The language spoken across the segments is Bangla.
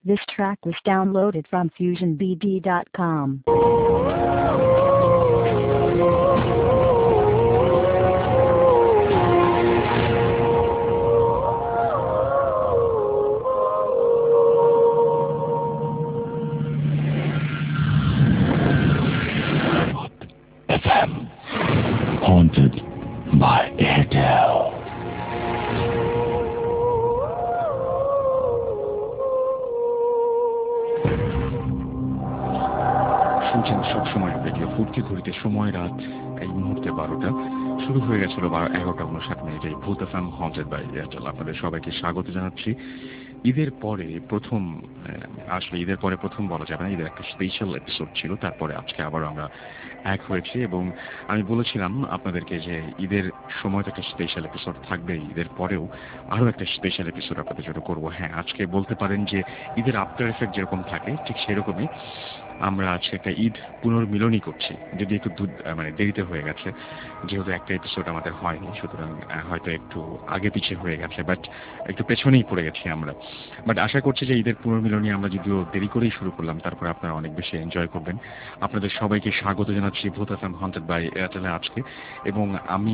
This track was downloaded from FusionBD.com. FM, haunted by Airtel. শুনছেন সবসময় রেডিও ফুর্তি ঘড়িতে সময় রাত এই মুহূর্তে 12টা শুরু হয়ে গেছিল 11:59 এই ভূত এফএম হন্টেড বাই এয়ারটেল। আপনাদের সবাইকে স্বাগত জানাচ্ছি। ঈদের পরে প্রথম, আসলে ঈদের পরে প্রথম বলা যাবে না, ঈদের একটা স্পেশাল এপিসোড ছিল, তারপরে আজকে আবার আমরা এক হয়েছি এবং আমি বলেছিলাম আপনাদেরকে যে ঈদের সময় তো একটা স্পেশাল এপিসোড থাকবে, ঈদের পরেও আরও একটা স্পেশাল এপিসোড আপনাদের জন্য করবো। হ্যাঁ, আজকে বলতে পারেন যে ঈদের আফটার এফেক্ট যেরকম থাকে ঠিক সেরকমই আমরা আজকে একটা ঈদ পুনর্মিলনী করছি, যদি একটু দেরিতে হয়ে গেছে, যেহেতু একটা এপিসোড আমাদের হয়নি, সুতরাং হয়তো একটু আগে পিছিয়ে হয়ে গেছে, বাট একটু পেছনেই পড়ে গেছি আমরা। বাট আশা করছি যে ঈদের পুনর্মিলনী আমরা যদিও দেরি করেই শুরু করলাম, তারপর আপনারা অনেক বেশি এনজয় করবেন। আপনাদের সবাইকে স্বাগত জানাচ্ছি ভূত এফএম হন্টেড বাই এয়ারটেলে আজকে। এবং আমি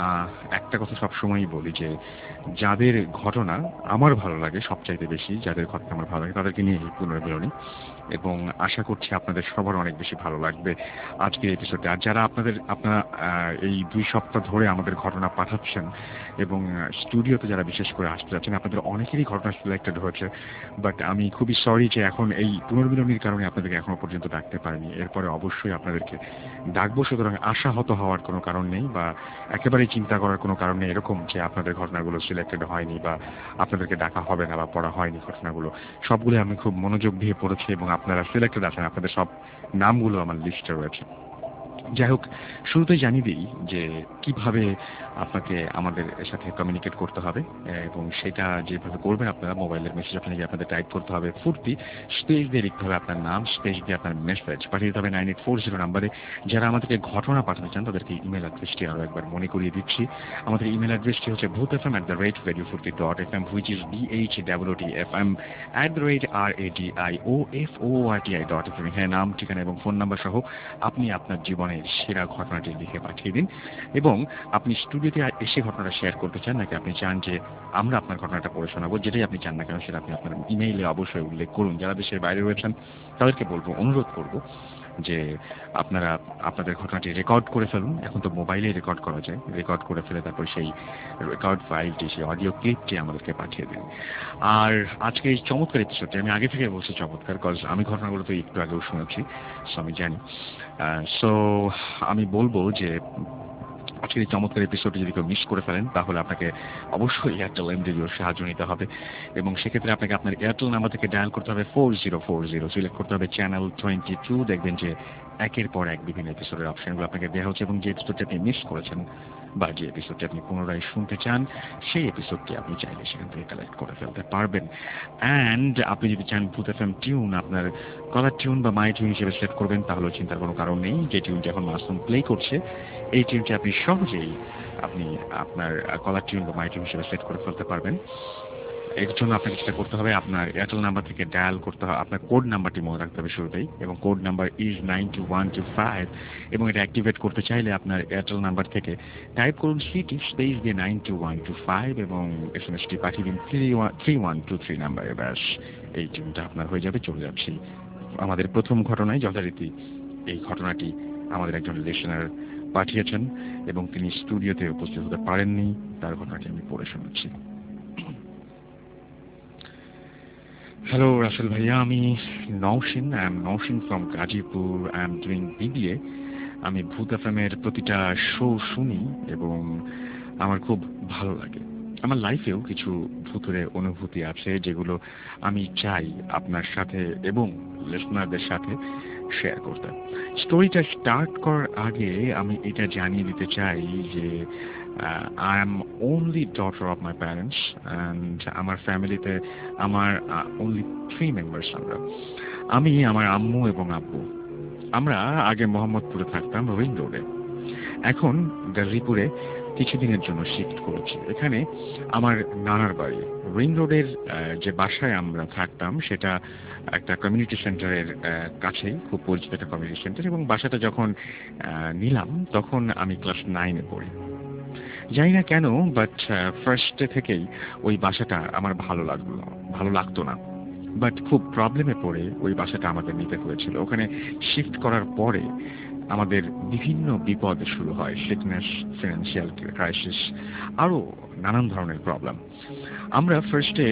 একটা কথা সবসময়ই বলি যে যাদের ঘটনা আমার ভালো লাগে সবচাইতে বেশি, যাদের ঘটনা আমার ভালো লাগে তাদেরকে নিয়ে এই পুনর্মিলনী, এবং আশা করছি আপনাদের সবার অনেক বেশি ভালো লাগবে আজকের এপিসোডে। আর যারা আপনারা এই 2 সপ্তাহ ধরে আমাদের ঘটনা পাঠাচ্ছেন এবং স্টুডিওতে যারা বিশেষ করে আসতে যাচ্ছেন, আপনাদের অনেকেরই ঘটনা সিলেক্টেড হয়েছে, বাট আমি খুবই সরি যে এখন এই পুনর্মিলনীর কারণে আপনাদেরকে এখনো পর্যন্ত ডাকতে পারিনি। এরপরে অবশ্যই আপনাদেরকে ডাকবো, সুতরাং আশাহত হওয়ার কোনো কারণ নেই বা একেবারেই চিন্তা করার কোনো কারণ নেই এরকম যে আপনাদের ঘটনাগুলো সিলেক্টেড হয়নি বা আপনাদেরকে ডাকা হবে না বা পড়া হয়নি। ঘটনাগুলো সবগুলো আমি খুব মনোযোগ দিয়ে পড়েছি এবং আপনারা সিলেক্টেড আছেন, আপনাদের সব নামগুলো আমার লিস্টে রয়েছে। যাই হোক, শুরুতেই জানিয়ে দিই যে কিভাবে আপনাকে আমাদের সাথে কমিউনিকেট করতে হবে, এবং সেটা যেভাবে করবেন আপনারা মোবাইলের মেসেজ ওখানে গিয়ে আপনাদের টাইপ করতে হবে ফুর্তি, স্পেস দিয়ে লিখতে হবে আপনার নাম, স্পেস দিয়ে আপনার মেসেজ পাঠিয়ে দিতে হবে 9840 নাম্বারে। যারা আমাদেরকে ঘটনা পাঠাতে চান তাদেরকে ইমেল অ্যাড্রেসটি আরও একবার মনে করিয়ে দিচ্ছি। আমাদের ইমেল অ্যাড্রেসটি হচ্ছে bhutfm@radiofurti.fm, which is bhwtfm@radiofurti.fm। হ্যাঁ, নাম, ঠিকানা এবং ফোন নাম্বার সহ আপনি আপনার জীবনের সেরা ঘটনাটি লিখে পাঠিয়ে দিন। এবং আপনি স্টুডিওতে এসে ঘটনাটা শেয়ার করতে চান নাকি আপনি চান যে আমরা আপনার ঘটনাটা পড়ে শোনাবো, যেটাই আপনি চান না কেন সেটা আপনি আপনার ইমেইলে অবশ্যই উল্লেখ করুন। যারা দেশের বাইরে রয়েছেন তাদেরকে বলবো, অনুরোধ করব যে আপনারা আপনাদের ঘটনাটি রেকর্ড করে ফেলুন। এখন তো মোবাইলে রেকর্ড করা যায়, রেকর্ড করে ফেলে তারপর সেই রেকর্ড ফাইলটি, সেই অডিও ক্লিপটি আমাদেরকে পাঠিয়ে দিন। আর আজকে এই চমৎকার এপিসোডটি আমি আগে থেকে বলছি চমৎকার, কজ আমি ঘটনাগুলো তো একটু আগেও শুনেছি, সো আমি জানি। সো আমি বলবো যে আজকের এই চমৎকার এপিসোডটি যদি কেউ মিস করে ফেলেন তাহলে আপনাকে অবশ্যই এয়ারটেল এমডির সাহায্য নিতে হবে, এবং সেক্ষেত্রে আপনাকে আপনার এয়ারটেল নাম্বার থেকে ডায়াল করতে হবে 4040, সিলেক্ট করতে হবে চ্যানেল 22। দেখবেন যে একের পর এক বিভিন্ন এপিসোডের অপশনগুলো আপনাকে দেওয়া হচ্ছে, এবং যে এপিসোডটি আপনি মিস করেছেন বা যে এপিসোডটি আপনি পুনরায় শুনতে চান সেই এপিসোডটি আপনি চাইলে সেখান থেকে কালেক্ট করে ফেলতে পারবেন। অ্যান্ড আপনি যদি চান ভূত এফএম টিউন আপনার কলার টিউন বা মাই টিউন হিসেবে সেট করবেন, তাহলে চিন্তার কোনো কারণ নেই। যে টিউনটি এখন মাসুম প্লে করছে এই টিউনটি আপনি সহজেই আপনার কলার টিউন বা মাই টিউন হিসেবে সেট করে ফেলতে পারবেন। এর জন্য আপনাকে যেটা করতে হবে, আপনার এয়ারটেল নাম্বার থেকে ডায়াল করতে হবে, আপনার কোড নাম্বারটি মনে রাখতে হবে শুরুতেই, এবং কোড নাম্বার ইজ 92125, এবং এটা অ্যাক্টিভেট করতে চাইলে আপনার এয়ারটেল নাম্বার থেকে টাইপ করুন সিটি স্পেস দিয়ে 92125 এবং এসএমএসটি পাঠিয়ে দিন 3123 নাম্বারে। ব্যাস, এই টিউনটা আপনার হয়ে যাবে। চলে যাচ্ছি আমাদের প্রথম ঘটনায়। যথারীতি এই ঘটনাটি আমাদের একজন লিসেনার পাঠিয়েছেন এবং তিনি স্টুডিওতে উপস্থিত হতে পারেননি, তার ঘটনাটি আমি পড়ে শোনাচ্ছি। হ্যালো রাসেল ভাইয়া, আমি Nowshin from Gazipur. I am doing BBA. আমি ভূত এফএমের প্রতিটা শো শুনি এবং আমার খুব ভালো লাগে। আমার লাইফেও কিছু ভূতের অনুভূতি আছে যেগুলো আমি চাই আপনার সাথে এবং লিসনারদের সাথে শেয়ার করতে। স্টোরিটা স্টার্ট করার আগে আমি এটা জানিয়ে দিতে চাই যে I am only daughter of my parents, and আমার ফ্যামিলিতে আমার ওনলি 3 মেম্বার্স। আমি, আমার আম্মু এবং আব্বু। আমরা আগে মোহাম্মদপুরে থাকতাম, রবীন্দ্র রোডে। এখন গাজীপুরে কিছুদিনের জন্য শিফট করেছি। এখানে আমার নানার বাড়ি। রিং রোডের যে বাসায় আমরা থাকতাম সেটা একটা কমিউনিটি সেন্টারের কাছেই, খুব পরিচিত একটা কমিউনিটি সেন্টার, এবং বাসাটা যখন নিলাম তখন আমি ক্লাস 9-এ পড়ি। জানি না কেন, বাট ফার্স্টে থেকেই ওই বাসাটা আমার ভালো লাগতো না। বাট খুব প্রবলেমে পড়ে ওই বাসাটা আমাদের নিতে হয়েছিল। ওখানে শিফট করার পরে আমাদের বিভিন্ন বিপদ শুরু হয়, সিকনেস, ফিনান্সিয়াল ক্রাইসিস, আরো নানান ধরনের প্রবলেম। আমরা ফার্স্টে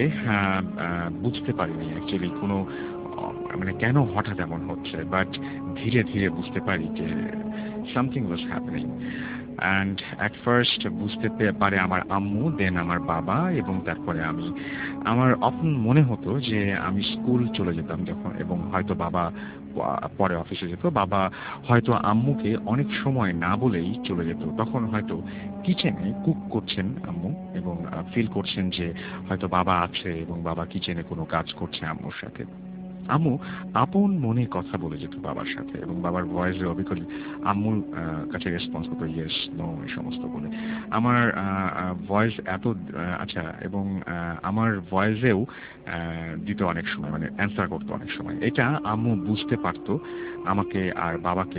বুঝতে পারিনি অ্যাকচুয়ালি কোনো মানে কেন হঠাৎ এমন হচ্ছে, বাট ধীরে ধীরে বুঝতে পারি যে something was happening. And at first বুঝতে পারে আমার আম্মু, দেন আমার বাবা, এবং তারপরে আমি। আমার অফন মনে হতো যে আমি স্কুল চলে যেতাম যখন, এবং হয়তো বাবা পরে অফিসে যেত। বাবা হয়তো আম্মুকে অনেক সময় না বলেই চলে যেত। তখন হয়তো কিচেনে কুক করছেন আম্মু, এবং ফিল করছেন যে হয়তো বাবা আছে এবং বাবা কিচেনে কোনো কাজ করছে আম্মুর সাথে। আম্মু আপন মনে কথা বলে যেত বাবার সাথে, এবং বাবার ভয়েসে অবিকল আম্মুর কাছে রেসপন্স করতো ইয়েস, নো, এই সমস্ত বলে। আমার ভয়েস এত আচ্ছা, এবং আমার ভয়েসেও দিত অনেক সময়, মানে অ্যান্সার করতো অনেক সময়। এটা আম্মু বুঝতে পারতো আমাকে আর বাবাকে।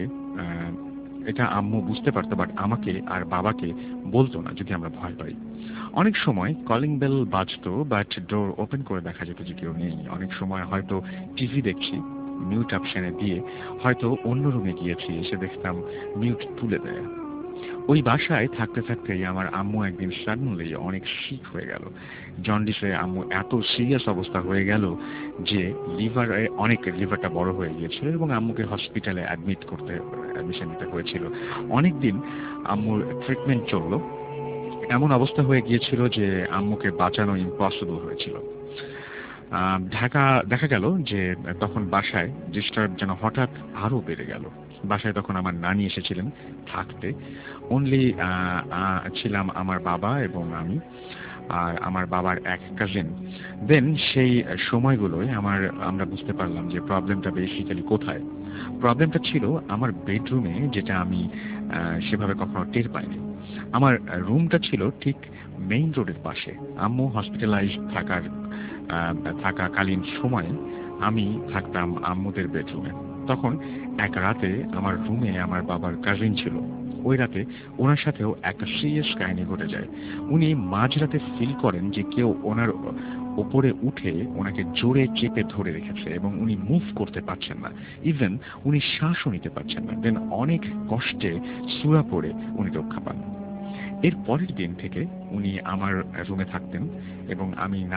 এটা আম্মু বুঝতে পারতো, বাট আমাকে আর বাবাকে বলতো না যদি আমরা ভয় পাই। অনেক সময় কলিং বেল বাজতো, বাট ডোর ওপেন করে দেখা যেত যে কেউ নেই। অনেক সময় হয়তো টিভি দেখছি, মিউট অপশনে দিয়ে হয়তো অন্য রুমে গিয়েছি, এসে দেখতাম মিউট তুলে দেয়। ওই বাসায় থাকতে থাকতেই আমার আম্মু একদিন সাডেনলি অনেক সিক হয়ে গেল। জন্ডিসে আম্মু এত সিরিয়াস অবস্থা হয়ে গেল যে লিভারটা বড় হয়ে গিয়েছিল, এবং আম্মুকে হসপিটালে অ্যাডমিশন নিতে হয়েছিল। অনেকদিন আম্মুর ট্রিটমেন্ট চললো। এমন অবস্থা হয়ে গিয়েছিল যে আম্মুকে বাঁচানো ইম্পসিবল হয়েছিল। দেখা গেল যে তখন বাসায় ডিস্টার্ব যেন হঠাৎ আরো বেড়ে গেল। বাসায় তখন আমার নানি এসেছিলেন থাকতে। অনলি ছিলাম আমার বাবা এবং আমি, আর আমার বাবার এক কাজিন। দেন সেই সময়গুলোয় আমরা বুঝতে পারলাম যে প্রবলেমটা বেসিক্যালি কোথায়। প্রবলেমটা ছিল আমার বেডরুমে, যেটা আমি সেভাবে কখনো টের পাইনি। আমার রুমটা ছিল ঠিক মেইন রোডের পাশে। আম্মু হসপিটালাইজ থাকাকালীন সময়ে আমি থাকতাম আম্মুদের বেডরুমে। তখন এক রাতে আমার রুমে আমার বাবার কাজিন ছিল। ওই রাতে ওনার সাথেও একটা সিরিয়াস কাহিনী ঘটে যায়। উনি মাঝরাতে ফিল করেন যে কেউ ওনার উপরে উঠে ওনাকে জোরে চেপে ধরে রেখেছে, এবং উনি মুভ করতে পারছেন না, ইভেন উনি শ্বাসও নিতে পারছেন না। দেন অনেক কষ্টে সূরা পড়ে উনি রক্ষা পান। এর পরের দিন থেকে উনি আমার রুমে থাকতেন, এবং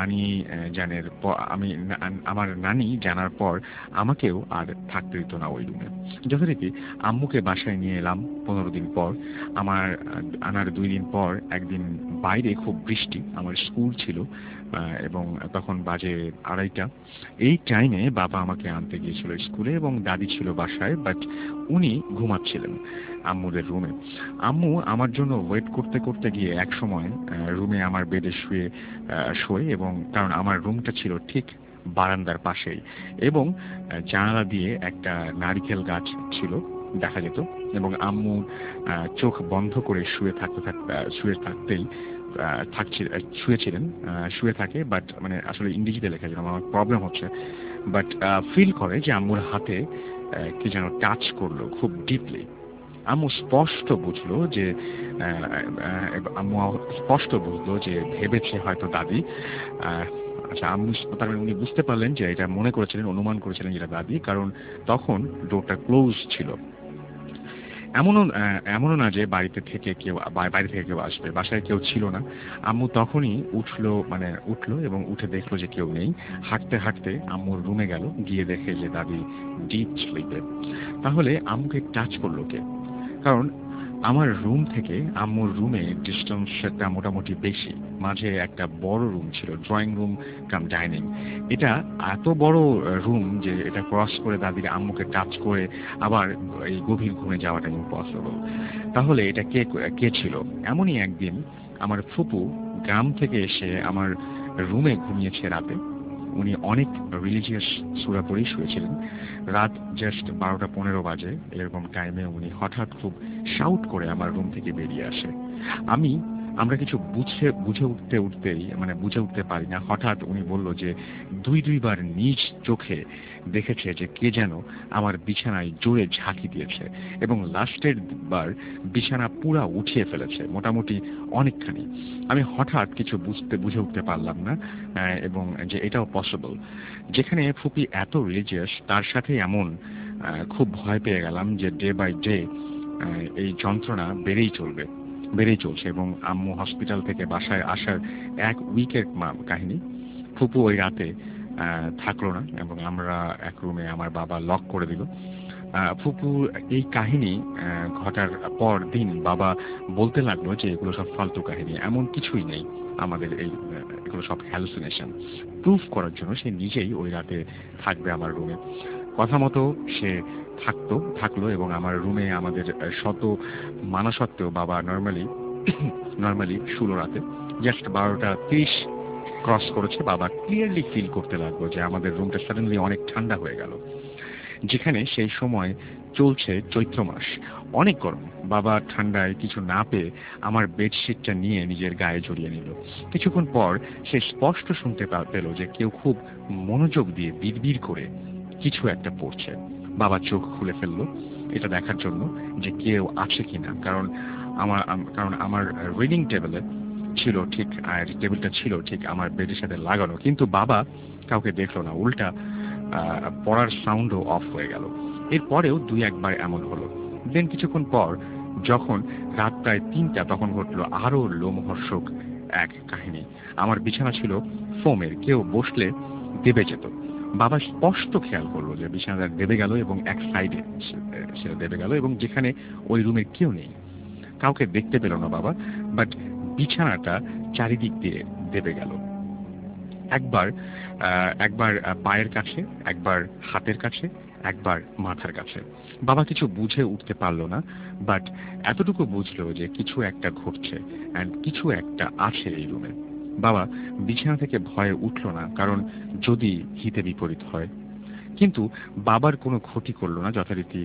আমার নানি জানার পর আমাকেও আর থাকতে দিত না ওই রুমে। যথারীতি আম্মুকে বাসায় নিয়ে এলাম 15 দিন পর। আনার 2 দিন পর একদিন বাইরে খুব বৃষ্টি, আমার স্কুল ছিল, এবং তখন বাজে 2:30। এই টাইমে বাবা আমাকে আনতে গিয়েছিল স্কুলে, এবং দাদি ছিল বাসায়, বাট উনি ঘুমাচ্ছিলেন আম্মুদের রুমে। আম্মু আমার জন্য ওয়েট করতে করতে গিয়ে এক সময় রুমে আমার বেডে শোয়, এবং কারণ আমার রুমটা ছিল ঠিক বারান্দার পাশেই, এবং জানালা দিয়ে একটা নারিকেল গাছ ছিল, দেখা যেত। এবং আম্মু চোখ বন্ধ করে শুয়ে থাকে, বাট মানে আসলে ইংরেজিতে লেখা ছিল, আমার প্রবলেম হচ্ছে, বাট ফিল করে যে আম্মুর হাতে কি যেন টাচ করলো খুব ডিপলি। আম্মু স্পষ্ট বুঝলো যে ভেবেছে হয়তো দাদি। আচ্ছা, আম্মু তার মানে উনি বুঝতে পারলেন যে এটা, অনুমান করেছিলেন যেটা দাদি, কারণ তখন ডোরটা ক্লোজ ছিল। এমনও না যে বাইরে থেকে কেউ আসবে, বাসায় কেউ ছিল না। আম্মু তখনই উঠলো এবং উঠে দেখলো যে কেউ নেই। হাঁটতে হাঁটতে আম্মুর রুমে গেল, গিয়ে দেখে যে দাদি ডিপ স্লিপে। তাহলে আম্মুকে টাচ করলো কে? কারণ আমার রুম থেকে আম্মুর রুমে ডিস্টেন্সটা মোটামুটি বেশি। মাঝে একটা বড় রুম ছিল, ড্রয়িং রুম কাম ডাইনিং। এটা এত বড় রুম যে এটা ক্রস করে দাদির আম্মুকে টাচ করে আবার এই গভীর ঘুমে যাওয়াটা ইম্পসিবল। তাহলে এটা কে ছিল? এমনই একদিন আমার ফুপু গ্রাম থেকে এসে আমার রুমে ঘুমিয়েছে রাতে। উনি অনেক রিলিজিয়াস সূরা পড়েই শুয়েছিলেন। রাত জাস্ট 12:15 বাজে, এরকম টাইমে উনি হঠাৎ খুব শাউট করে আমার রুম থেকে বেরিয়ে আসে। আমরা কিছু বুঝে উঠতে পারি না। হঠাৎ উনি বলল যে দুইবার নিজ চোখে দেখেছে যে কে যেন আমার বিছানায় জোরে ঝাঁকি দিয়েছে এবং লাস্টের বার বিছানা পুরা উঠিয়ে ফেলেছে, মোটামুটি অনেকখানি। আমি হঠাৎ কিছু বুঝে উঠতে পারলাম না, এবং যে এটাও পসিবল। যেখানে ফুপি এত রিলিজিয়াস, তার সাথে এমন খুব ভয় পেয়ে গেলাম যে ডে বাই ডে এই যন্ত্রণা বেড়েই চলছে। এবং আম্মু হসপিটাল থেকে বাসায় আসার 1 উইকের কাহিনী। ফুপু ওই রাতে থাকলো না এবং আমরা এক রুমে, আমার বাবা লক করে দিল। ফুপু এই কাহিনী ঘটার পর দিন বাবা বলতে লাগলো যে এগুলো সব ফালতু কাহিনী, এমন কিছুই নেই, আমাদের এগুলো সব হ্যালুসিনেশন। প্রুফ করার জন্য সে নিজেই ওই রাতে থাকবে আমার রুমে। কথা মতো সে থাকলো এবং আমার রুমে আমাদের শত মানা সত্ত্বেও বাবা নর্মালি শুলো রাতে। জাস্ট 12:30 ক্রস করেছে, বাবা ক্লিয়ারলি ফিল করতে লাগলো যে আমাদের রুমটা সাডেনলি অনেক ঠান্ডা হয়ে গেল। যেখানে সেই সময় চলছে চৈত্র মাস, অনেক গরম। বাবা ঠান্ডায় কিছু না পেয়ে আমার বেডশিটটা নিয়ে নিজের গায়ে জড়িয়ে নিল। কিছুক্ষণ পর সে স্পষ্ট শুনতে পেল যে কেউ খুব মনোযোগ দিয়ে বিড়বিড় করে কিছু একটা পড়ছে। বাবা চোখ খুলে ফেললো এটা দেখার জন্য যে কেউ আছে কিনা, কারণ আমার রিডিং টেবিলে ছিল ঠিক, আর টেবিলটা ছিল ঠিক আমার বেডের সাথে লাগানো, কিন্তু বাবা কাউকে দেখলো না, উল্টা পড়ার সাউন্ডও অফ হয়ে গেল। এরপরেও 2-1 বার এমন হলো। দেন কিছুক্ষণ পর যখন রাত প্রায় 3টা, তখন ঘটলো আরো লোমহর্ষক এক কাহিনী। আমার বিছানা ছিল ফোমের, কেউ বসলে দেবে যেত। বাবা স্পষ্ট খেয়াল করলো যে বিছানাটা দেবে গেল এবং এক সাইডে সেটা দেবে গেল, এবং যেখানে ওই রুমের কেউ নেই, কাউকে দেখতে পেল না বাবা, বাট বিছানাটা চারিদিক দিয়ে দেবে গেল। একবার পায়ের কাছে, একবার হাতের কাছে, একবার মাথার কাছে। বাবা কিছু বুঝে উঠতে পারলো না, বাট এতটুকু বুঝলো যে কিছু একটা ঘটছে অ্যান্ড কিছু একটা আছে এই রুমে। বাবা বিছানা থেকে ভয়ে উঠল না, কারণ যদি হিতে বিপরীত হয়। কিন্তু বাবার কোনো ক্ষতি করলো না, যথারীতি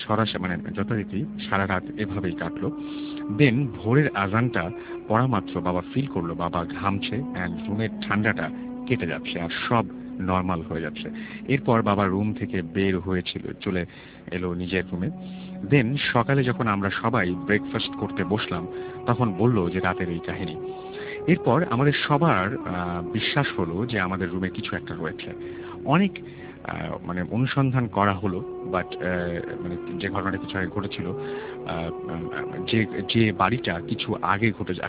সারা রাত এভাবেই কাটলো। দেন ভোরের আজানটা পড়া মাত্র বাবা ফিল করলো বাবা ঘামছে অ্যান্ড রুমের ঠান্ডাটা কেটে যাচ্ছে আর সব নর্মাল হয়ে যাচ্ছে। এরপর বাবা রুম থেকে বের চলে এলো নিজের রুমে। দেন সকালে যখন আমরা সবাই ব্রেকফাস্ট করতে বসলাম, তখন বলল যে রাতের এই কাহিনী। এরপর আমাদের সবার বিশ্বাস হলো যে আমাদের রুমে কিছু একটা রয়েছে। অনেক অনুসন্ধান করা হলো, বাট যে ঘটনাটা কিছু আগে ঘটেছিল, যে বাড়িটা কিছু আগে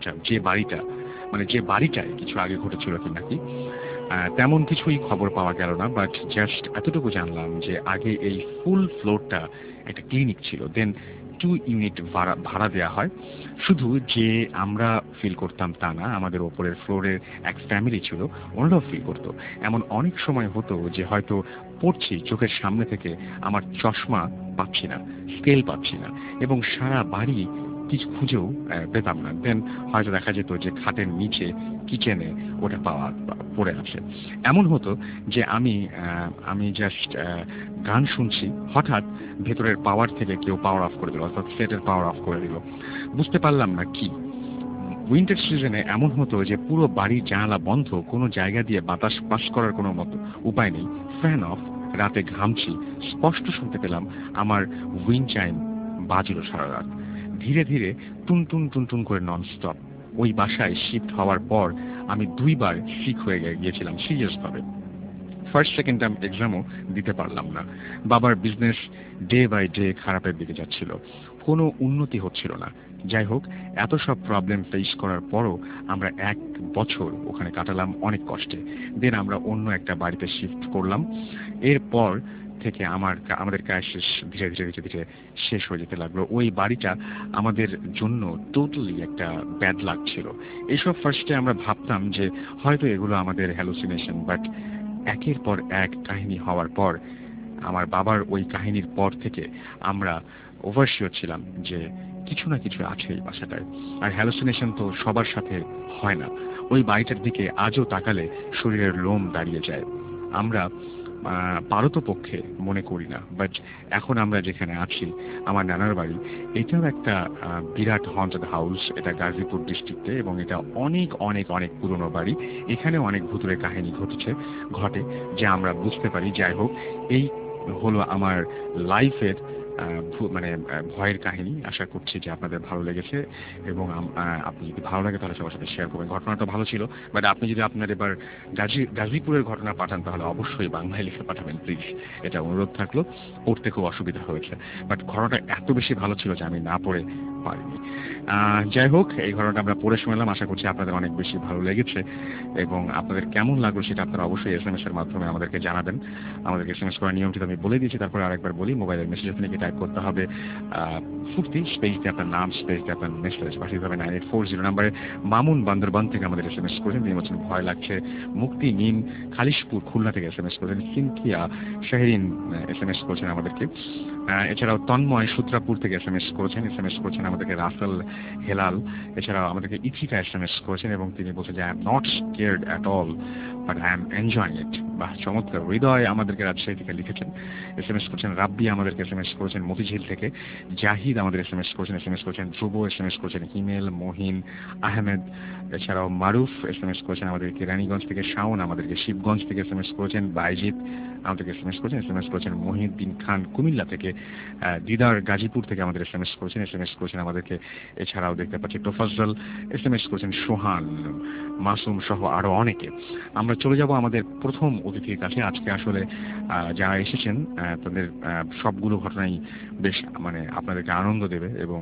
যে বাড়িটায় কিছু আগে ঘটেছিল কি নাকি, তেমন কিছুই খবর পাওয়া গেল না। বাট জাস্ট এতটুকু জানলাম যে আগে এই ফুল ফ্লোরটা একটা ক্লিনিক ছিল, দেন 2 ইউনিট ভাড়া দেওয়া হয়। শুধু যে আমরা ফিল করতাম তা না, আমাদের ওপরের ফ্লোরের এক ফ্যামিলি ছিল, ওনারাও ফিল করতো। এমন অনেক সময় হতো যে হয়তো পড়ছি, চোখের সামনে থেকে আমার চশমা পাচ্ছি না, স্কেল পাচ্ছি না, এবং সারা বাড়ি কিছু খুঁজেও পেতাম না। দেন হয়তো দেখা যেত যে খাটের নিচে কিচেনে ওটা পড়ে আছে। এমন হতো যে আমি জাস্ট গান শুনছি, হঠাৎ ভেতরের পাওয়ার থেকে কেউ পাওয়ার অফ করে দিল, অর্থাৎ সেটের পাওয়ার অফ করে দিল। বুঝতে পারলাম না কি। উইন্টার সিজনে এমন হতো যে পুরো বাড়ির জানালা বন্ধ, কোনো জায়গা দিয়ে বাতাস পাস করার কোনো মতো উপায় নেই, ফ্যান অফ। রাতে ঘামছি, স্পষ্ট শুনতে পেলাম আমার উইন্ড চাইম বাজল সারা রাত, ধীরে ধীরে টুনটুন টুনটুন করে ননস্টপ। ওই বাসায় শিফট হওয়ার পর আমি 2বার সিক হয়ে গিয়েছিলাম সিরিয়াস ভাবে। ফার্স্ট সেকেন্ড টার্ম এক্সামও দিতে পারলাম না। বাবার বিজনেস ডে বাই ডে খারাপের দিকে যাচ্ছিল, কোনো উন্নতি হচ্ছিল না। যাই হোক, এত সব প্রবলেম ফেস করার পরও আমরা 1 বছর ওখানে কাটালাম অনেক কষ্টে। দেন আমরা অন্য একটা বাড়িতে শিফট করলাম। এরপর থেকে আমাদের কাজ ধীরে ধীরে শেষ হয়ে যেতে লাগলো। ওই বাড়িটা আমাদের জন্য টোটালি একটা ব্যাড লাক ছিল। এইসব ফার্স্টে আমরা ভাবতাম যে হয়তো এগুলো আমাদের হ্যালুসিনেশন, বাট একের পর এক কাহিনী হওয়ার পর, আমার বাবার ওই কাহিনীর পর থেকে আমরা ওভারশিওর ছিলাম যে কিছু না কিছু আছে এই বাসাটায়। আর হ্যালুসিনেশন তো সবার সাথে হয় না। ওই বাড়িটার দিকে আজও তাকালে শরীরের লোম দাঁড়িয়ে যায়। আমরা পারতপক্ষে মনে করি না, বাট এখন আমরা যেখানে আছি, আমার নানার বাড়ি, এটাও একটা বিরাট হন্টেড হাউস। এটা গাজীপুর ডিস্ট্রিক্টে এবং এটা অনেক অনেক অনেক পুরনো বাড়ি। এখানে অনেক ভূতুরে কাহিনী ঘটে যে আমরা বুঝতে পারি। যাই হোক, এই হলো আমার লাইফের মানে ভয়ের কাহিনী। আশা করছি যে আপনাদের ভালো লেগেছে এবং আপনি যদি ভালো লাগে তাহলে সবার সাথে শেয়ার করবেন। ঘটনাটা ভালো ছিল, বাট আপনি যদি আপনার এবার গাজীপুরের ঘটনা পাঠান তাহলে অবশ্যই বাংলায় লিখে পাঠাবেন প্লিজ, এটা অনুরোধ থাকলো। পড়তে খুব অসুবিধা হয়েছে, বাট ঘটনাটা এত বেশি ভালো ছিল যে আমি না পড়ে পারিনি। যাই হোক, এই ঘটনাটা আমরা পড়ে শুনলাম। আশা করছি আপনাদের অনেক বেশি ভালো লেগেছে এবং আপনাদের কেমন লাগলো সেটা আপনারা অবশ্যই SMS এর মাধ্যমে আমাদেরকে জানাবেন। আমাদেরকে SMS করার নিয়মটি আমি বলে দিয়েছি, তারপরে আরেকবার বলি। মোবাইলের মেসেজ লিখে টাইপ করতে হবে ফুর্তি, স্পেস দিয়ে আপনার নাম, স্পেস দিয়ে আপনার মেসেজ পাঠিয়ে হবে 9840 নাম্বারে। মামুন বান্দরবান থেকে আমাদের SMS করেছেন, তিনি বলছেন ভয় লাগছে। মুক্তি মিম খালিশপুর খুলনা থেকে SMS করেছেন। সিনথিয়া শাহরিন SMS করেছেন আমাদেরকে। এছাড়াও তন্ময় সূত্রাপুর থেকে SMS করেছেন আমাদেরকে রাসেল হেলাল। এছাড়াও আমাদেরকে ইথিকা SMS করেছেন এবং তিনি বলছেন যে I am not scared at all but I am enjoying it. বাহ, চমৎকার। হৃদয় আমাদেরকে রাজশাহী থেকে লিখেছেন, SMS করেছেন। রাব্বি আমাদেরকে SMS করেছেন মতিঝিল থেকে। জাহিদ আমাদের SMS করেছেন। ধ্রুব SMS করেছেন। হিমেল, মহিন, আহমেদ। এছাড়াও মারুফ SMS করেছেন আমাদেরকে রানীগঞ্জ থেকে। শাওন আমাদেরকে শিবগঞ্জ থেকে SMS করেছেন। বাইজিৎ আমাদেরকে SMS করেছেন। মহিউদ্দিন খান কুমিল্লা থেকে। দিদার গাজীপুর থেকে আমাদের SMS করেছেন আমাদেরকে। এছাড়াও দেখতে পাচ্ছি তোফাজ্জল SMS করেছেন, সোহান, মাসুম সহ আরো অনেকে। আমরা চলে যাব আমাদের প্রথম অতিথির কাছে। আজকে আসলে যারা এসেছেন তাদের সবগুলো ঘটনাই বেশ মানে আপনাদেরকে আনন্দ দেবে এবং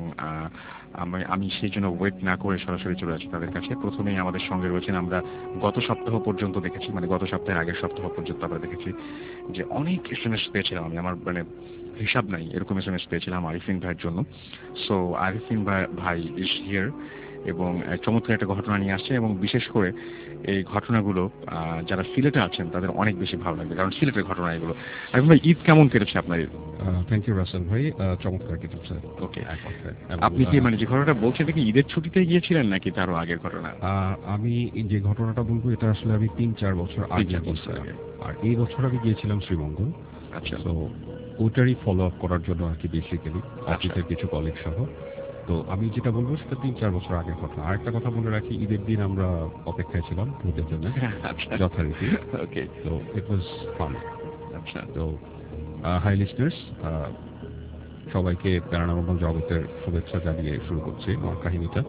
আমি সেই জন্য ওয়েট না করে সরাসরি চলে যাচ্ছি তাদের কাছে। প্রথমেই আমাদের সঙ্গে রয়েছেন, আমরা গত সপ্তাহ পর্যন্ত দেখেছি, মানে গত সপ্তাহের আগের সপ্তাহ পর্যন্ত আমরা দেখেছি যে অনেক SMS পেয়েছিলাম। আমার মানে হিসাব নাই, এরকম SMS পেয়েছিলাম আরিফিন ভাইয়ের জন্য। সো আরিফিন ভাই ইজ হিয়ার এবং চমৎকার একটা ঘটনা নিয়ে আসছে এবং বিশেষ করে এই ঘটনাগুলো যারা সিলেটে আছেন তাদের অনেক বেশি ভালো লাগবে, কারণ সিলেটের ঘটনা এগুলো। আরিফিন ভাই, ঈদ কেমন কেটেছে আপনার? থ্যাংক ইউ রাসেল ভাই, চমৎকার কেটেছে। ওকে, আপনি কি মানে যে ঘটনাটা বলছেন কি ঈদের ছুটিতে গিয়েছিলেন নাকি তারও আগের ঘটনা? আমি যে ঘটনাটা বলবো এটা আসলে আমি 3-4 বছর আগে গিয়েছিলাম, আর এই বছর আমি গিয়েছিলাম শ্রীমঙ্গল। আচ্ছা, তো ওটারই ফলো আপ করার জন্য আর কি, বেসিক্যালি অফিসের কিছু কলিগ সহ। তো আমি যেটা বলবো সেটা 3-4 বছর আগের ঘটনা। আরেকটা কথা বলে রাখি, ঈদের দিন আমরা অপেক্ষায় ছিলাম ভূতের জন্য যথারীতি। ওকে, তো ইট ওয়াজ ফান। আচ্ছা, তো হাই লিস্টার্স, সবাইকে প্যারানরমাল জগতের শুভেচ্ছা জানিয়ে শুরু করছি আমার কাহিনীটা।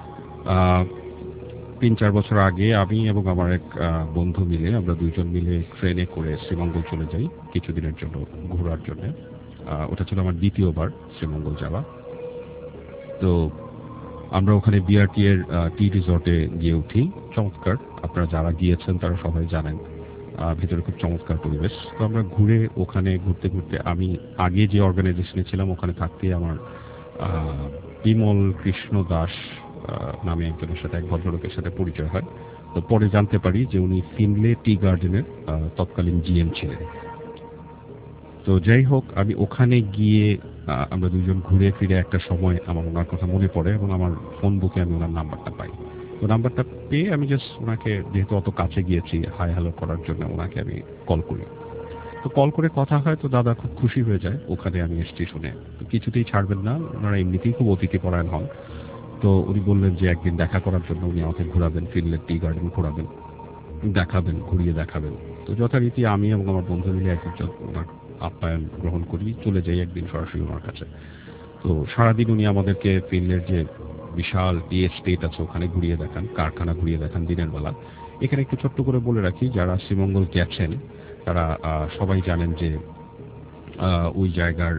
3-4 বছর আগে আমি এবং আমার এক বন্ধু মিলে, আমরা দুইজন মিলে ট্রেনে করে শ্রীমঙ্গল চলে যাই কিছুদিনের জন্য ঘোরার জন্য। ওটা ছিল আমার দ্বিতীয়বার শ্রীমঙ্গল যাওয়া। তো আমরা ওখানে বিআরটি এর টি রিসর্টে গিয়ে উঠি। চমৎকার, আপনারা যারা গিয়েছেন তারা সবাই জানেন, ভিতরে খুব চমৎকার পরিবেশ। তো আমরা ওখানে ঘুরতে ঘুরতে, আমি আগে যে অর্গানাইজেশনে ছিলাম ওখানে থাকতে আমার বিমল কৃষ্ণ দাস নামে একজনের সাথে, এক ভদ্রলোকের সাথে পরিচয় হয়। তো পরে জানতে পারি যে উনি ফিনলে টি গার্ডেনের তৎকালীন জিএম ছিলেন। তো যাই হোক, আমি ওখানে গিয়ে আমরা দুজন ঘুরে ফিরে একটা সময় আমার ওনার কথা মনে পড়ে এবং আমার ফোন বুকে আমি ওনার নাম্বারটা পাই। তো নাম্বারটা পেয়ে আমি জাস্ট ওনাকে, যেহেতু অত কাছে গিয়েছি, হাই হ্যালো করার জন্য ওনাকে আমি কল করি। তো কল করে কথা হয়, তো দাদা খুব খুশি হয়ে যায় ওখানে আমি এসেছি শুনে। তো কিছুতেই ছাড়বেন না, ওনারা এমনিতেই খুব অতিথি পরায়ণ হন। তো উনি বললেন যে একদিন দেখা করার জন্য উনি আমাকে ঘোরাবেন, ফিনলে টি গার্ডেন ঘোরাবেন, দেখাবেন, ঘুরিয়ে দেখাবেন। তো যথারীতি আমি এবং আমার বন্ধু মিলে একজন ওনার আপ্যায়ন গ্রহণ করি, চলে যাই একদিন সরাসরি ওনার কাছে। তো সারাদিন উনি আমাদেরকে ফিনলের যে বিশাল টি এস্টেট আছে ওখানে ঘুরিয়ে দেখান, কারখানা ঘুরিয়ে দেখান দিনের বেলা। এখানে একটু ছোট্ট করে বলে রাখি, যারা শ্রীমঙ্গল গেছেন তারা সবাই জানেন যে ওই জায়গার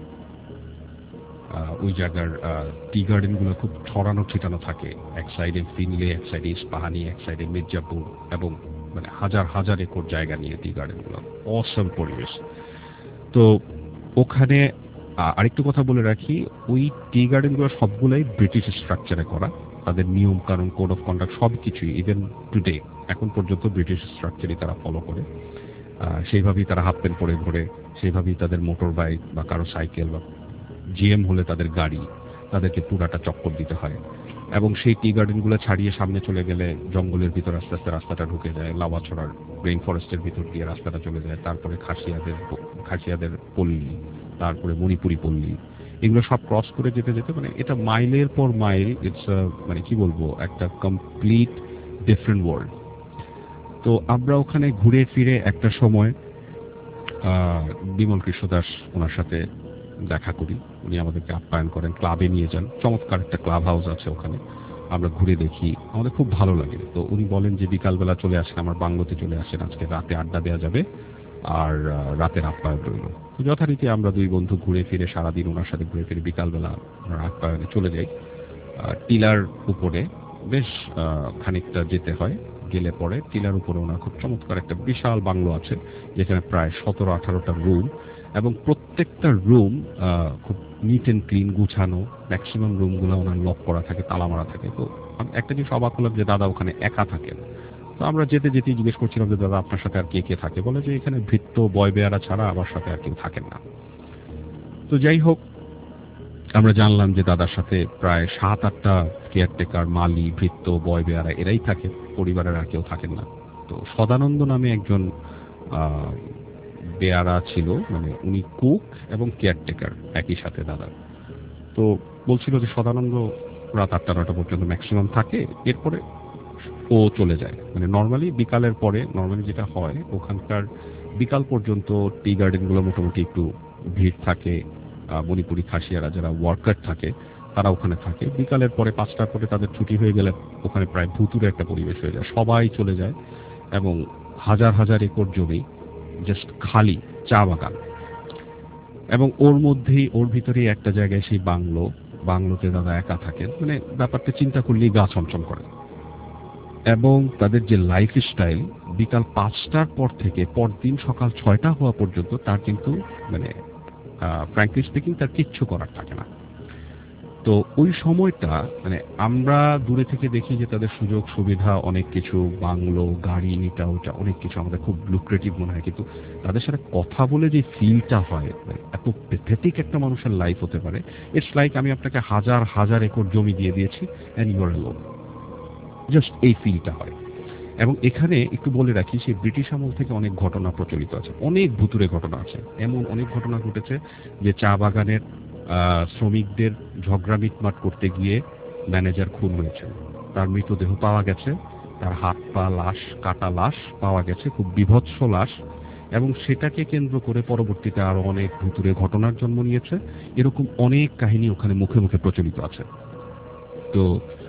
টি গার্ডেনগুলো খুব ছড়ানো ছিটানো থাকে। এক সাইডে ফিনলে, এক সাইডে ইস্পাহানি, এক সাইডে মির্জাপুর, এবং মানে হাজার হাজার একর জায়গা নিয়ে টি গার্ডেনগুলো। অসম পরিবেশ। তো ওখানে আরেকটু কথা বলে রাখি, ওই টি গার্ডেনগুলো সবগুলোই ব্রিটিশ স্ট্রাকচারে করা। তাদের নিয়ম কানুন, কোড অফ কন্ডাক্ট সবকিছুই ইভেন টুডে এখন পর্যন্ত ব্রিটিশ স্ট্রাকচারই তারা ফলো করে। সেইভাবেই তারা হাফ প্যান্ট পরে ঘোরে, সেইভাবেই তাদের মোটর বাইক বা কারো সাইকেল বা জিএম হলে তাদের গাড়ি, তাদেরকে পুরাটা চক্কর দিতে হয়। এবং সেই টি গার্ডেনগুলো ছাড়িয়ে সামনে চলে গেলে জঙ্গলের ভিতর আস্তে আস্তে রাস্তাটা ঢুকে যায়, লাভাছড়ার রেইন ফরেস্টের ভিতর দিয়ে রাস্তাটা চলে যায়, তারপরে খাসিয়াদের পল্লী, তারপরে মণিপুরি পল্লী, এগুলো সব ক্রস করে যেতে যেতে মানে এটা মাইলের পর মাইল, ইটস মানে কি বলবো, একটা কমপ্লিট ডিফারেন্ট ওয়ার্ল্ড। তো আমরা ওখানে ঘুরে ফিরে একটা সময় বিমল কৃষ্ণ দাস ওনার সাথে দেখা করি। উনি আমাদেরকে আপ্যায়ন করেন, ক্লাবে নিয়ে যান, চমৎকার একটা ক্লাব হাউস আছে ওখানে, আমরা ঘুরে দেখি, আমাদের খুব ভালো লাগে। তো উনি বলেন যে বিকালবেলা চলে আসেন, আমার বাংলোতে চলে আসেন, আজকে রাতে আড্ডা দেওয়া যাবে আর রাতের আপ্যায়ন রইল। তো যথারীতি আমরা দুই বন্ধু ঘুরে ফিরে সারাদিন ওনার সাথে ঘুরে ফিরে বিকালবেলা ওনার আপ্যায়নে চলে যাই। টিলার উপরে বেশ খানিকটা যেতে হয়, গেলে পরে টিলার উপরে ওনার খুব চমৎকার একটা বিশাল বাংলো আছে, যেখানে প্রায় 17-18টা রুম, এবং প্রত্যেকটা রুম খুব নিট অ্যান্ড ক্লিন, গুছানো। ম্যাক্সিমাম রুমগুলো ওনার লক করা থাকে, তালা মারা থাকে। তো একটা জিনিস অবাক হলাম যে দাদা ওখানে একা থাকেন। তো আমরা যেতে যেতেই জিজ্ঞেস করছিলাম যে দাদা আপনার সাথে আর কে কে থাকে, বলে যে এখানে ভৃত্য বয় বেয়ারা ছাড়া আমার সাথে আর কেউ থাকেন না। তো যাই হোক, আমরা জানলাম যে দাদার সাথে প্রায় 7-8টা কেয়ারটেকার, মালি, ভৃত্য, বয় বেয়ারা এরাই থাকে, পরিবারের আর কেউ থাকেন না। তো সদানন্দ নামে একজন বেয়ারা ছিল, মানে উনি কুক এবং কেয়ারটেকার একই সাথে দাদা। তো বলছিল যে সদানন্দ রাত 8টা-9টা পর্যন্ত ম্যাক্সিমাম থাকে, এরপরে ও চলে যায়। মানে নর্মালি বিকালের পরে নর্মালি যেটা হয় ওখানকার বিকাল পর্যন্ত টি গার্ডেনগুলো মোটামুটি একটু ভিড় থাকে, মণিপুরি খাসিয়ারা যারা ওয়ার্কার থাকে তারা ওখানে থাকে। বিকালের পরে 5টার পরে তাদের ছুটি হয়ে গেলে ওখানে প্রায় ভুতুরে একটা পরিবেশ হয়ে যায়, সবাই চলে যায় এবং হাজার হাজার একর জমি জাস্ট খালি চা বাগান। এবং ওর ভিতরেই একটা জায়গায় সেই বাংলোতে দাদা একা থাকেন। মানে ব্যাপারটা চিন্তা করলেই গা ছমছম করে। এবং তাদের যে লাইফ স্টাইল, বিকাল 5টার পর থেকে পরদিন সকাল 6টা হওয়া পর্যন্ত তার কিন্তু মানে ফ্র্যাঙ্কলি স্পিকিং তার কিচ্ছু করার থাকে না। তো ওই সময়টা মানে আমরা দূরে থেকে দেখি যে তাদের সুযোগ সুবিধা অনেক কিছু, বাংলো, গাড়ি, এটা ওটা অনেক কিছু আমাদের খুব লুক্রেটিভ মনে হয়, কিন্তু তাদের সাথে কথা বলে যে ফিলটা হয়, এত প্যাথেটিক একটা মানুষের লাইফ হতে পারে। ইটস লাইক আমি আপনাকে হাজার হাজার একর জমি দিয়ে দিয়েছি and you are alone, just এই ফিলটা হয়। এবং এখানে একটু বলে রাখি, সেই ব্রিটিশ আমল থেকে অনেক ঘটনা প্রচলিত আছে, অনেক ভুতুরে ঘটনা আছে। এমন অনেক ঘটনা ঘটেছে যে চা বাগানের শ্রমিকদের ঝগড়া মিটমাট করতে গিয়ে ম্যানেজার খুন হয়েছে, তার মৃতদেহ পাওয়া গেছে, তার হাত পা লাশ, কাটা লাশ পাওয়া গেছে, খুব বীভৎস লাশ। এবং সেটাকে কেন্দ্র করে পরবর্তীতে আরো অনেক ভুতুরে ঘটনার জন্ম নিয়েছে। এরকম অনেক কাহিনী ওখানে মুখে মুখে প্রচলিত আছে। তো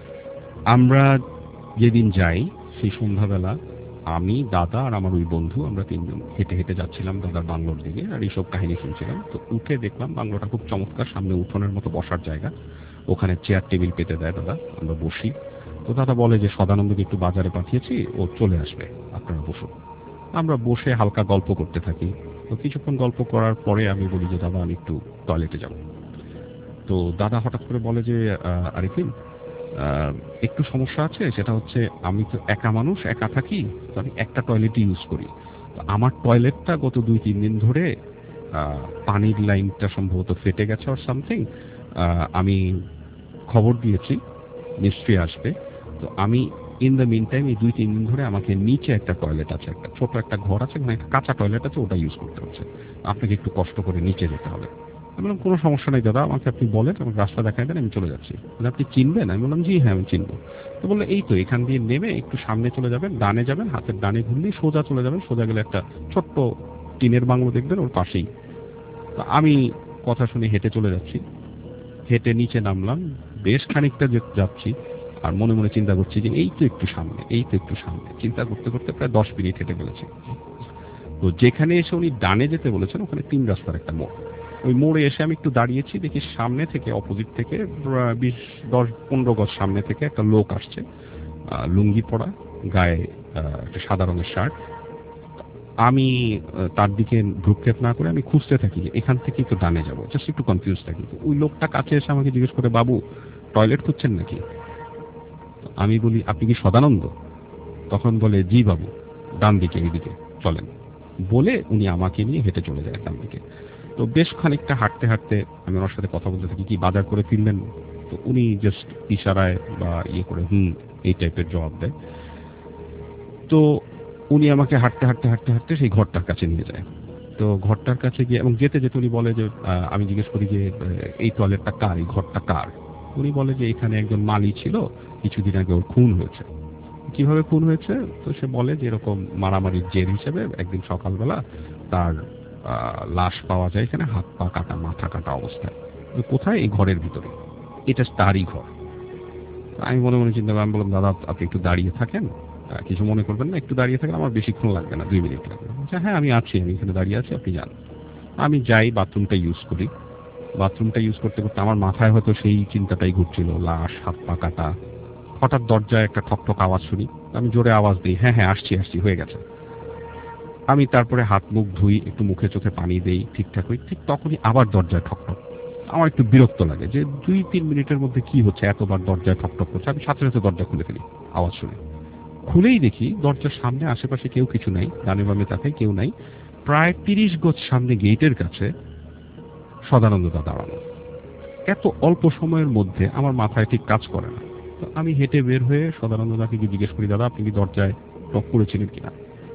আমরা যেদিন যাই সেই সন্ধ্যাবেলা আমি, দাদা আর আমার ওই বন্ধু, আমরা তিনজন হেঁটে হেঁটে যাচ্ছিলাম দাদার বাংলোর দিকে আর এইসব কাহিনী শুনছিলাম। তো উঠে দেখলাম বাংলোটা খুব চমৎকার, সামনে উঠোনের মতো বসার জায়গা, ওখানে চেয়ার টেবিল পেতে দেয় দাদা, আমরা বসি। তো দাদা বলে যে সদানন্দকে একটু বাজারে পাঠিয়েছি, ও চলে আসবে, আপনারা বসুন। আমরা বসে হালকা গল্প করতে থাকি। তো কিছুক্ষণ গল্প করার পরে আমি বলি যে দাদা আমি একটু টয়লেটে যাব। তো দাদা হঠাৎ করে বলে যে আরিফিন, একটু সমস্যা আছে, সেটা হচ্ছে আমি তো একা মানুষ, একা থাকি, তো আমি একটা টয়লেটই ইউজ করি। তো আমার টয়লেটটা গত 2-3 দিন ধরে পানির লাইনটা সম্ভবত ফেটে গেছে আর সামথিং। আমি খবর দিয়েছি মিস্ত্রি আসবে। তো আমি ইন দ্য মিন টাইম এই 2-3 দিন ধরে আমাকে নিচে একটা টয়লেট আছে, একটা ছোট একটা ঘর আছে, মানে একটা কাঁচা টয়লেট আছে, ওটা ইউজ করতে হচ্ছে, আপনাকে একটু কষ্ট করে নিচে যেতে হবে। আমি বললাম কোনো সমস্যা নেই দাদা, আমাকে আপনি বলেন, আমাকে রাস্তা দেখাই দেন, আমি চলে যাচ্ছি। আপনি চিনবেন? আমি বললাম জি হ্যাঁ আমি চিনবো। তো বললো এই তো এখান দিয়ে নেমে একটু সামনে চলে যাবেন, ডানে যাবেন, হাতের ডানে ঘুরলেই সোজা চলে যাবেন, সোজা গেলে একটা ছোট্ট টিনের বাংলো দেখবেন, ওর পাশেই। তো আমি কথা শুনে হেঁটে চলে যাচ্ছি, হেঁটে নিচে নামলাম, বেশ খানিকটা যাচ্ছি আর মনে মনে চিন্তা করছি যে এই তো একটু সামনে, এই তো একটু সামনে, চিন্তা করতে করতে প্রায় 10 মিনিট হেঁটে ফেলেছি। তো যেখানে এসে উনি ডানে যেতে বলেছেন ওখানে 3 রাস্তার একটা মোড়। ওই মোড়ে এসে আমি একটু দাঁড়িয়েছি, দেখি সামনে থেকে, অপোজিট থেকে 10-15 গজ সামনে থেকে একটা লোক আসছে, লুঙ্গি পরা, গায়ে একটা সাদা রঙের শার্ট। আমি তার দিকে ভ্রুক্ষেপ না করে আমি খুঁজতে থাকি যে এখান থেকেই তো ডানে যাবো, জাস্ট একটু কনফিউজ থাকি। ওই লোকটা কাছে এসে আমাকে জিজ্ঞেস করে, বাবু টয়লেট খুঁজছেন নাকি? আমি বলি আপনি কি সদানন্দ? তখন বলে জি বাবু, ডান দিকে, এইদিকে চলেন, বলে উনি আমাকে নিয়ে হেঁটে চলে যায় ডান দিকে। তো বেশ খানিকটা হাঁটতে হাঁটতে আমি ওনার সাথে কথা বলতে থাকি, কি বাজার করে ফিরলেন? তো উনি জাস্ট ইশারায় বা ইয়ে করে এই টাইপের জবাব দেয়। তো উনি আমাকে হাঁটতে হাঁটতে হাঁটতে হাঁটতে সেই ঘরটার কাছে নিয়ে যায়। তো ঘরটার কাছে গিয়ে এবং যেতে যেতে উনি বলে যে আমি জিজ্ঞেস করি যে এই টয়লেটটা কার, এই ঘরটা কার? উনি বলে যে এখানে একজন মালি ছিল, কিছুদিন আগে ওর খুন হয়েছে। কিভাবে খুন হয়েছে? তো সে বলে যে এরকম মারামারির জের হিসেবে একদিন সকালবেলা তার লাশ পাওয়া যায় এখানে, হাত পা কাটা, মাথা কাটা অবস্থায়। তো কোথায়? এই ঘরের ভিতরে। এটা তারই ঘর। আমি মনে মনে চিন্তা করলাম, বললাম দাদা আপনি একটু দাঁড়িয়ে থাকেন, কিছু মনে করবেন না, একটু দাঁড়িয়ে থাকেন, আমার বেশিক্ষণ লাগবে না, 2 মিনিট লাগবে। বলছে হ্যাঁ আমি আছি, আমি এখানে দাঁড়িয়ে আছি, আপনি যান। আমি যাই, বাথরুমটা ইউজ করি। বাথরুমটা ইউজ করতে করতে আমার মাথায় হয়তো সেই চিন্তাটাই ঘুরছিল, লাশ, হাত পা কাটা। হঠাৎ দরজায় একটা ঠকঠক আওয়াজ শুনি। আমি জোরে আওয়াজ দিই, হ্যাঁ হ্যাঁ আসছি আসছি, হয়ে গেছে। আমি তারপরে হাত মুখ ধুই, একটু মুখে চোখে পানি দেই, ঠিকঠাক হই, ঠিক তখনই আবার দরজায় ঠকঠক। আমার একটু বিরক্ত লাগে যে 2-3 মিনিটের মধ্যে কি হচ্ছে, এতবার দরজায় ঠকঠক করছে। আমি সাথে সাথে দরজা খুলে ফেলি আওয়াজ শুনে। খুলেই দেখি দরজার সামনে আশেপাশে কেউ কিছু নাই, ডানে বামে তাকাই, কেউ নাই। প্রায় 30 গজ সামনে গেটের কাছে সদানন্দদা দাঁড়ানো। এত অল্প সময়ের মধ্যে আমার মাথায় ঠিক কাজ করে না। তো আমি হেঁটে বের হয়ে সদানন্দদাকে গিয়ে জিজ্ঞেস করি, দাদা আপনি কি দরজায় নক করেছিলেন কিনা?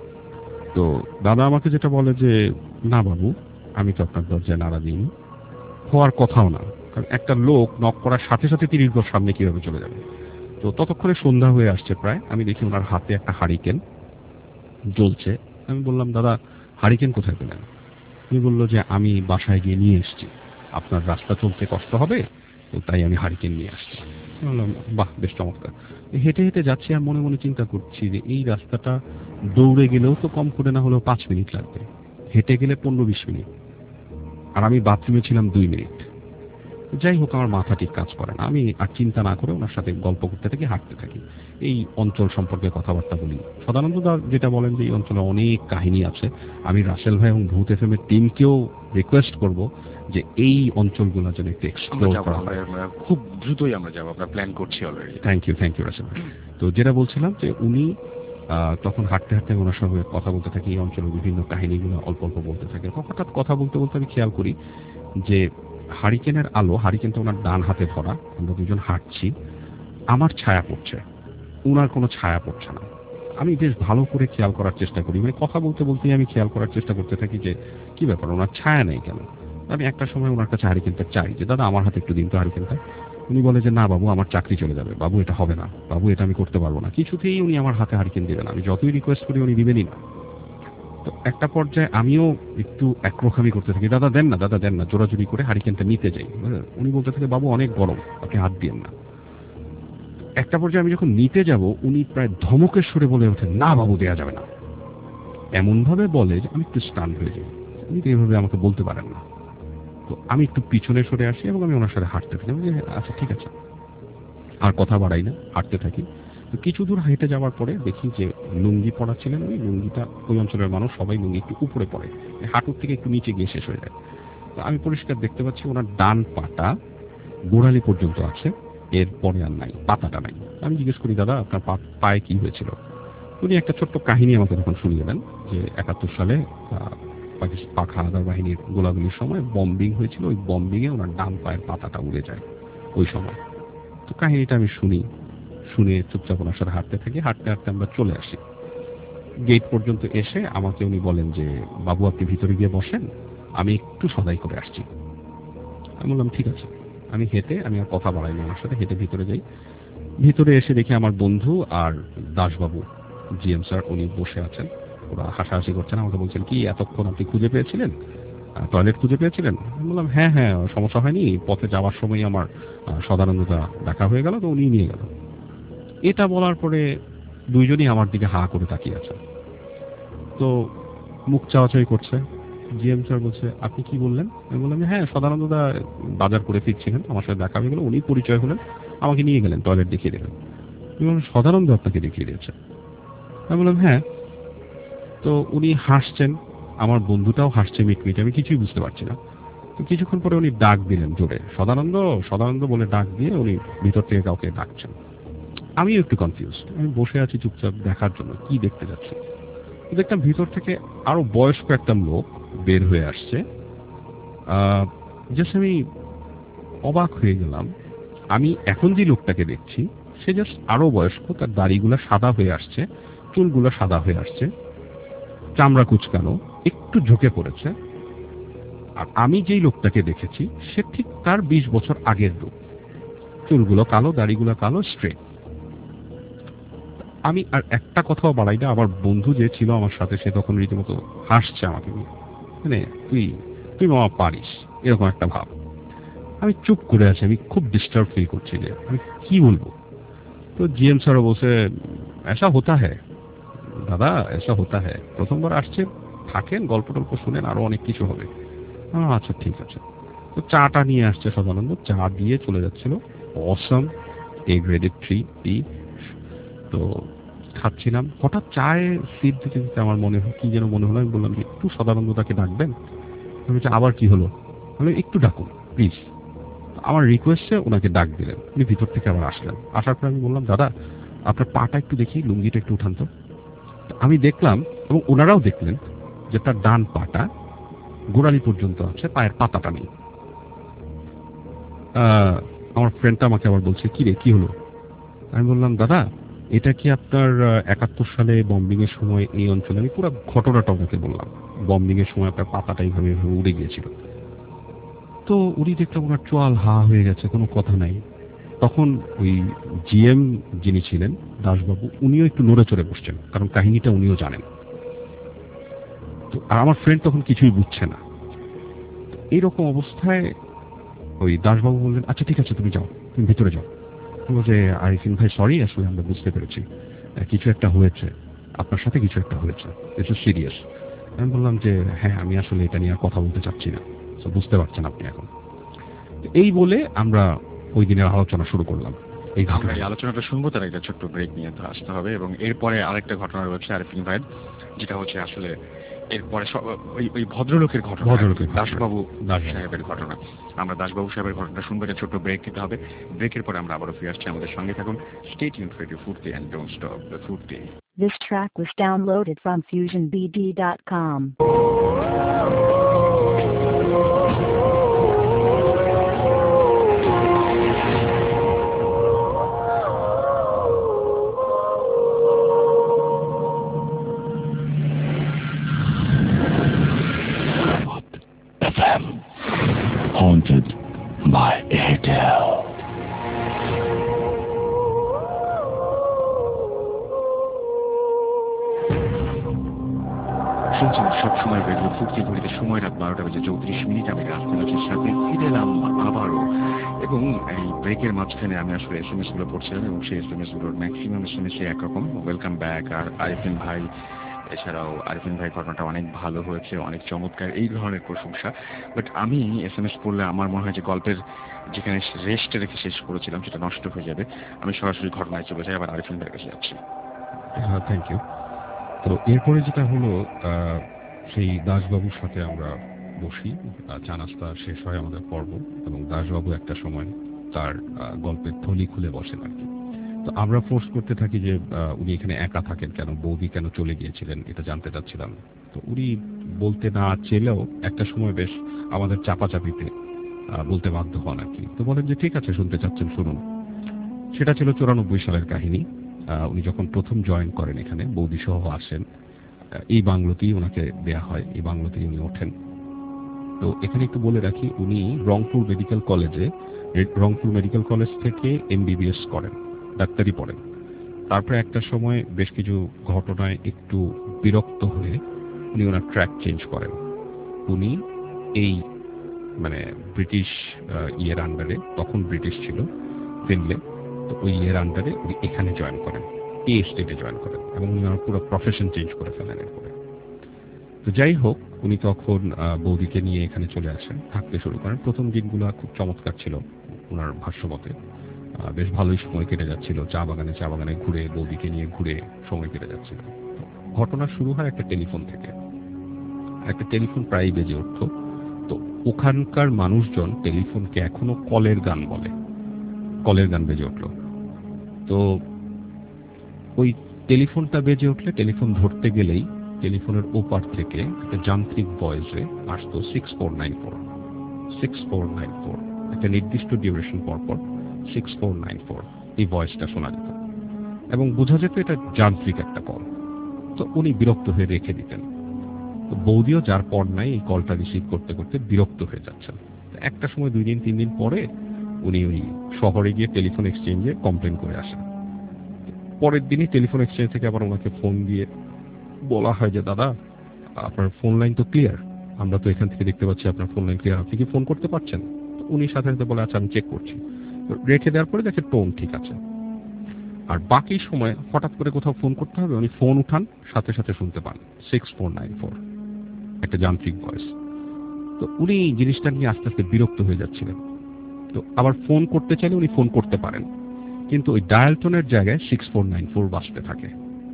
তো দাদা আমাকে যেটা বলে যে না বাবু, আমি তো আপনার দরজায় নাড়া দিইনি, হওয়ার কথাও না, কারণ একটা লোক নক করার সাথে সাথে 30 গজ সামনে কিভাবে চলে যাবে। তো ততক্ষণে সন্ধ্যা হয়ে আসছে প্রায়। আমি দেখি ওনার হাতে একটা হারিকেন জ্বলছে। আমি বললাম দাদা হারিকেন কোথায় পেলেন? উনি বললো যে আমি বাসায় গিয়ে নিয়ে এসেছি, আপনার রাস্তা চলতে কষ্ট হবে তো তাই আমি হারিকেন নিয়ে আসছি। বললাম বাহ বেশ চমৎকার। হেঁটে হেঁটে যাচ্ছি আর মনে মনে চিন্তা করছি যে এই রাস্তাটা দৌড়ে গেলেও তো কম করে না হলেও 5 মিনিট লাগবে, হেঁটে গেলে 15-20 মিনিট, আর আমি বাথরুমে ছিলাম 2 মিনিট। যাই হোক আমার মাথা ঠিক কাজ করে না। আমি আর চিন্তা না করে ওনার সাথে গল্প করতে থাকি, হাঁটতে থাকি, এই অঞ্চল সম্পর্কে কথাবার্তা বলি। সদানন্দ দা যেটা বলেন যে এই অঞ্চলে অনেক কাহিনী আছে। আমি রাসেল ভাই এবং ভূত এফএম এর টিমকেও রিকোয়েস্ট করব যে এই অঞ্চলগুলো যেন একটু এক্সপ্লোর করা হয়। খুব দ্রুতই আমরা যাবো, আমরা প্ল্যান করছি অলরেডি। থ্যাংক ইউ রাসেল ভাই। তো যেটা বলছিলাম যে উনি তখন হাঁটতে হাঁটতে ওনার সঙ্গে কথা বলতে থাকি, এই অঞ্চলের বিভিন্ন কাহিনীগুলো অল্প অল্প বলতে থাকে। হঠাৎ কথা বলতে বলতে আমি খেয়াল করি যে হারিকেনের আলো, হারিকেনটা ওনার ডান হাতে ধরা, আমরা দুজন হাঁটছি, আমার ছায়া পড়ছে, ওনার কোনো ছায়া পড়ছে না। আমি বেশ ভালো করে খেয়াল করার চেষ্টা করি, মানে কথা বলতে বলতেই আমি খেয়াল করার চেষ্টা করতে থাকি যে কি ব্যাপার, ওনার ছায়া নেই কেন। আমি একটা সময় ওনার কাছে হারিকেনটা চাই যে দাদা আমার হাতে একটু দিন তো হারিকেনটা। উনি বলে যে না বাবু আমার চাকরি চলে যাবে, বাবু এটা হবে না, বাবু এটা আমি করতে পারবো না। কিছুতেই উনি আমার হাতে হারিকেন দেবেন, আমি যতই রিকোয়েস্ট করি উনি দিবেনই না। তো একটা পর্যায়ে আমিও একটু একরোখামি করতে থাকি, দাদা দেন না, দাদা দেন না, জোরাজুরি করে হারিকেনটা নিতে যাই। উনি বলতে থাকে বাবু অনেক গরম, আপনি হাত দিয়েন না। একটা পর্যায়ে আমি যখন নিতে যাব উনি প্রায় ধমকের সুরে বলে ওঠেন, না বাবু দেয়া যাবে না। এমন ভাবে বলে যে আমি একটু স্টান হয়ে যাই, উনি তো এইভাবে আমাকে বলতে পারেন না। তো আমি একটু পিছনে সরে আসি এবং আমি ওনার সাথে হাঁটতে থাকি। আমি আচ্ছা ঠিক আছে, আর কথা বাড়াই না, হাঁটতে থাকি। তো কিছু দূর হেঁটে যাওয়ার পরে দেখি যে লুঙ্গি পরা ছিলেন, ওই লুঙ্গিটা ওই অঞ্চলের মানুষ সবাই লুঙ্গি একটু উপরে পড়ে, হাঁটুর থেকে একটু নিচে গিয়ে শেষ হয়ে যায়। তো আমি পরিষ্কার দেখতে পাচ্ছি ওনার ডান পাটা গোড়ালি পর্যন্ত আছে, এর পরে আর নাই, পাতাটা নাই। আমি জিজ্ঞেস করি দাদা আপনার পায়ে কি হয়েছিল? উনি একটা ছোট্ট কাহিনী আমাকে তখন শুনিয়ে দেন যে 71 সালে পাক হানাদার বাহিনীর গোলাগুলির সময় বম্বিং হয়েছিল, ওই বম্বিং এ ওনার ডান পায়ের পাতাটা উড়ে যায় ওই সময়। তো কাহিনীটা আমি শুনে চুপচাপ ওনার সাথে হাঁটতে থাকি। হাঁটতে হাঁটতে আমরা চলে আসি গেট পর্যন্ত। এসে আমাকে উনি বলেন যে বাবু আপনি ভিতরে গিয়ে বসেন, আমি একটু সদাই করে আসছি। আমি বললাম ঠিক আছে। আমি আর কথা বাড়াইনি, ওনার সাথে হেঁটে ভিতরে যাই। ভিতরে এসে দেখি আমার বন্ধু আর দাসবাবু জিএম স্যার উনি বসে আছেন, ওরা হাসাহাসি করছেন। আমাকে বলছেন কি এতক্ষণ আপনি খুঁজে পেয়েছিলেন, টয়লেট খুঁজে পেয়েছিলেন? আমি বললাম হ্যাঁ হ্যাঁ সমস্যা হয়নি, পথে যাওয়ার সময় আমার সদানন্দদা দেখা হয়ে গেল, তো উনি নিয়ে গেল। এটা বলার পরে দুইজনই আমার দিকে হা করে তাকিয়ে আছে, তো মুখ চাওয়াচাই করছে। জিএম স্যার বলছে আপনি কি বললেন? আমি বললাম হ্যাঁ সদানন্দদা বাজার করে ফিরছিলেন, আমার সাথে দেখা হয়ে গেল, উনি পরিচয় হলেন, আমাকে নিয়ে গেলেন, টয়লেট দেখিয়ে দিলেন। আমি বললাম সদানন্দ আপনাকে দেখিয়ে দিয়েছে? আমি বললাম হ্যাঁ। তো উনি হাসছেন, আমার বন্ধুটাও হাসছে মিটমিট, আমি কিছুই বুঝতে পারছি না। তো কিছুক্ষণ পরে উনি ডাক দিলেন জোরে, সদানন্দ সদানন্দ বলে ডাক দিয়ে উনি ভিতর থেকে কাউকে ডাকছেন। আমিও একটু কনফিউজ, আমি বসে আছি চুপচাপ দেখার জন্য কি দেখতে যাচ্ছি। দেখতাম ভিতর থেকে আরো বয়স্ক একটা লোক বের হয়ে আসছে, জাস্ট আমি অবাক হয়ে গেলাম। আমি এখন যে লোকটাকে দেখছি সে জাস্ট আরো বয়স্ক, তার দাড়িগুলো সাদা হয়ে আসছে, চুলগুলো সাদা হয়ে আসছে, চামড়া কুচকানো, একটু ঝুঁকে পড়েছে। আর আমি যেই লোকটাকে দেখেছি সে ঠিক তার 20 বছর আগের লোক, চুলগুলো কালো, দাড়িগুলো কালো, স্ট্রেট। আমি আর একটা কথাও বাড়াই না। আমার বন্ধু যে ছিল আমার সাথে সে তখন রীতিমতো হাসছে আমাকে নিয়ে, মানে তুই তুই মামা পারিস, এরকম একটা ভাব। আমি চুপ করে আছি, আমি খুব ডিস্টার্ব ফিল করছি যে আমি কি বলবো। তো জিএম স্যারও বলছে এসা হতা হ্যায় দাদা, এসা হতা হ্যায়, প্রথমবার আসছে, থাকেন, গল্প টল্প শুনেন, আরো অনেক কিছু হবে। আচ্ছা ঠিক আছে। তো চাটা নিয়ে আসছে সদানন্দ, চা দিয়ে চলে যাচ্ছিল। অসম, এ গ্রেডেড 3 তো খাচ্ছিলাম, হঠাৎ চায়ে সিট দিতে দিতে আমার মনে হয় কি যেন মনে হলো, আমি বললাম একটু সদানন্দ তাকে ডাকবেন। আমি বলছি আবার কি হলো? একটু ডাকুন প্লিজ। আমার রিকোয়েস্টে ওনাকে ডাক দিলেন, উনি ভিতর থেকে আবার আসলেন। আসার পর আমি বললাম দাদা আপনার পাটা একটু দেখি, লুঙ্গিটা একটু উঠান তো। আমি দেখলাম এবং ওনারাও দেখলেন যে তার ডান পাটা গোড়ালি পর্যন্ত আছে, পায়ের পাতাটা নেই। আমার ফ্রেন্ডটা আমাকে আবার বলছে কি রে কি হলো? আমি বললাম দাদা এটা কি আপনার 71 সালে বম্বিং এর সময় এই অঞ্চলে, আমি পুরো ঘটনাটা ওনাকে বললাম, বম্বিং এর সময় আপনার পাতাটা এইভাবে উড়ে গিয়েছিল। তো উনি দেখলাম ওনার চোয়াল হা হয়ে গেছে, কোনো কথা নাই। তখন ওই জিএম যিনি ছিলেন দাসবাবু, উনিও একটু নড়ে চড়ে বসছেন, কারণ কাহিনীটা উনিও জানেন। তো আর আমার ফ্রেন্ড তখন কিছুই বুঝছে না। এইরকম অবস্থায় ওই দাসবাবু বললেন আচ্ছা ঠিক আছে তুমি যাও, তুমি ভিতরে যাও। বলছে আরিফিন ভাই সরি, আসলে আমরা বুঝতে পেরেছি কিছু একটা হয়েছে, আপনার সাথে কিছু একটা হয়েছে, কিছু সিরিয়াস। আমি বললাম যে হ্যাঁ আমি আসলে এটা নিয়ে আর কথা বলতে চাচ্ছি না, তো বুঝতে পারছেন আপনি এখন। এই বলে আমরা ওই দিনের আলোচনা শুরু করলাম। আমরা এই আলোচনাটা শুনবো, তার একটা ছোট্ট ব্রেক নিয়ে তো আসতে হবে, এবং এরপরে আরেকটা ঘটনা রয়েছে আরিফিন ভাইয়ের, যেটা হচ্ছে আসলে এরপরে ওই ভদ্রলোকের ঘটনা, দাসবাবু সাহেবের ঘটনা। আমরা দাসবাবু সাহেবের ঘটনাটা শুনবো, একটা ছোট্ট ব্রেক নিতে হবে। ব্রেকের পরে আমরা আবারও ফিরে আসছি, আমাদের সঙ্গে থাকুন। Stay tuned for radio Foorti and don't stop the Foorti. This track was downloaded from FusionBD.com. FM, haunted by Airtel. শুনছেন সবসময় রেডিও ফুর্তি ঘড়িতে সময় রাত 12:34। আমি রাজনীতির সাথে ফিরে এলাম আবারও, এবং এই ব্রেকের মাঝখানে আমি আসলে SMS গুলো পড়ছিলাম, এবং সেই SMS গুলোর ম্যাক্সিমাম SMS একরকম, ওয়েলকাম ব্যাক আর আরিফিন ভাই। এছাড়াও আরিফিন ভাই ঘটনাটা অনেক ভালো হয়েছে, অনেক চমৎকার, এই ধরনের প্রশংসা। বাট আমি SMS পড়লে আমার মনে হয় যে গল্পের যেখানে রেস্টে রেখে শেষ করেছিলাম সেটা নষ্ট হয়ে যাবে। আমি সরাসরি ঘটনায় চলে যাই, আবার আরিফিন ভাইয়ের কাছে যাচ্ছি। হ্যাঁ থ্যাংক ইউ। তো এরপরে যেটা হলো, সেই দাসবাবুর সাথে আমরা বসি, চা নাস্তা শেষ হয় আমাদের পর্ব, এবং দাসবাবু একটা সময় তার গল্পের থলি খুলে বসেন আর কি। তো আমরা ফোর্স করতে থাকি যে উনি এখানে একা থাকেন কেন, বৌদি কেন চলে গিয়েছিলেন, এটা জানতে চাচ্ছিলাম। তো উনি বলতে না চেলেও একটা সময় বেশ আমাদের চাপাচাপিতে বলতে বাধ্য হন আর কি। তো বলেন যে ঠিক আছে শুনতে চাচ্ছেন শুনুন। সেটা ছিল 94 সালের কাহিনী। উনি যখন প্রথম জয়েন করেন এখানে, বৌদি সহ আসেন, এই বাংলোতেই ওনাকে দেয়া হয়, এই বাংলোতেই উনি ওঠেন। তো এখানে একটু বলে রাখি, উনি রংপুর মেডিকেল কলেজ থেকে MBBS করেন, ডাক্তারি পড়েন। তারপরে একটা সময় বেশ কিছু ঘটনায় একটু বিরক্ত হয়ে উনি ওনার ট্র্যাক চেঞ্জ করেন। উনি এই মানে ব্রিটিশ ইয়ের আন্ডারে, তখন ব্রিটিশ ছিল ফিনলে, তো ওই ইয়ের আন্ডারে উনি এখানে জয়েন করেন, এই স্টেটে জয়েন করেন, এবং উনি ওনার পুরো প্রফেশন চেঞ্জ করে ফেলেন এরপরে। তো যাই হোক, উনি তখন বৌদিকে নিয়ে এখানে চলে আসেন, থাকতে শুরু করেন। প্রথম দিনগুলো খুব চমৎকার ছিল ওনার ভাষ্যমতে, বেশ ভালোই সময় কেটে যাচ্ছিল, চা বাগানে ঘুরে, বৌদিকে নিয়ে ঘুরে সময় কেটে যাচ্ছিল। ঘটনা শুরু হয় একটা টেলিফোন থেকে। একটা টেলিফোন প্রায় বেজে উঠত। তো ওখানকার মানুষজন টেলিফোনকে এখনো কলের গান বলে, কলের গান বেজে উঠল। তো ওই টেলিফোনটা বেজে উঠলে, টেলিফোন ধরতে গেলেই টেলিফোনের ওপার থেকে একটা যান্ত্রিক ভয়েসে আসতো 6494। 6494, একটা নির্দিষ্ট ডিউরেশন পর পর 6494 এই ভয়েসটা শোনা যেত এবং বোঝা যেত এটা যান্ত্রিক একটা কল। তো উনি বিরক্ত হয়ে রেখে দিতেন। তো বৌদিও যার পর নাই এই কলটা রিসিভ করতে করতে বিরক্ত হয়ে যাচ্ছেন। একটা সময় 2 দিন 3 দিন পরে উনি ওই শহরে গিয়ে টেলিফোন এক্সচেঞ্জে কমপ্লেন করে আসেন। পরের দিনই টেলিফোন এক্সচেঞ্জ থেকে আবার ওনাকে ফোন দিয়ে বলা হয় যে দাদা আপনার ফোন লাইন তো ক্লিয়ার, আমরা তো এখান থেকে দেখতে পাচ্ছি আপনার ফোন লাইন ক্লিয়ার, আপনি কি ফোন করতে পারছেন? উনি সাথে সাথে বলে আচ্ছা আমি চেক করছি। রেখে দেওয়ার পরে দেখে টোন ঠিক আছে। আর বাকি সময় হঠাৎ করে কোথাও ফোন করতে হবে, উনি ফোন উঠান, সাথে সাথে শুনতে পান 6494 একটা যান্ত্রিক ভয়েস। তো উনি জিনিসটা নিয়ে আস্তে আস্তে বিরক্ত হয়ে যাচ্ছিলেন। তো আবার ফোন করতে চাইলে উনি ফোন করতে পারেন, কিন্তু ওই ডায়াল টোনের জায়গায় 6494 বাজতে থাকে।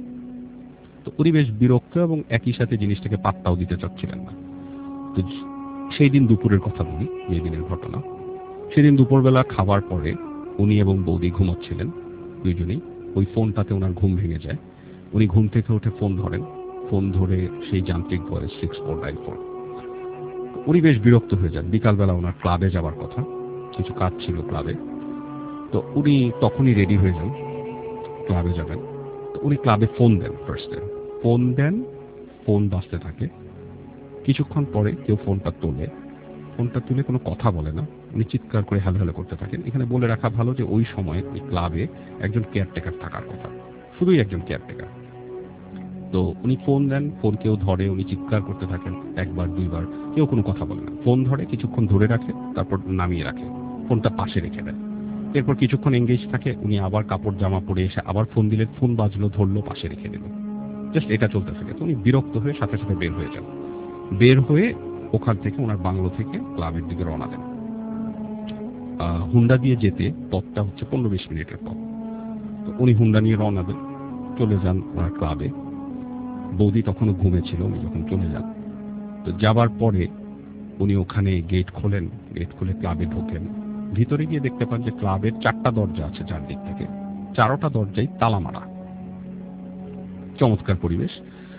তো উনি বেশ বিরক্ত এবং একই সাথে জিনিসটাকে পাত্তাও দিতে চাচ্ছিলেন না। তো সেই দিন দুপুরের কথা বলি, এই দিনের ঘটনা। সেদিন দুপুরবেলা খাবার পরে উনি এবং বৌদি ঘুমাচ্ছিলেন দুইজনেই। ওই ফোনটাতে ওনার ঘুম ভেঙে যায়। উনি ঘুম থেকে উঠে ফোন ধরেন, ফোন ধরে সেই যান্ত্রিক ভয়েস 6494। উনি বেশ বিরক্ত হয়ে যান। বিকালবেলা ওনার ক্লাবে যাওয়ার কথা, কিছু কাজ ছিল ক্লাবে। তো উনি তখনই রেডি হয়ে যান, ক্লাবে যাবেন। তো উনি ক্লাবে ফোন দেন, ফার্স্টে ফোন দেন, ফোন বাজতে থাকে। কিছুক্ষণ পরে কেউ ফোনটা তুলে কোনো কথা বলে না, উনি চিৎকার করে হ্যালো হ্যালো করতে থাকেন। এখানে বলে রাখা ভালো যে ওই সময় ওই ক্লাবে একজন কেয়ারটেকার থাকার কথা, শুধুই একজন কেয়ারটেকার। তো উনি ফোন দেন, ফোন কেউ ধরে, উনি চিৎকার করতে থাকেন 1 বার 2 বার, কেউ কোনো কথা বলে না। ফোন ধরে, কিছুক্ষণ ধরে রাখে, তারপর নামিয়ে রাখে, ফোনটা পাশে রেখে দেয়। এরপর কিছুক্ষণ এঙ্গেজ থাকে, উনি আবার কাপড় জামা পরে এসে আবার ফোন দিলেন, ফোন বাজলো, ধরলো, পাশে রেখে দিল। জাস্ট এটা চলতে থাকে। তো উনি বিরক্ত হয়ে সাথে সাথে বের হয়ে যান। বের হয়ে ওখান থেকে ওনার বাংলো থেকে ক্লাবের দিকে রওনা দেন। হুন্ডা দিয়ে যেতে পথটা হচ্ছে 15-20 মিনিটের পথ। তো উনি হুন্ডা নিয়ে রওনা দেন, চলে যান ওনার ক্লাবে। বৌদি তখনও ঘুমেছিল উনি যখন চলে যান। তো যাবার পরে উনি ওখানে গেট খোলেন, গেট খুলে ক্লাবে ঢোকেন। ভিতরে গিয়ে দেখতে পান যে ক্লাবের 4টা দরজা আছে চারদিক থেকে, 4টা দরজাই তালা মারা। চমৎকার পরিবেশ।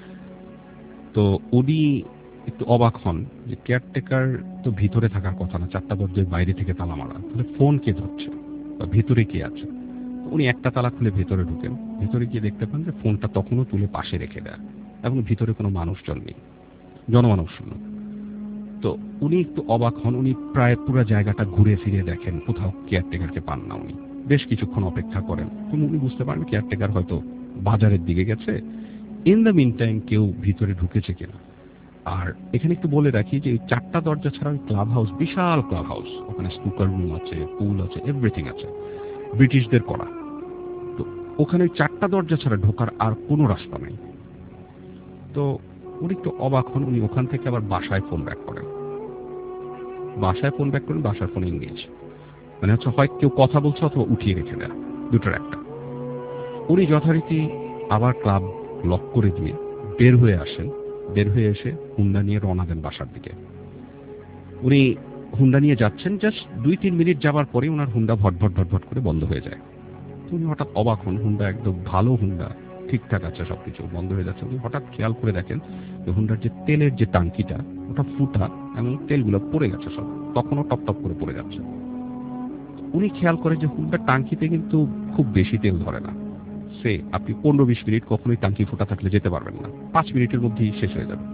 তো উনি একটু অবাক হন যে কেয়ারটেকার তো ভিতরে থাকার কথা না, 4টা দরজার বাইরে থেকে তালা মারা, তাহলে ফোন কে ধরছে বা ভিতরে কে আছে? উনি একটা তালা খুলে ভেতরে ঢুকেন। ভেতরে গিয়ে দেখতে পান যে ফোনটা তখনও তুলে পাশে রেখে দেয় এবং ভিতরে কোনো মানুষজন নেই, জনমানব শূন্য। তো উনি একটু অবাক হন। উনি প্রায় পুরো জায়গাটা ঘুরে ফিরে দেখেন, কোথাও কেয়ারটেকারকে পান না। উনি বেশ কিছুক্ষণ অপেক্ষা করেন, কিন্তু উনি বুঝতে পারেন কেয়ারটেকার হয়তো বাজারের দিকে গেছে। ইন দ্য মিন টাইম কেউ ভিতরে ঢুকেছে কিনা। আর এখানে একটু বলে রাখি যে এই 4টা দরজা ছাড়া ওই ক্লাব হাউস, বিশাল ক্লাব হাউস, ওখানে স্নুকার রুম আছে, পুল আছে, এভরিথিং আছে, ব্রিটিশদের করা। তো ওখানে ওই 4টা দরজা ছাড়া ঢোকার আর কোনো রাস্তা নেই। তো উনি একটু অবাক হন। উনি ওখান থেকে আবার বাসায় ফোন ব্যাক করেন, বাসার ফোন এঙ্গেজ, মানে হচ্ছে হয় কেউ কথা বলছে অথবা উঠিয়ে রেখে দেয়, দুটোর একটা। উনি যথারীতি আবার ক্লাব লক করে দিয়ে বের হয়ে আসেন। বের হয়ে এসে হুন্ডা নিয়ে রওনা দেন বাসার দিকে। উনি হুন্ডা নিয়ে যাচ্ছেন, জাস্ট 2-3 মিনিট যাবার পরে ওনার হুন্ডা ভটভট করে বন্ধ হয়ে যায়। উনি হঠাৎ অবাক হন, হুন্ডা একদম ভালো হুন্ডা, ঠিকঠাক আছে, সবকিছু বন্ধ হয়ে যাচ্ছে। উনি হঠাৎ খেয়াল করে দেখেন যে হুন্ডার যে তেলের যে টাঙ্কিটা ওটা ফুটা এবং তেলগুলো পড়ে গেছে সব, তখনও টপ টপ করে পড়ে যাচ্ছে। উনি খেয়াল করে যে হুন্ডার টাঙ্কিতে কিন্তু খুব বেশি তেল ধরে না। সে আপনি 15-20 মিনিট কখনোই টাঙ্কি ফুটা থাকলে যেতে পারবেন না, 5 মিনিটের মধ্যেই শেষ হয়ে যাবে,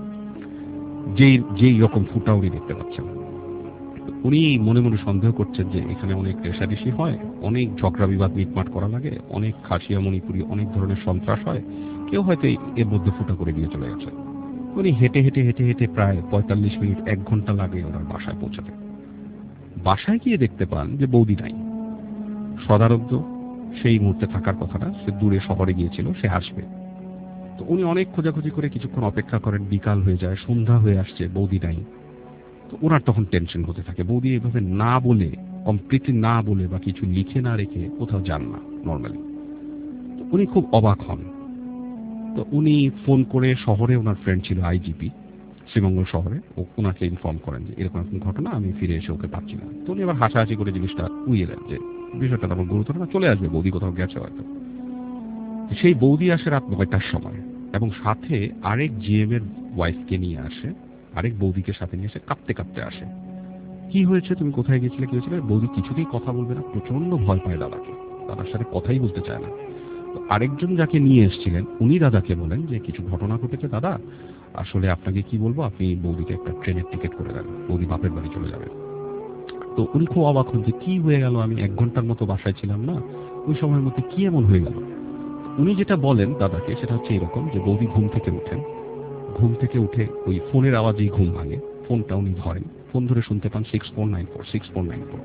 যেই রকম ফুটা উনি দেখতে পাচ্ছেন। উনি মনে মনে সন্দেহ করছেন যে এখানে অনেক রেশারেশি হয়, অনেক ঝগড়া বিবাদ মিটমাট করা লাগে, অনেক খাসিয়া মণিপুরি অনেক ধরনের সন্ত্রাস হয়, কেউ হয়তো এর মধ্যে ফুটা করে দিয়ে চলে গেছে। উনি হেঁটে হেঁটে হেঁটে হেঁটে প্রায় 45 মিনিট 1 ঘন্টা লাগে ওনার বাসায় পৌঁছাতে। বাসায় গিয়ে দেখতে পান যে বৌদি নাই। সাধারণত সেই মুহূর্তে থাকার কথা না, সে দূরে শহরে গিয়েছিল, সে আসবে। তো উনি অনেক খোঁজাখুঁজি করে কিছুক্ষণ অপেক্ষা করেন, বিকাল হয়ে যায়, সন্ধ্যা হয়ে আসছে, বৌদি নাই। তো ওনার তখন টেনশন হতে থাকে। বৌদি এইভাবে না বলে, কমপ্লিটলি না বলে বা কিছু লিখে না রেখে কোথাও যান না নর্মালি। তো উনি খুব অবাক হন। তো উনি ফোন করে শহরে, ওনার ফ্রেন্ড ছিল আইজিপি শ্রীমঙ্গল শহরে, ওনাকে ইনফর্ম করেন যে এরকম এরকম ঘটনা, আমি ফিরে এসে ওকে পাচ্ছি না। তো উনি আবার হাসাহাসি করে জিনিসটা উইয়ে দেন যে বিষয়টা তেমন গুরুতর না, চলে আসবে, বৌদি কোথাও গেছে হয়তো। সেই বৌদি আসে রাত 9টার সময় এবং সাথে আরেক জিএম এর ওয়াইফকে নিয়ে আসে, আরেক বৌদিকে সাথে নিয়ে এসে কাঁপতে কাঁপতে আসে। কি হয়েছে, তুমি কোথায় গেছিলে, কি হয়েছিল? বৌদি কিছুতেই কথা বলবে না, প্রচন্ড ভয় পায় দাদাকে, দাদার সাথে কথাই বলতে চায় না। তো আরেকজন যাকে নিয়ে এসেছিলেন উনি দাদাকে বলেন যে কিছু ঘটনা ঘটেছে দাদা, আসলে আপনাকে কি বলবো, আপনি বৌদিকে একটা ট্রেনের টিকিট করে দেন, বৌদি বাপের বাড়ি চলে যাবে। তো উনি খুব অবাক হন যে কি হয়ে গেল, আমি 1 ঘন্টার মতো বাসায় ছিলাম না, ওই সময়ের মধ্যে কি এমন হয়ে গেল। উনি যেটা বলেন দাদাকে সেটা হচ্ছে এরকম যে বৌদি ঘুম থেকে উঠেন, ঘুম থেকে উঠে ওই ফোনের আওয়াজেই ঘুম ভাঙে, ফোনটা উনি ধরেন, ফোন ধরে শুনতে পান 6494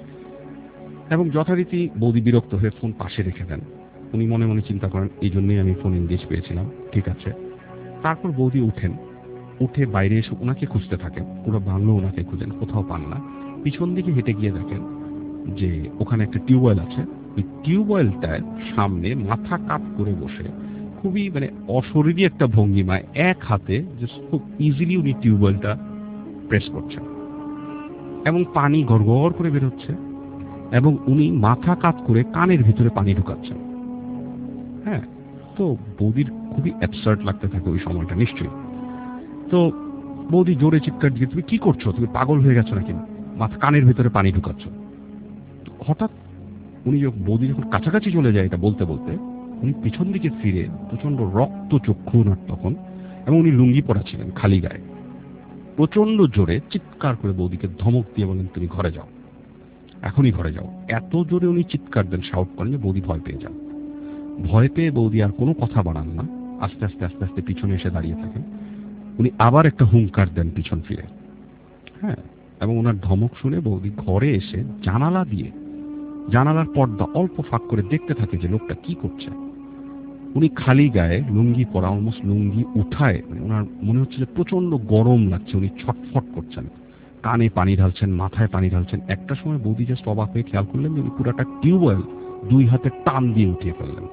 এবং যথারীতি বৌদি বিরক্ত হয়ে ফোন পাশে রেখে দেন। উনি মনে মনে চিন্তা করেন এই জন্যই আমি ফোন এনগেজ পেয়েছিলাম, ঠিক আছে। তারপর বৌদি উঠেন, উঠে বাইরে এসে ওনাকে খুঁজতে থাকেন, পুরো বাংলো ওনাকে খুঁজেন, কোথাও পান না। পিছন দিকে হেঁটে গিয়ে দেখেন যে ওখানে একটা টিউবওয়েল আছে, ওই টিউবওয়েলটার সামনে মাথা কাত করে বসে খুবই মানে অশরীরী একটা ভঙ্গিমায় এক হাতে খুব ইজিলি উনি টিউবওয়েলটা প্রেস করছেন এবং পানি গড়গড় করে বেরোচ্ছে এবং উনি মাথা কাত করে কানের ভিতরে পানি ঢুকাচ্ছেন। হ্যাঁ, তো বৌদির খুবই অ্যাবসার্ড লাগতে থাকে ওই সময়টা নিশ্চয়ই। তো বৌদি জোরে চিৎকার দিয়ে, তুমি কি করছো, তুমি পাগল হয়ে গেছো নাকি, মাথা কানের ভিতরে পানি ঢুকাচ্ছ। হঠাৎ উনি বৌদি যখন কাছাকাছি চলে যায় এটা বলতে বলতে, উনি পিছন দিকে ফিরে, প্রচন্ড রক্ত চক্ষু ওনার তখন, এবং উনি লুঙ্গি পরা ছিলেন খালি গায়ে, প্রচন্ড জোরে চিৎকার করে বৌদিকে ধমক দিয়ে বলেন তুমি ঘরে যাও, এখনই ঘরে যাও। এত জোরে উনি চিৎকার দেন, শাউট করেন যে বৌদি ভয় পেয়ে যান। ভয় পেয়ে বৌদি আর কোনো কথা বাড়ান না, আস্তে আস্তে আস্তে আস্তে পিছনে এসে দাঁড়িয়ে থাকেন। উনি আবার একটা হুঙ্কার দেন পিছন ফিরে, হ্যাঁ, এবং ওনার ধমক শুনে বৌদি ঘরে এসে জানালা দিয়ে, জানালার পর্দা অল্প ফাঁক করে দেখতে থাকে যে লোকটা কি করছে। উনি খালি গায়ে, লুঙ্গি পরা, অলমোস্ট লুঙ্গি উঠায়, ওনার মনে হচ্ছে যে প্রচন্ড গরম লাগছে, উনি ছটফট করছেন, কানে পানি ঢালছেন, মাথায় পানি ঢালছেন। একটা সময় বৌদি জাস্ট অবাক হয়ে খেয়াল করলেন যে উনি পুরাটা টিউবওয়েল 2 হাতে টান দিয়ে উঠিয়ে ফেললেন।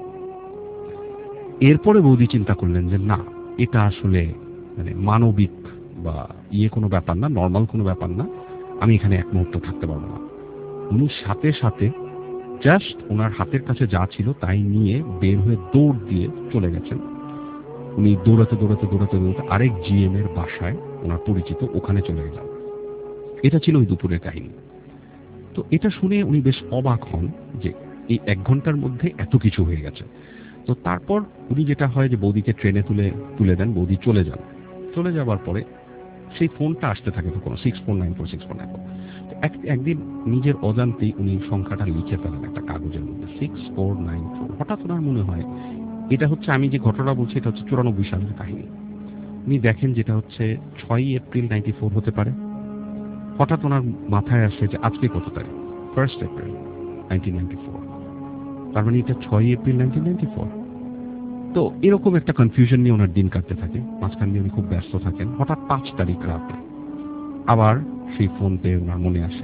এরপরে বৌদি চিন্তা করলেন যে না, এটা আসলে মানে মানবিক বা কোনো ব্যাপার না, নর্মাল কোনো ব্যাপার না, আমি এখানে এক মুহূর্ত থাকতে পারবো না। উনি সাথে সাথে জাস্ট ওনার হাতের কাছে যা ছিল তাই নিয়ে বের হয়ে দৌড় দিয়ে চলে গেছেন। উনি দৌড়াতে দৌড়াতে দৌড়াতে দৌড়াতে আরেক জিএম এর বাসায়, ওনার পরিচিত, ওখানে চলে গেলেন। এটা ছিল ওই দুপুরের কাহিনী। তো এটা শুনে উনি বেশ অবাক হন যে এই 1 ঘন্টার মধ্যে এত কিছু হয়ে গেছে। তো তারপর উনি যেটা হয় যে বৌদিকে ট্রেনে তুলে দেন, বৌদি চলে যান। চলে যাবার পরে সেই ফোনটা আসতে থাকে তখন 6494। তো একদিন নিজের অজান্তেই উনি সংখ্যাটা লিখে ফেলেন একটা কাগজের মধ্যে, 6494। হঠাৎ ওনার মনে হয় এটা হচ্ছে, আমি যে ঘটনা বলছি এটা হচ্ছে 94 সালের কাহিনী। উনি দেখেন যেটা হচ্ছে 6 এপ্রিল 94 হতে পারে। হঠাৎ ওনার মাথায় আসে যে আজকে কত তারিখ, 1 এপ্রিল 1994, তার মানে এটা 6 এপ্রিল 1994। তো এরকম একটা কনফিউশন নিয়ে ওনার দিন কাটতে থাকে, মাঝখান দিয়ে উনি খুব ব্যস্ত থাকেন। হঠাৎ 5 তারিখ রাতে আবার সেই ফোন পেয়ে ওনার মনে আসে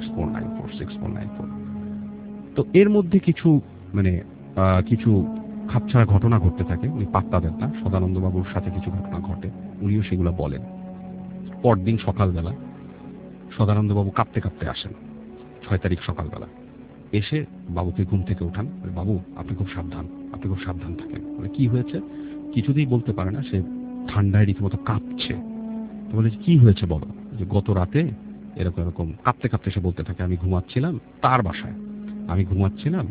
6494। তো এর মধ্যে কিছু মানে কিছু খাপছাড়া ঘটনা ঘটতে থাকে, উনি পাত্তা দেন না। সদানন্দ বাবুর সাথে কিছু ঘটনা ঘটে, উনিও সেগুলো বলেন। পরদিন সকালবেলা সদানন্দ বাবু কাঁপতে কাঁপতে আসেন 6 তারিখ সকালবেলা, এসে বাবুকে ঘুম থেকে উঠান, বাবু আপনি খুব সাবধান, আপনি খুব সাবধান থাকেন। মানে কি হয়েছে কিছুতেই বলতে পারে না, সে ঠান্ডায় রীতিমতো কাঁপছে। তো বলে কি হয়েছে বলো, যে গত রাতে এরকম এরকম কাঁপতে কাঁপতে সে বলতে থাকে, আমি ঘুমাচ্ছিলাম তার বাসায়, আমি ঘুমাচ্ছিলাম,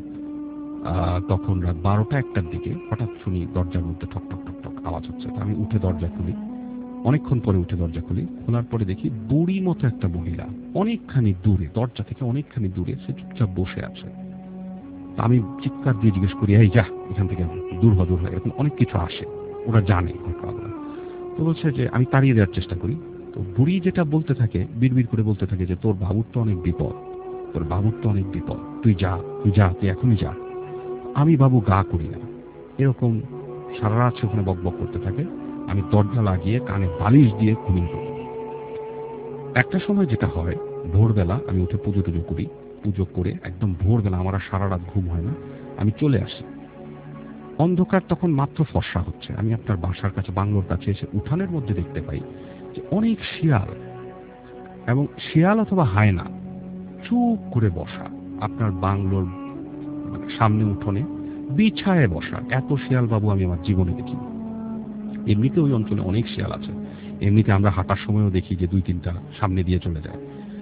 তখন রাত 12টা-1টার দিকে হঠাৎ শুনি দরজার মধ্যে ঠক ঠক ঠক ঠক আওয়াজ হচ্ছে। তো আমি উঠে দরজা খুলি, অনেকক্ষণ পরে উঠে দরজা খুলি, খোলার পরে দেখি বুড়ি মতো একটা মহিলা অনেকখানি দূরে, দরজা থেকে অনেকখানি দূরে, সে চুপচাপ বসে আছে। আমি চিৎকার দিয়ে জিজ্ঞেস করি, এই যা এখান থেকে, দূর হয়। এরকম অনেক কিছু আসে, ওরা জানে ঘটনাগুলো। তো বলছে যে আমি তাড়িয়ে দেওয়ার চেষ্টা করি। তো বুড়ি যেটা বলতে থাকে, বিড়বিড় করে বলতে থাকে যে তোর বাবুর তো অনেক বিপদ, তোর বাবুর তো অনেক বিপদ, তুই যা, তুই এখনই যা। আমি বাবু গা করি না, এরকম সারা রাত সেখানে বকবক করতে থাকে। আমি দরজা লাগিয়ে কানে বালিশ দিয়ে ঘুমিয়ে পড়ি। একটা সময় যেটা হয়, ভোরবেলা আমি উঠে পুজো টুজো করি, পুজো করে একদম ভোরবেলা, আমার আর সারা রাত ঘুম হয় না, আমি চলে আসি। অন্ধকার তখন মাত্র ফর্সা হচ্ছে। আমি আপনার বাসার কাছে, বাংলোর কাছে এসে উঠানের মধ্যে দেখতে পাই যে অনেক শিয়াল, এবং শিয়াল অথবা হায়না চুপ করে বসা আপনার বাংলোর সামনে উঠোনে বিছায়ে বসা। এত শিয়াল বাবু আমি আমার জীবনে দেখিনি। এমনিতে ওই অঞ্চলে অনেক শিয়াল আছে, এমনিতে আমরা হাঁটার সময়ও দেখি যে 2-3টা সামনে দিয়ে চলে যায়।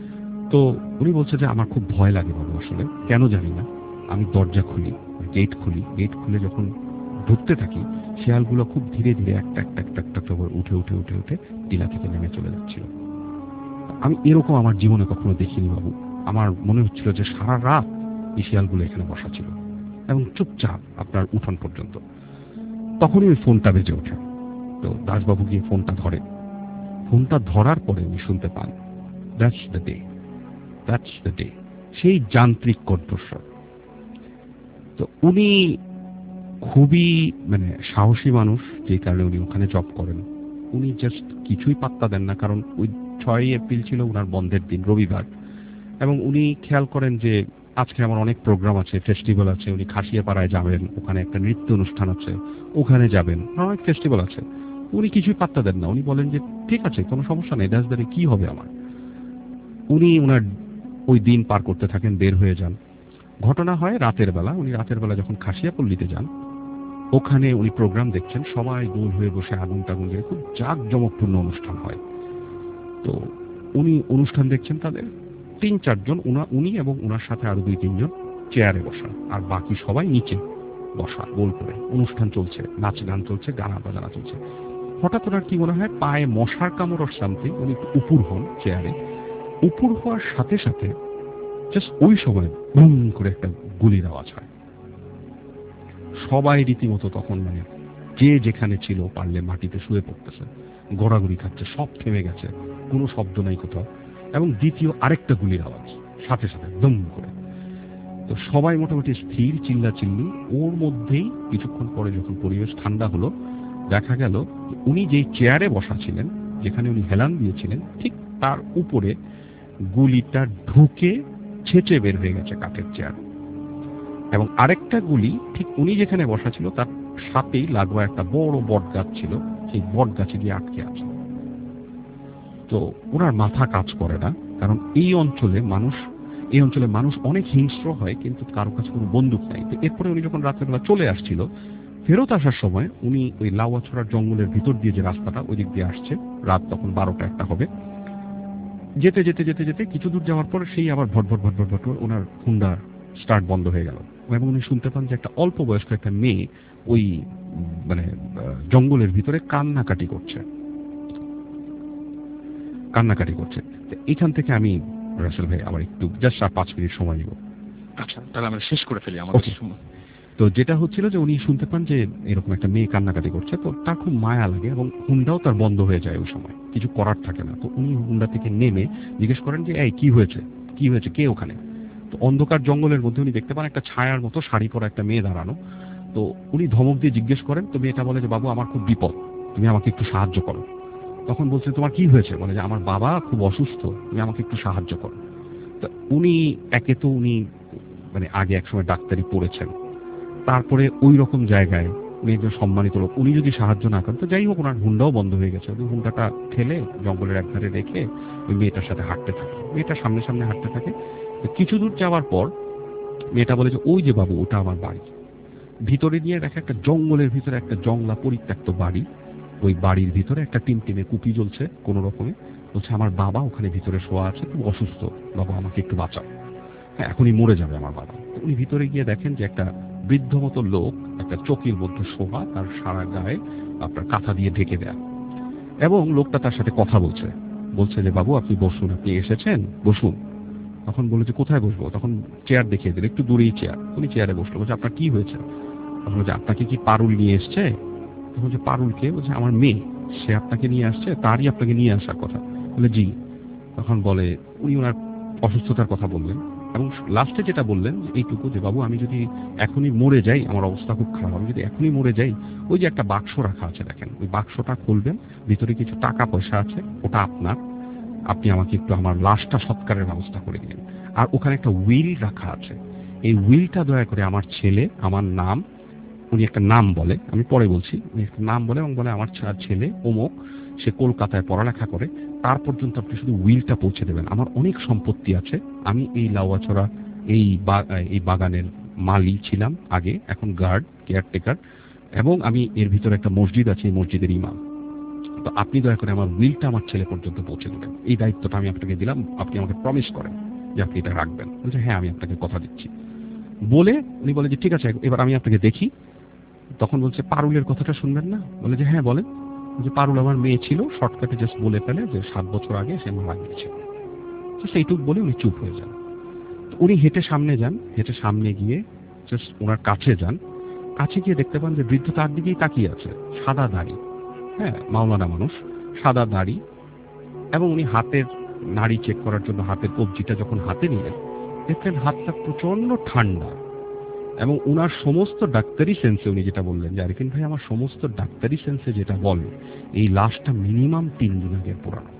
তো উনি বলছে যে আমার খুব ভয় লাগে বাবু, আসলে কেন জানি না। আমি দরজা খুলি, গেট খুলে যখন ঢুকতে থাকি, শিয়ালগুলো খুব ধীরে ধীরে একটা একটা একটা একটা করে উঠে উঠে উঠে উঠে টিলা থেকে নেমে চলে যাচ্ছিল। আমি এরকম আমার জীবনে কখনো দেখিনি বাবু। আমার মনে হচ্ছিল যে সারা রাত এই শিয়ালগুলো এখানে বসা ছিল এবং চুপচাপ আপনার উঠোন পর্যন্ত। তখনই ওই ফোনটা বেজে ওঠে। তো দাসবাবু গিয়ে ফোনটা ধরে। ফোনটা ধরার পরে উনি শুনতে পান, দ্যাটস দ্য ডে, সেই যান্ত্রিক কণ্ঠস্বর। তো উনি খুবই সাহসী মানুষ, যে কারণে উনি ওখানে জব করেন। উনি জাস্ট কিছুই পাত্তা দেন না, কারণ ওই 6 এপ্রিল ছিল ওনার বন্ধের দিন, রবিবার, এবং উনি খেয়াল করেন যে আজকে আমার অনেক প্রোগ্রাম আছে, ফেস্টিভ্যাল আছে, উনি খাসিয়াপাড়ায় যাবেন, ওখানে একটা নৃত্য অনুষ্ঠান আছে, ওখানে যাবেন, অনেক ফেস্টিভ্যাল আছে। উনি কিছুই পাত্তা দেন না। উনি বলেন যে ঠিক আছে, কোনো সমস্যা নেই, দাসদারে কি হবে আমার। উনি ওনার ওই দিন পার করতে থাকেন, বের হয়ে যান। ঘটনা হয় রাতের বেলা। উনি রাতের বেলা যখন খাসিয়াপল্লীতে যান, ওখানে উনি প্রোগ্রাম দেখছেন, সবাই গোল হয়ে বসে আগুন টাগুন দিয়ে খুব জাঁকজমকপূর্ণ অনুষ্ঠান হয়। তো উনি অনুষ্ঠান দেখছেন, তাদের 3-4 জন, উনি এবং ওনার সাথে আরো 2-3 জন চেয়ারে বসা, আর বাকি সবাই নিচে বসা গোল করে। অনুষ্ঠান চলছে, নাচ গান চলছে, গানা বাজানা চলছে। হঠাৎ ওনার কি মনে হয়, পায়ে মশার কামড় or something, উনি একটু উপুর হন চেয়ারে। উপুর হওয়ার সাথে সাথে জাস্ট ওই সময় বুম করে একটা গুলির আওয়াজ হয়। সবাই রীতিমতো তখন যে যেখানে ছিল পারলে মাটিতে শুয়ে পড়তেছে, গড়াগড়ি খাচ্ছে, সব থেমে গেছে, কোনো শব্দ নাই কোথাও। এবং দ্বিতীয় আরেকটা গুলির আওয়াজ সাথে সাথে দুম করে। তো সবাই মোটামুটি স্থির, চিল্লাচিল্লি। ওর মধ্যেই কিছুক্ষণ পরে যখন পরিবেশ ঠান্ডা হলো, দেখা গেল উনি যেই চেয়ারে বসা ছিলেন, যেখানে উনি হেলান দিয়েছিলেন, ঠিক তার উপরে গুলিটা ঢুকে ছেঁচে বের হয়ে গেছে কাঠের চেয়ার। এবং আরেকটা গুলি ঠিক উনি যেখানে বসা ছিল তার সাথেই লাগোয়া একটা বড় বট গাছ ছিল, সেই বট গাছে গিয়ে আটকে আছে। তো ওনার মাথা কাজ করে না, কারণ এই অঞ্চলে মানুষ অনেক হিংস্র হয়, কিন্তু কারো কাছে কোনো বন্দুক নাই। তো এরপরে উনি যখন রাত্রেবেলা চলে আসছিল, ফেরত আসার সময় উনি ওই লাউয়াছড়ার জঙ্গলের ভিতর দিয়ে যে রাস্তাটা, ওই দিক দিয়ে আসছে, রাত তখন 12টা-1টা হবে। যেতে যেতে যেতে যেতে কিছু দূর যাওয়ার পর সেই আবার ভটভট ভটভট ভটভট ওনার হুন্ডা স্টার্ট বন্ধ হয়ে গেল, এবং উনি শুনতে পান যে একটা অল্প বয়স্ক একটা মেয়ে ওই জঙ্গলের ভিতরে কান্নাকাটি করছে। এখান থেকে আমি রাসেল ভাই আবার একটু জাস্ট 5 মিনিট সময় নিব। আচ্ছা, তাহলে আমরা শেষ করে ফেলি আমাদের সময়। তো যেটা হচ্ছিল যে উনি শুনতে পান যে এরকম একটা মেয়ে কান্নাকাটি করছে, তো তার খুব মায়া লাগে, এবং হুন্ডাও তার বন্ধ হয়ে যায়। ওই সময় কিছু করার থাকে না। তো উনি হুন্ডা থেকে নেমে জিজ্ঞেস করেন যে এই কি হয়েছে, কে ওখানে। তো অন্ধকার জঙ্গলের মধ্যে উনি দেখতে পান একটা ছায়ার মতো শাড়ি পরা একটা মেয়ে দাঁড়ানো। তো উনি ধমক দিয়ে জিজ্ঞেস করেন। তো মেয়েটা বলে যে বাবু, আমার খুব বিপদ, তুমি আমাকে একটু সাহায্য করো। তখন বলছে তোমার কি হয়েছে? বলে যে আমার বাবা খুব অসুস্থ, তুমি আমাকে একটু সাহায্য করো। তো উনি উনি আগে একসময় ডাক্তারি পড়েছেন, তারপরে ওই রকম জায়গায় উনি একজন সম্মানিত লোক, উনি যদি সাহায্য না করেন, তো যাই হোক ওনার হুন্ডাও বন্ধ হয়ে গেছে। ওই হুন্ডাটা ঠেলে জঙ্গলের একধারে রেখে ওই মেয়েটার সাথে হাঁটতে থাকে। মেয়েটা সামনে সামনে হাঁটতে থাকে। তো কিছু দূর যাওয়ার পর মেয়েটা বলে যে ওই যে বাবু, ওটা আমার বাড়ি। ভিতরে নিয়ে দেখে একটা জঙ্গলের ভিতরে একটা জংলা পরিত্যক্ত বাড়ি। ওই বাড়ির ভিতরে একটা টিমটিমে কুপি জ্বলছে কোনো রকমে। বলছে আমার বাবা ওখানে ভিতরে শোয়া আছে, খুব অসুস্থ, বাবা আমাকে একটু বাঁচাও, হ্যাঁ এখনই মরে যাবে আমার বাবা। উনি ভিতরে গিয়ে দেখেন যে একটা বৃদ্ধ মতো লোক একটা চকির মধ্যে শোয়া, তার সারা গায়ে আপনার কাঁথা দিয়ে ঢেকে দেয়া, এবং লোকটা তার সাথে কথা বলছে যে বাবু আপনি বসুন, আপনি এসেছেন, বসুন। তখন বলে যে কোথায় বসবো? তখন চেয়ার দেখিয়ে দিল, একটু দূরেই চেয়ার। উনি চেয়ারে বসলো। বলছে আপনার কি হয়েছে? তখন বলছে আপনাকে কি পারুল নিয়ে এসছে? তখন বলছে পারুল কে? বলছে আমার মেয়ে, সে আপনাকে নিয়ে আসছে, তারই আপনাকে নিয়ে আসার কথা। বলে জি। তখন বলে উনি ওনার অসুস্থতার কথা বললেন, এবং লাস্টে যেটা বললেন এইটুকু যে বাবু আমি যদি এখনই মরে যাই, আমার অবস্থা খুব খারাপ, আমি যদি এখনই মরে যাই, ওই যে একটা বাক্স রাখা আছে দেখেন, ওই বাক্সটা খুলবেন, ভিতরে কিছু টাকা পয়সা আছে, ওটা আপনার, আপনি আমাকে একটু আমার লাশটা সৎকারের ব্যবস্থা করে দিলেন। আর ওখানে একটা উইল রাখা আছে, এই উইলটা দয়া করে আমার ছেলে, আমার নাম, উনি একটা নাম বলে, আমি পরে বলছি, উনি একটা নাম বলে এবং বলে আমার ছেলে অমুক, সে কলকাতায় পড়ালেখা করে, তার পর্যন্ত আপনি শুধু উইলটা পৌঁছে দেবেন। আমার অনেক সম্পত্তি আছে, আমি এই লাউয়াছড়া এই বাগানের মালি ছিলাম আগে, এখন গার্ড, কেয়ারটেকার, এবং আমি এর ভিতরে একটা মসজিদ আছে, এই মসজিদের ইমাম। তো আপনি দয়া করে আমার উইলটা আমার ছেলে পর্যন্ত পৌঁছে দেবেন, এই দায়িত্বটা আমি আপনাকে দিলাম, আপনি আমাকে প্রমিস করেন যে আপনি এটা রাখবেন। বলছে হ্যাঁ আমি আপনাকে কথা দিচ্ছি। বলে উনি বলে যে ঠিক আছে এবার আমি আপনাকে দেখি। তখন বলছে পারুলের কথাটা শুনবেন না? বলে যে হ্যাঁ বলেন। যে পারুল আমার মেয়ে ছিল, শর্টকাটে জাস্ট বলে ফেলে যে 7 বছর আগে সে মারা গিয়েছে। সেইটুক বলে উনি চুপ হয়ে যান। উনি হেঁটে সামনে যান, হেঁটে সামনে গিয়ে জাস্ট ওনার কাছে যান। কাছে গিয়ে দেখতে পান যে বৃদ্ধ তার দিকেই তাকিয়ে আছে, সাদা দাড়ি, হ্যাঁ মাওলানা মানুষ, সাদা দাড়ি। এবং উনি হাতের নাড়ি চেক করার জন্য হাতের কবজিটা যখন হাতে নিলেন, দেখলেন হাতটা প্রচন্ড ঠান্ডা। এবং উনার সমস্ত ডাক্তারি সেন্সে উনি যেটা বললেন যে আরিফিন ভাই আমার সমস্ত ডাক্তারি সেন্সে যেটা বলে এই লাশটা মিনিমাম 3 দিন আগের পুরানো,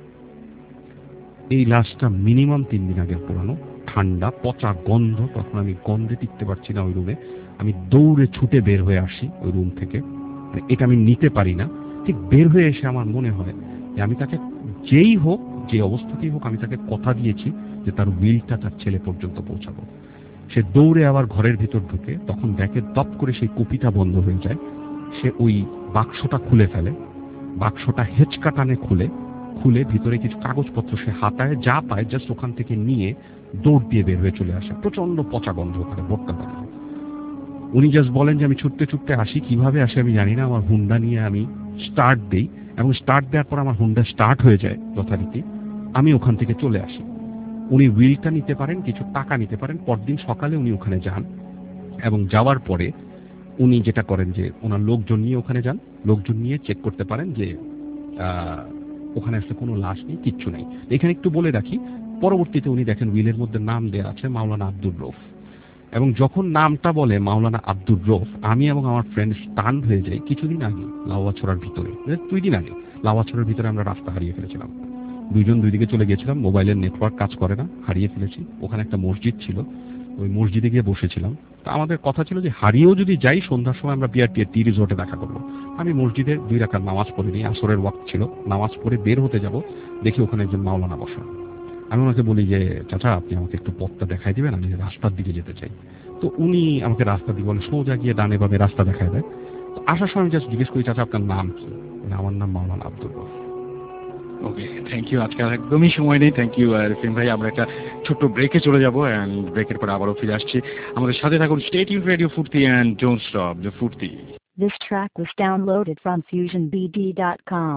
এই লাশটা মিনিমাম 3 দিন আগের পুরানো, ঠান্ডা, পচা গন্ধ। তখন আমি গন্ধে টিকতে পারছি না ওই রুমে, আমি দৌড়ে ছুটে বের হয়ে আসি ওই রুম থেকে। এটা আমি নিতে পারি না। ঠিক বের হয়ে এসে আমার মনে হয় যে আমি তাকে যেই হোক, যে অবস্থাতেই হোক, আমি তাকে কথা দিয়েছি যে তার উইলটা তার ছেলে পর্যন্ত পৌঁছাবো। সে দৌড়ে আবার ঘরের ভিতর ঢুকে, তখন দেখে দপ করে সেই কুপিটা বন্ধ হয়ে যায়। সে ওই বাক্সটা খুলে ফেলে, বাক্সটা হেঁচকা টানে খুলে ভিতরে কিছু কাগজপত্র সে হাতায় যা পায় জাস্ট ওখান থেকে নিয়ে দৌড় দিয়ে বের হয়ে চলে আসে। প্রচন্ড পচা গন্ধ ওখানে বোটটা দাঁড়িয়ে। উনি জাস্ট বলেন যে আমি ছুটতে ছুটতে আসি, কিভাবে আসি আমি জানি না, আমার হুন্ডা নিয়ে আমি স্টার্ট দেই এবং স্টার্ট দেওয়ার পর আমার হুন্ডা স্টার্ট হয়ে যায় যথারীতি। আমি ওখান থেকে চলে আসি। উনি উইলটা নিতে পারেন, কিছু টাকা নিতে পারেন। পরদিন সকালে উনি ওখানে যান এবং যাওয়ার পরে উনি যেটা করেন যে ওনার লোকজন নিয়ে ওখানে যান, লোকজন নিয়ে চেক করতে পারেন যে ওখানে আসলে কোনো লাশ নেই, কিচ্ছু নেই। এখানে একটু বলে রাখি, পরবর্তীতে উনি দেখেন উইলের মধ্যে নাম দেওয়া আছে মাওলানা আব্দুর রৌফ। এবং যখন নামটা বলে মাওলানা আব্দুর রৌফ, আমি এবং আমার ফ্রেন্ড স্টান হয়ে যাই। কিছুদিন আগে লাউয়াছড়ার ভিতরে, 2 দিন আগে লাউয়াছড়ার ভিতরে আমরা রাস্তা হারিয়ে ফেলেছিলাম। দুইজন দুই দিকে চলে গেছিলাম, মোবাইলের নেটওয়ার্ক কাজ করে না, হারিয়ে ফেলেছি। ওখানে একটা মসজিদ ছিল, ওই মসজিদে গিয়ে বসেছিলাম। তা আমাদের কথা ছিল যে হারিয়েও যদি যাই সন্ধ্যার সময় আমরা টি রিসোর্টে দেখা করবো। আমি মসজিদের 2 রাকাত নামাজ পড়ে নিই, আসরের ওয়াক্ত ছিল, নামাজ পড়ে বের হতে যাব, দেখি ওখানে একজন মাওলানা বসা। আমি ওনাকে বলি যে চাচা আপনি আমাকে একটু পথটা দেখাই দিবেন, আমি রাস্তার দিকে যেতে চাই। তো উনি আমাকে রাস্তা দিয়ে বলে সোজা গিয়ে ডানে বামে রাস্তা দেখায় দেয়। তো আসার সময় জাস্ট জিজ্ঞেস করি চাচা আপনার নাম কি? আমার নাম Maulana Abdur Rauf. Okay, thank you. আজকে একদমই সময় নেই। থ্যাংক ইউ আরিফিন ভাই। আমরা একটা ছোট্ট ব্রেকে চলে যাবো এন্ড ব্রেকের পর আবারও ফিরে আসছি। আমাদের সাথে থাকুন, stay tuned radio Foorti and don't stop the Foorti. This track was downloaded from FusionBD.com.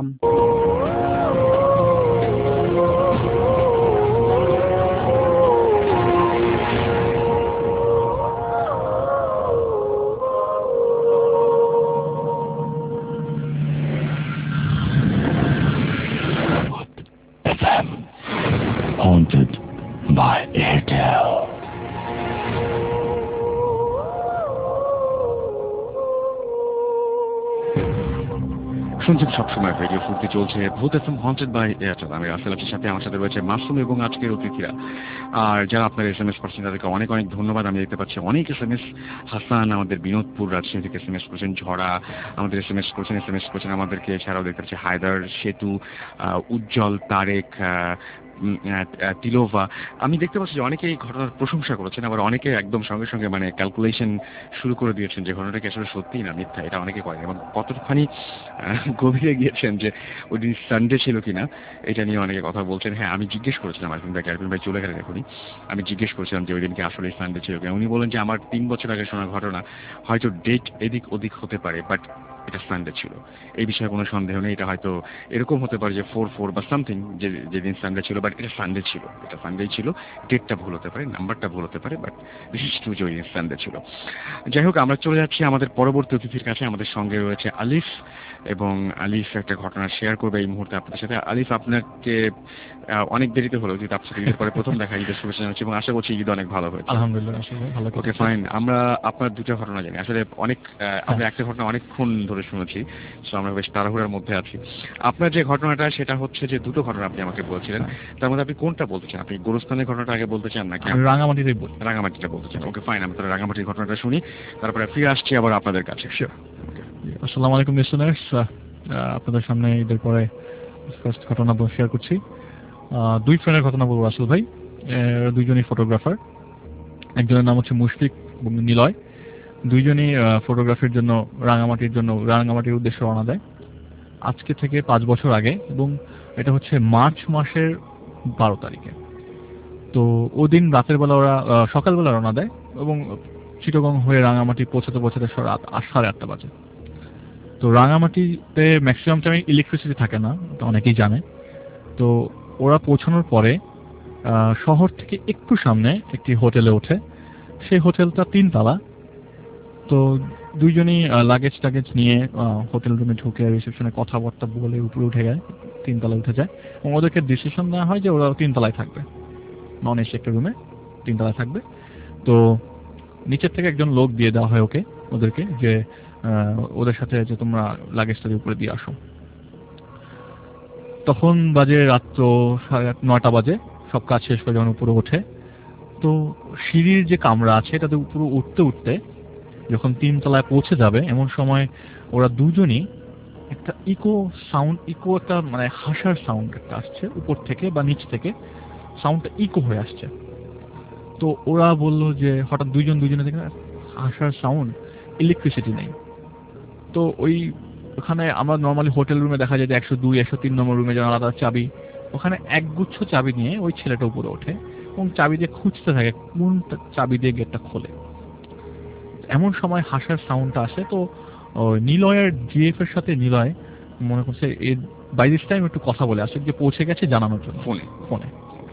FM, haunted by Airtel. শুনছেন সবসময় রেডিও ফুর্তি, চলছে ভূত এফএম হন্টেড বাই এয়ারটেল। আমি রাসেল আপনার সাথে, আমার সাথে রয়েছে মাসুম এবং আজকের অতিথিরা। আর যারা আপনার SMS করছেন তাদেরকে অনেক অনেক ধন্যবাদ। আমি দেখতে পাচ্ছি অনেক SMS। হাসান আমাদের বিনোদপুর রাজশাহী থেকে SMS করছেন, ঝরা আমাদের SMS করছেন আমাদেরকে। এছাড়াও দেখতে পাচ্ছি হায়দার, সেতু, উজ্জ্বল, তারেক, তিলোভা। আমি দেখতে পাচ্ছি যে অনেকে এই ঘটনার প্রশংসা করেছেন, আবার অনেকে একদম সঙ্গে সঙ্গে মানে ক্যালকুলেশন শুরু করে দিয়েছেন যে ঘটনাটা কি আসলে সত্যি না মিথ্যা, এটা অনেকে করেন। এবং কতখানি গভীরে গিয়েছেন যে ওই দিন সানডে ছিল কিনা এটা নিয়ে অনেকে কথা বলছেন। হ্যাঁ, আমি জিজ্ঞেস করেছিলাম আরিফিন ভাই চলে গেলেন এখনই। আমি জিজ্ঞেস করেছিলাম যে ওই দিনকে আসলে সানডে ছিল কিনা। উনি বলেন যে আমার 3 বছর আগে শোনা ঘটনা, হয়তো ডেট এদিক ওদিক হতে পারে, বাট এটা সানডে ছিল, এই বিষয়ে কোনো সন্দেহ নেই। এটা হয়তো এরকম হতে পারে যে 4/4 বা সামথিং, যেদিন সানডে ছিল, বাট এটা সানডে ছিল, এটা সানডেই ছিল। ডেটটা ভুল হতে পারে, নাম্বারটা ভুল হতে পারে, বাট বিশেষ টু যে ওই দিন সানডে ছিল। যাই হোক, আমরা চলে যাচ্ছি আমাদের পরবর্তী অতিথির কাছে। আমাদের সঙ্গে রয়েছে আলিফ, এবং আলিফ একটা ঘটনা শেয়ার করবে এই মুহূর্তে আপনাদের সাথে। আলিফ, আপনাকে অনেক দেরিতে হলো, যদি আপনার সাথে ঈদের পরে প্রথম দেখা, ঈদের শুভেচ্ছা জানাচ্ছি এবং আশা করছি ঈদ অনেক ভালো হয়েছে। আলহামদুলিল্লাহ, আসলে ভালো। Okay, fine. আমরা আপনার 2টা ঘটনা জানি আসলে, অনেক আমরা একটা ঘটনা অনেকক্ষণ ধরে শুনেছি, তো আমরা বেশ তাড়াহুড়ার মধ্যে আছি। আপনার যে ঘটনাটা সেটা হচ্ছে যে 2টো ঘটনা আপনি আমাকে বলছিলেন, তার মধ্যে আপনি কোনটা বলতে চান? আপনি গোরস্থানের ঘটনাটা আগে বলতে চান নাকি রাঙামাটিটাই বলি? রাঙামাটিটা বলতে চান। Okay, fine. আমরা তাহলে রাঙামাটির ঘটনাটা শুনি, তারপরে ফিরে আসছি আবার আপনাদের কাছে। আসসালামু আলাইকুম লিসেনার্স, আপনাদের সামনে ঈদের পরে ফার্স্ট ঘটনা শেয়ার করছি। 2 ফ্রেন্ডের ঘটনা বলবো আসল ভাই। দুইজনই ফটোগ্রাফার। একজনের নাম হচ্ছে মুশফিক এবং নিলয়। দুইজনই ফটোগ্রাফির জন্য রাঙামাটির উদ্দেশ্যে রওনা দেয়। আজকে থেকে 5 বছর আগে, এবং এটা হচ্ছে মার্চ মাসের 12 তারিখে। তো ওদিন রাতের বেলা ওরা সকালবেলা রওনা দেয় এবং চিটাগং হয়ে রাঙামাটি পৌঁছাতে পৌঁছাতে রাত 8:30 বাজে। তো রাঙামাটিতে ম্যাক্সিমাম টাইমে ইলেকট্রিসিটি থাকে না, এটা অনেকেই জানে। তো ওরা পৌঁছানোর পরে শহর থেকে একটু সামনে একটি হোটেলে ওঠে। সেই হোটেলটা 3 তলা। তো দুইজনই লাগেজ টাগেজ নিয়ে হোটেল রুমে ঢুকে রিসেপশনে কথাবার্তা বলে উপরে উঠে যায়, 3 তলায় উঠে যায় এবং ওদেরকে ডিসিশন নেওয়া হয় যে ওরা 3 তলায় থাকবে, নন এসি একটা রুমে 3 তলায় থাকবে। তো নিচের থেকে একজন লোক দিয়ে দেওয়া হয় ওদেরকে যে ওদের সাথে যে তোমরা লাগেজটা উপরে দিয়ে আসো। তখন বাজে রাত্র 9:30 বাজে, সব কাজ শেষ করে যখন উপরে ওঠে। তো সিঁড়ির যে কামরা আছে এটাতে উপরে উঠতে উঠতে যখন 3 তলায় পৌঁছে যাবে এমন সময় ওরা দুজনই একটা ইকো একটা মানে হাসার সাউন্ড একটা আসছে উপর থেকে বা নিচ থেকে, সাউন্ডটা ইকো হয়ে আসছে। তো ওরা বলল যে হঠাৎ দুজনে দেখে হাসার সাউন্ড, ইলেকট্রিসিটি নেই। তো ওখানে আমরা নর্মালি হোটেল রুমে দেখা যায় যে 102, 103 নম্বর রুমে যেন আলাদা চাবি, ওখানে একগুচ্ছ চাবি নিয়ে ওই ছেলেটা উপরে ওঠে এবং চাবি দিয়ে খুঁজতে থাকে কোন চাবি দিয়ে গেটটা খোলে। এমন সময় হাসার সাউন্ডটা আসে। তো নিলয়ের জিএফ এর সাথে নিলয় মনে করছে বাই দিস টাইম একটু কথা বলে আসে যে পৌঁছে গেছে জানানোর জন্য ফোনে।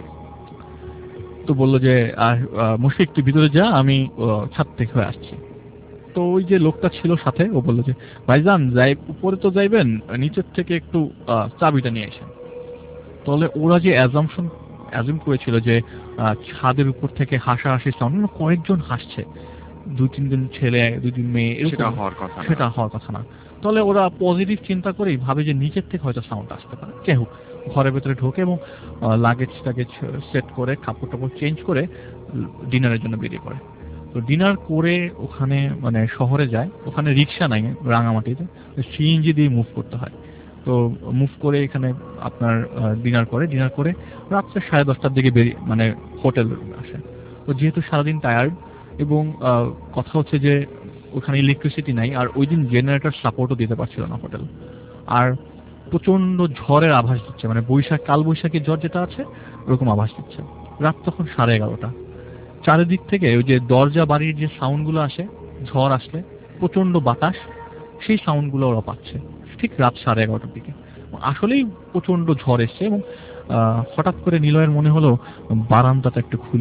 তো বললো যে মুশফিক তুই ভিতরে যা, আমি ছাদ থেকে হয়ে আসছি। তো ওই যে লোকটা ছিল সাথে ও বললো যে ভাইজান উপরে তো যাইবেন, নিচের থেকে একটু চাবিটা নিয়ে আসেন। তাহলে ওরা যে অ্যাজুম করেছিল যে ছাদের উপর থেকে হাসাহাসি সাউন্ড, কয়েকজন হাসছে, 2-3 ছেলে 2-3 মেয়ে, সেটা হওয়ার কথা না। তাহলে ওরা পজিটিভ চিন্তা করেই ভাবে যে নিচের থেকে হয়তো সাউন্ড আসতে পারে। যাই হোক, ঘরের ভেতরে ঢোকে এবং লাগেজ সেট করে কাপড় টাপড় চেঞ্জ করে ডিনারের জন্য বেরিয়ে পড়ে। তো ডিনার করে ওখানে মানে শহরে যায়, ওখানে রিক্সা নাই রাঙামাটিতে, সিএনজি দিয়ে মুভ করতে হয়। তো মুভ করে এখানে আপনার ডিনার করে রাত্রে 10:30টার দিকে মানে হোটেল আসে। তো যেহেতু সারাদিন টায়ার্ড এবং কথা হচ্ছে যে ওখানে ইলেকট্রিসিটি নাই, আর ওই দিন জেনারেটর সাপোর্টও দিতে পারছিল না হোটেল, আর প্রচন্ড ঝড়ের আভাস দিচ্ছে, মানে কালবৈশাখীর ঝড় যেটা আছে ওরকম আভাস দিচ্ছে। রাত তখন 11:30। চারিদিক থেকে ওই যে দরজা বাড়ির যে সাউন্ডগুলো আসে ঝড় আসলে, প্রচন্ড বাতাস, সেই সাউন্ডগুলো ওরা পাচ্ছে ঠিক রাত 11:30টার দিকে। আসলেই প্রচন্ড ঝড় এসছে এবং হঠাৎ করে নিলয়ের মনে হলো বারান্দাটা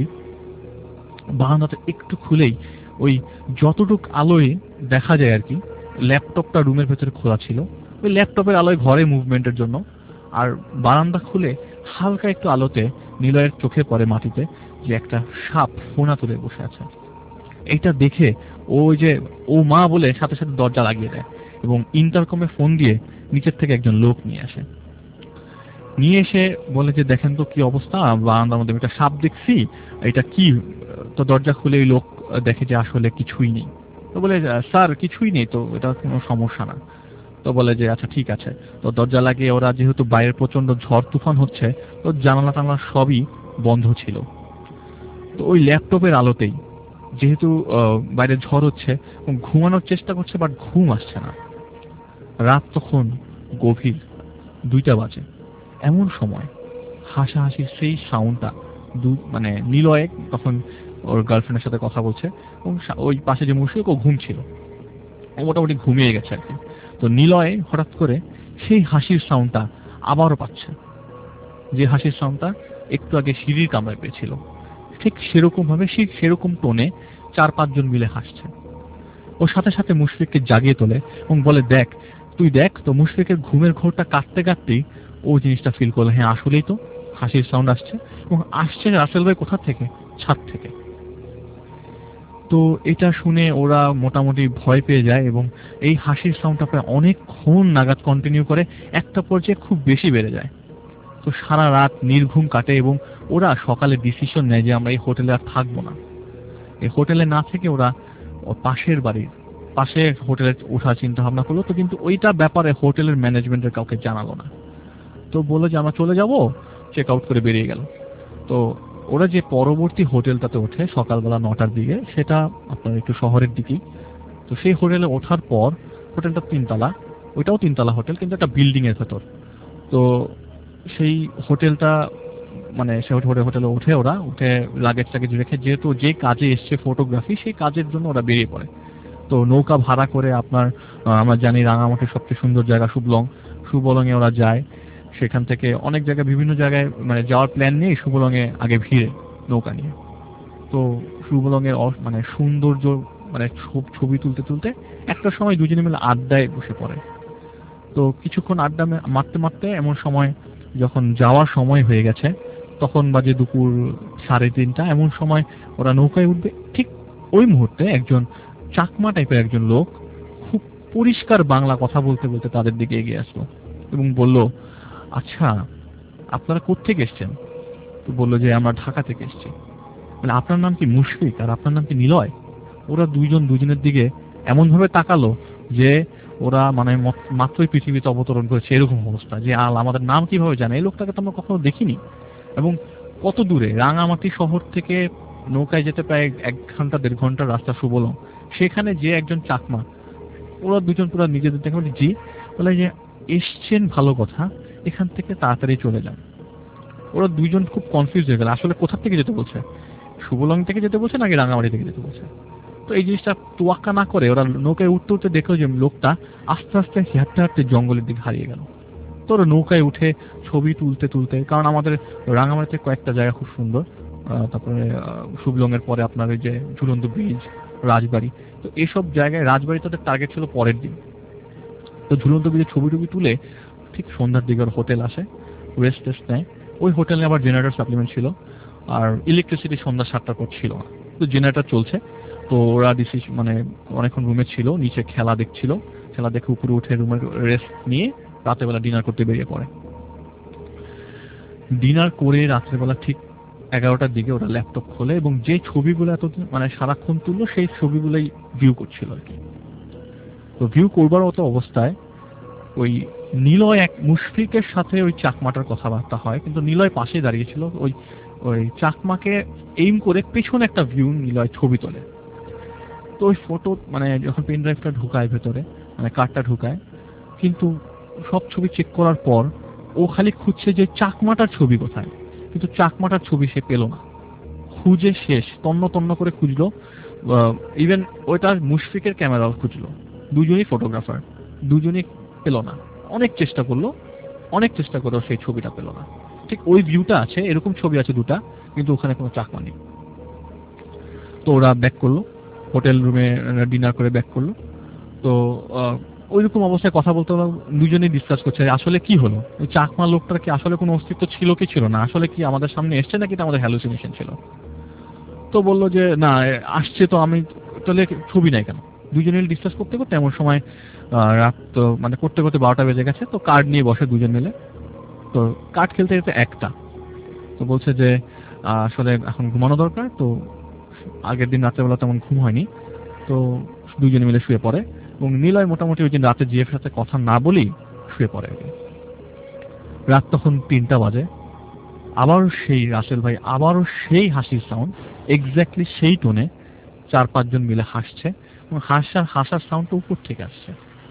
একটু খুলেই ওই যতটুক আলোয় দেখা যায় আর কি, ল্যাপটপটা রুমের ভেতরে খোলা ছিল, ওই ল্যাপটপের আলোয় ঘরে মুভমেন্টের জন্য, আর বারান্দা খুলে হালকা একটু আলোতে নিলয়ের চোখে পড়ে মাটিতে যে একটা সাপ ফোনা তুলে বসে আছে। এইটা দেখে ও মা বলে সাথে সাথে দরজা লাগিয়ে দেয় এবং ইন্টারকমে ফোন দিয়ে নিচের থেকে একজন লোক নিয়ে এসে বলে যে দেখেন তো কি অবস্থা, বারান্দার মধ্যে একটা সাপ দেখছি, এটা কি? তো দরজা খুলে ওই লোক দেখে যে আসলে কিছুই নেই। তো বলে স্যার কিছুই নেই তো, এটা কোনো সমস্যা না। তো বলে যে আচ্ছা ঠিক আছে। তো দরজা লাগিয়ে ওরা যেহেতু বাইরের প্রচন্ড ঝড় তুফান হচ্ছে, তো জানালা টানালা সবই বন্ধ ছিল। তো ওই ল্যাপটপের আলোতেই যেহেতু বাইরে ঝড় হচ্ছে এবং ঘুমানোর চেষ্টা করছে, বাট ঘুম আসছে না। রাত তখন গভীর 2টা বাজে। এমন সময় হাসাহাসির সেই সাউন্ডটা মানে নিলয় তখন ওর গার্লফ্রেন্ডের সাথে কথা বলছে এবং ওই পাশে যে মুশফিক ও ঘুমছিল, ও মোটামুটি ঘুমিয়ে গেছে আর কি। তো নিলয় হঠাৎ করে সেই হাসির সাউন্ডটা আবারও পাচ্ছে, যে হাসির সাউন্ডটা একটু আগে সিঁড়ির কামরায় পেয়েছিল, ঠিক সেরকম ভাবে সেরকম টোনে 4-5 জন মিলে হাসছে। ও সাথে সাথে মুশফিককে জাগিয়ে তোলে এবং বলে তুই দেখ। তো মুশফিকের ঘুমের ঘোরটা কাটতেই ও জিনিসটা ফিল করলো, হ্যাঁ আসলেই তো হাসির সাউন্ড আসছে, এবং আসছে রাসেল ভাই কোথা থেকে? ছাদ থেকে। তো এটা শুনে ওরা মোটামুটি ভয় পেয়ে যায় এবং এই হাসির সাউন্ডটা প্রায় অনেকক্ষণ নাগাদ কন্টিনিউ করে, একটা পর্যায়ে খুব বেশি বেড়ে যায়। তো সারা রাত নির্ঘুম কাটে এবং ওরা সকালে ডিসিশন নেয় যে আমরা এই হোটেলে আর থাকবো না। এই হোটেলে না থেকে ওরা পাশে হোটেলে ওঠার চিন্তা ভাবনা করলো। তো কিন্তু ওইটা ব্যাপারে হোটেলের ম্যানেজমেন্টের কাউকে জানালো না। তো বললো যে আমরা চলে যাব, চেক আউট করে বেরিয়ে গেল। তো ওরা যে পরবর্তী হোটেলটাতে ওঠে সকালবেলা 9টার দিকে, সেটা আপনার একটু শহরের দিকেই। তো সেই হোটেলে ওঠার পর, হোটেলটা 3 তলা, ওইটাও 3 তলা হোটেল, কিন্তু একটা বিল্ডিং এর ভেতর। তো সেই হোটেলটা মানে সে হোটেলে ওরা উঠে লাগেজ টাগেজ রেখে, যেহেতু যে কাজে এসছে ফটোগ্রাফি, সেই কাজের জন্য ওরা বেরিয়ে পড়ে। তো নৌকা ভাড়া করে আপনার আমরা জানি রাঙামাটির সবচেয়ে সুন্দর জায়গা সুবলংয়ে ওরা যায়। সেখান থেকে অনেক জায়গায় বিভিন্ন জায়গায় মানে যাওয়ার প্ল্যান নিয়ে সুবলংয়ে আগে ভিড়ে নৌকা নিয়ে। তো সুবলংয়ের মানে সৌন্দর্য মানে ছবি তুলতে তুলতে একটা সময় দুজনে মিলে আড্ডায় বসে পড়ে। তো কিছুক্ষণ আড্ডা মারতে মারতে এমন সময় যখন যাওয়ার সময় হয়ে গেছে, তখন বাজে দুপুর 3:30। এমন সময় ওরা নৌকায় উঠবে, ঠিক ওই মুহূর্তে একজন চাকমা টাইপের একজন লোক খুব পরিষ্কার বাংলা কথা বলতে বলতে তাদের দিকে এগিয়ে আসলো এবং বলল, আচ্ছা আপনারা কোত্থেকে এসছেন? তো বললো যে আমরা ঢাকা থেকে এসেছি। মানে আপনার নাম কি মুশফিক আর আপনার নাম কি নিলয়? ওরা দুজনের দিকে এমন ভাবে তাকালো যে ওরা মানে মাত্রই পৃথিবীতে অবতরণ করেছে এরকম অবস্থা, যে আমাদের নাম কিভাবে জানে, এই লোকটাকে তো আমরা কখনো দেখিনি। এবং কত দূরে, রাঙামাটি শহর থেকে নৌকায় যেতে প্রায় 1-1.5 ঘন্টার রাস্তা সুবলং, সেখানে যে একজন চাকমা। ওরা দুজন পুরো নিজেদের দেখে বলে, জি, বলে যে এসছেন ভালো কথা, এখান থেকে তাড়াতাড়ি চলে যান। ওরা দুইজন খুব কনফিউজ হয়ে গেল, আসলে কোথা থেকে যেতে বলছে, সুবলং থেকে যেতে বলছে নাকি রাঙামাটি থেকে যেতে বলছে। তো এই জিনিসটা তোয়াক্কা না করে ওরা নৌকায় উঠতে উঠতে দেখলো যে লোকটা আস্তে আস্তে হাঁটতে হাঁটতে জঙ্গলের দিকে হারিয়ে গেল। তো ওরা নৌকায় উঠে ছবি তুলতে তুলতে, কারণ আমাদের রাঙামাটিতে কয়েকটা জায়গা খুব সুন্দর, তারপরে সুবলংয়ের পরে আপনার ওই যে ঝুলন্ত ব্রিজ, রাজবাড়ি, তো এইসব জায়গায়, রাজবাড়ি তাদের টার্গেট ছিল পরের দিন। তো ঝুলন্ত ব্রিজের ছবি টবি তুলে ঠিক সন্ধ্যার দিকে হোটেল আসে, রেস্ট টেস্ট নেয়। ওই হোটেলে আবার জেনারেটর সাপ্লিমেন্ট ছিল, আর ইলেকট্রিসিটি সন্ধ্যা 7টার পর ছিল না, তো জেনারেটর চলছে। তো ওরা মানে অনেকক্ষণ রুমে ছিল, নিচে খেলা দেখছিল, খেলা দেখে উপরে উঠে রুমে রেস্ট নিয়ে রাতের বেলা ডিনার করতে বেরিয়ে পড়ে। ডিনার করে রাত্রেবেলা ঠিক 11টার দিকে ওরা ল্যাপটপ খোলে এবং যে ছবিগুলো এতদিন মানে সারাক্ষণ তুললো সেই ছবিগুলোই ভিউ করছিল আর কি। তো ভিউ করবার মতো অবস্থায় ওই নিলয় এক মুশফিকের সাথে ওই চাকমাটার কথাবার্তা হয়, কিন্তু নিলয় পাশে দাঁড়িয়েছিল। ওই চাকমাকে এইম করে পেছনে একটা ভিউ নিলয় ছবি তোলে। তো ওই ফটো মানে যখন পেন ড্রাইভটা ঢুকায় ভেতরে, মানে কার্ডটা ঢুকায়, কিন্তু সব ছবি চেক করার পর ও খালি খুঁজছে যে চাকমাটার ছবি কোথায়, কিন্তু চাকমাটার ছবি সে পেল না। খুঁজে শেষ, তন্ন তন্ন করে খুঁজলো, ইভেন ওইটা মুশফিকের ক্যামেরাও খুঁজলো, দুজনই ফটোগ্রাফার, দুজনই পেল না। অনেক চেষ্টা করেও সেই ছবিটা পেল না। ঠিক ওই ভিউটা আছে, এরকম ছবি আছে 2টা, কিন্তু ওখানে কোনো চাকমা নেই। তো ওরা ব্যাক করলো, হোটেল রুমে ডিনার করে ব্যাক করলো। তো ওইরকম অবস্থায় কথা বলতে দুজনেই ডিসকাস করছে আসলে কি হলো, ওই চাকমা লোকটার কি আসলে কোনো অস্তিত্ব ছিল কি ছিল না, আসলে কি আমাদের সামনে এসছে নাকি এটা আমাদের হ্যালুসিনেশন ছিল। তো বললো যে না আসছে, তো আমি তাহলে ছবি নাই কেন। দুজনে ডিসকাস করতে করতে এমন সময় রাত তো মানে করতে করতে 12টা বেজে গেছে। তো কার্ড নিয়ে বসে দুজন মিলে, তো কার্ড খেলতে খেলতে 1টা। তো বলছে যে আসলে এখন ঘুমানো দরকার, তো আগের দিন রাত্রেবেলা তেমন ঘুম হয়নি, তো দুজনে মিলে শুয়ে পড়ে। এবং নিলয় মোটামুটি ওই দিন রাতে জিএফ সাথে কথা না বলেই শুয়ে পড়ে। রাত তখন 3টা বাজে, আবারও সেই রাসেল ভাই, আবারও সেই হাসির সাউন্ড, এক্স্যাক্টলি সেই টোনে 4-5 জন মিলে হাসছে এবং হাসার সাউন্ডটা উপর থেকে আসছে।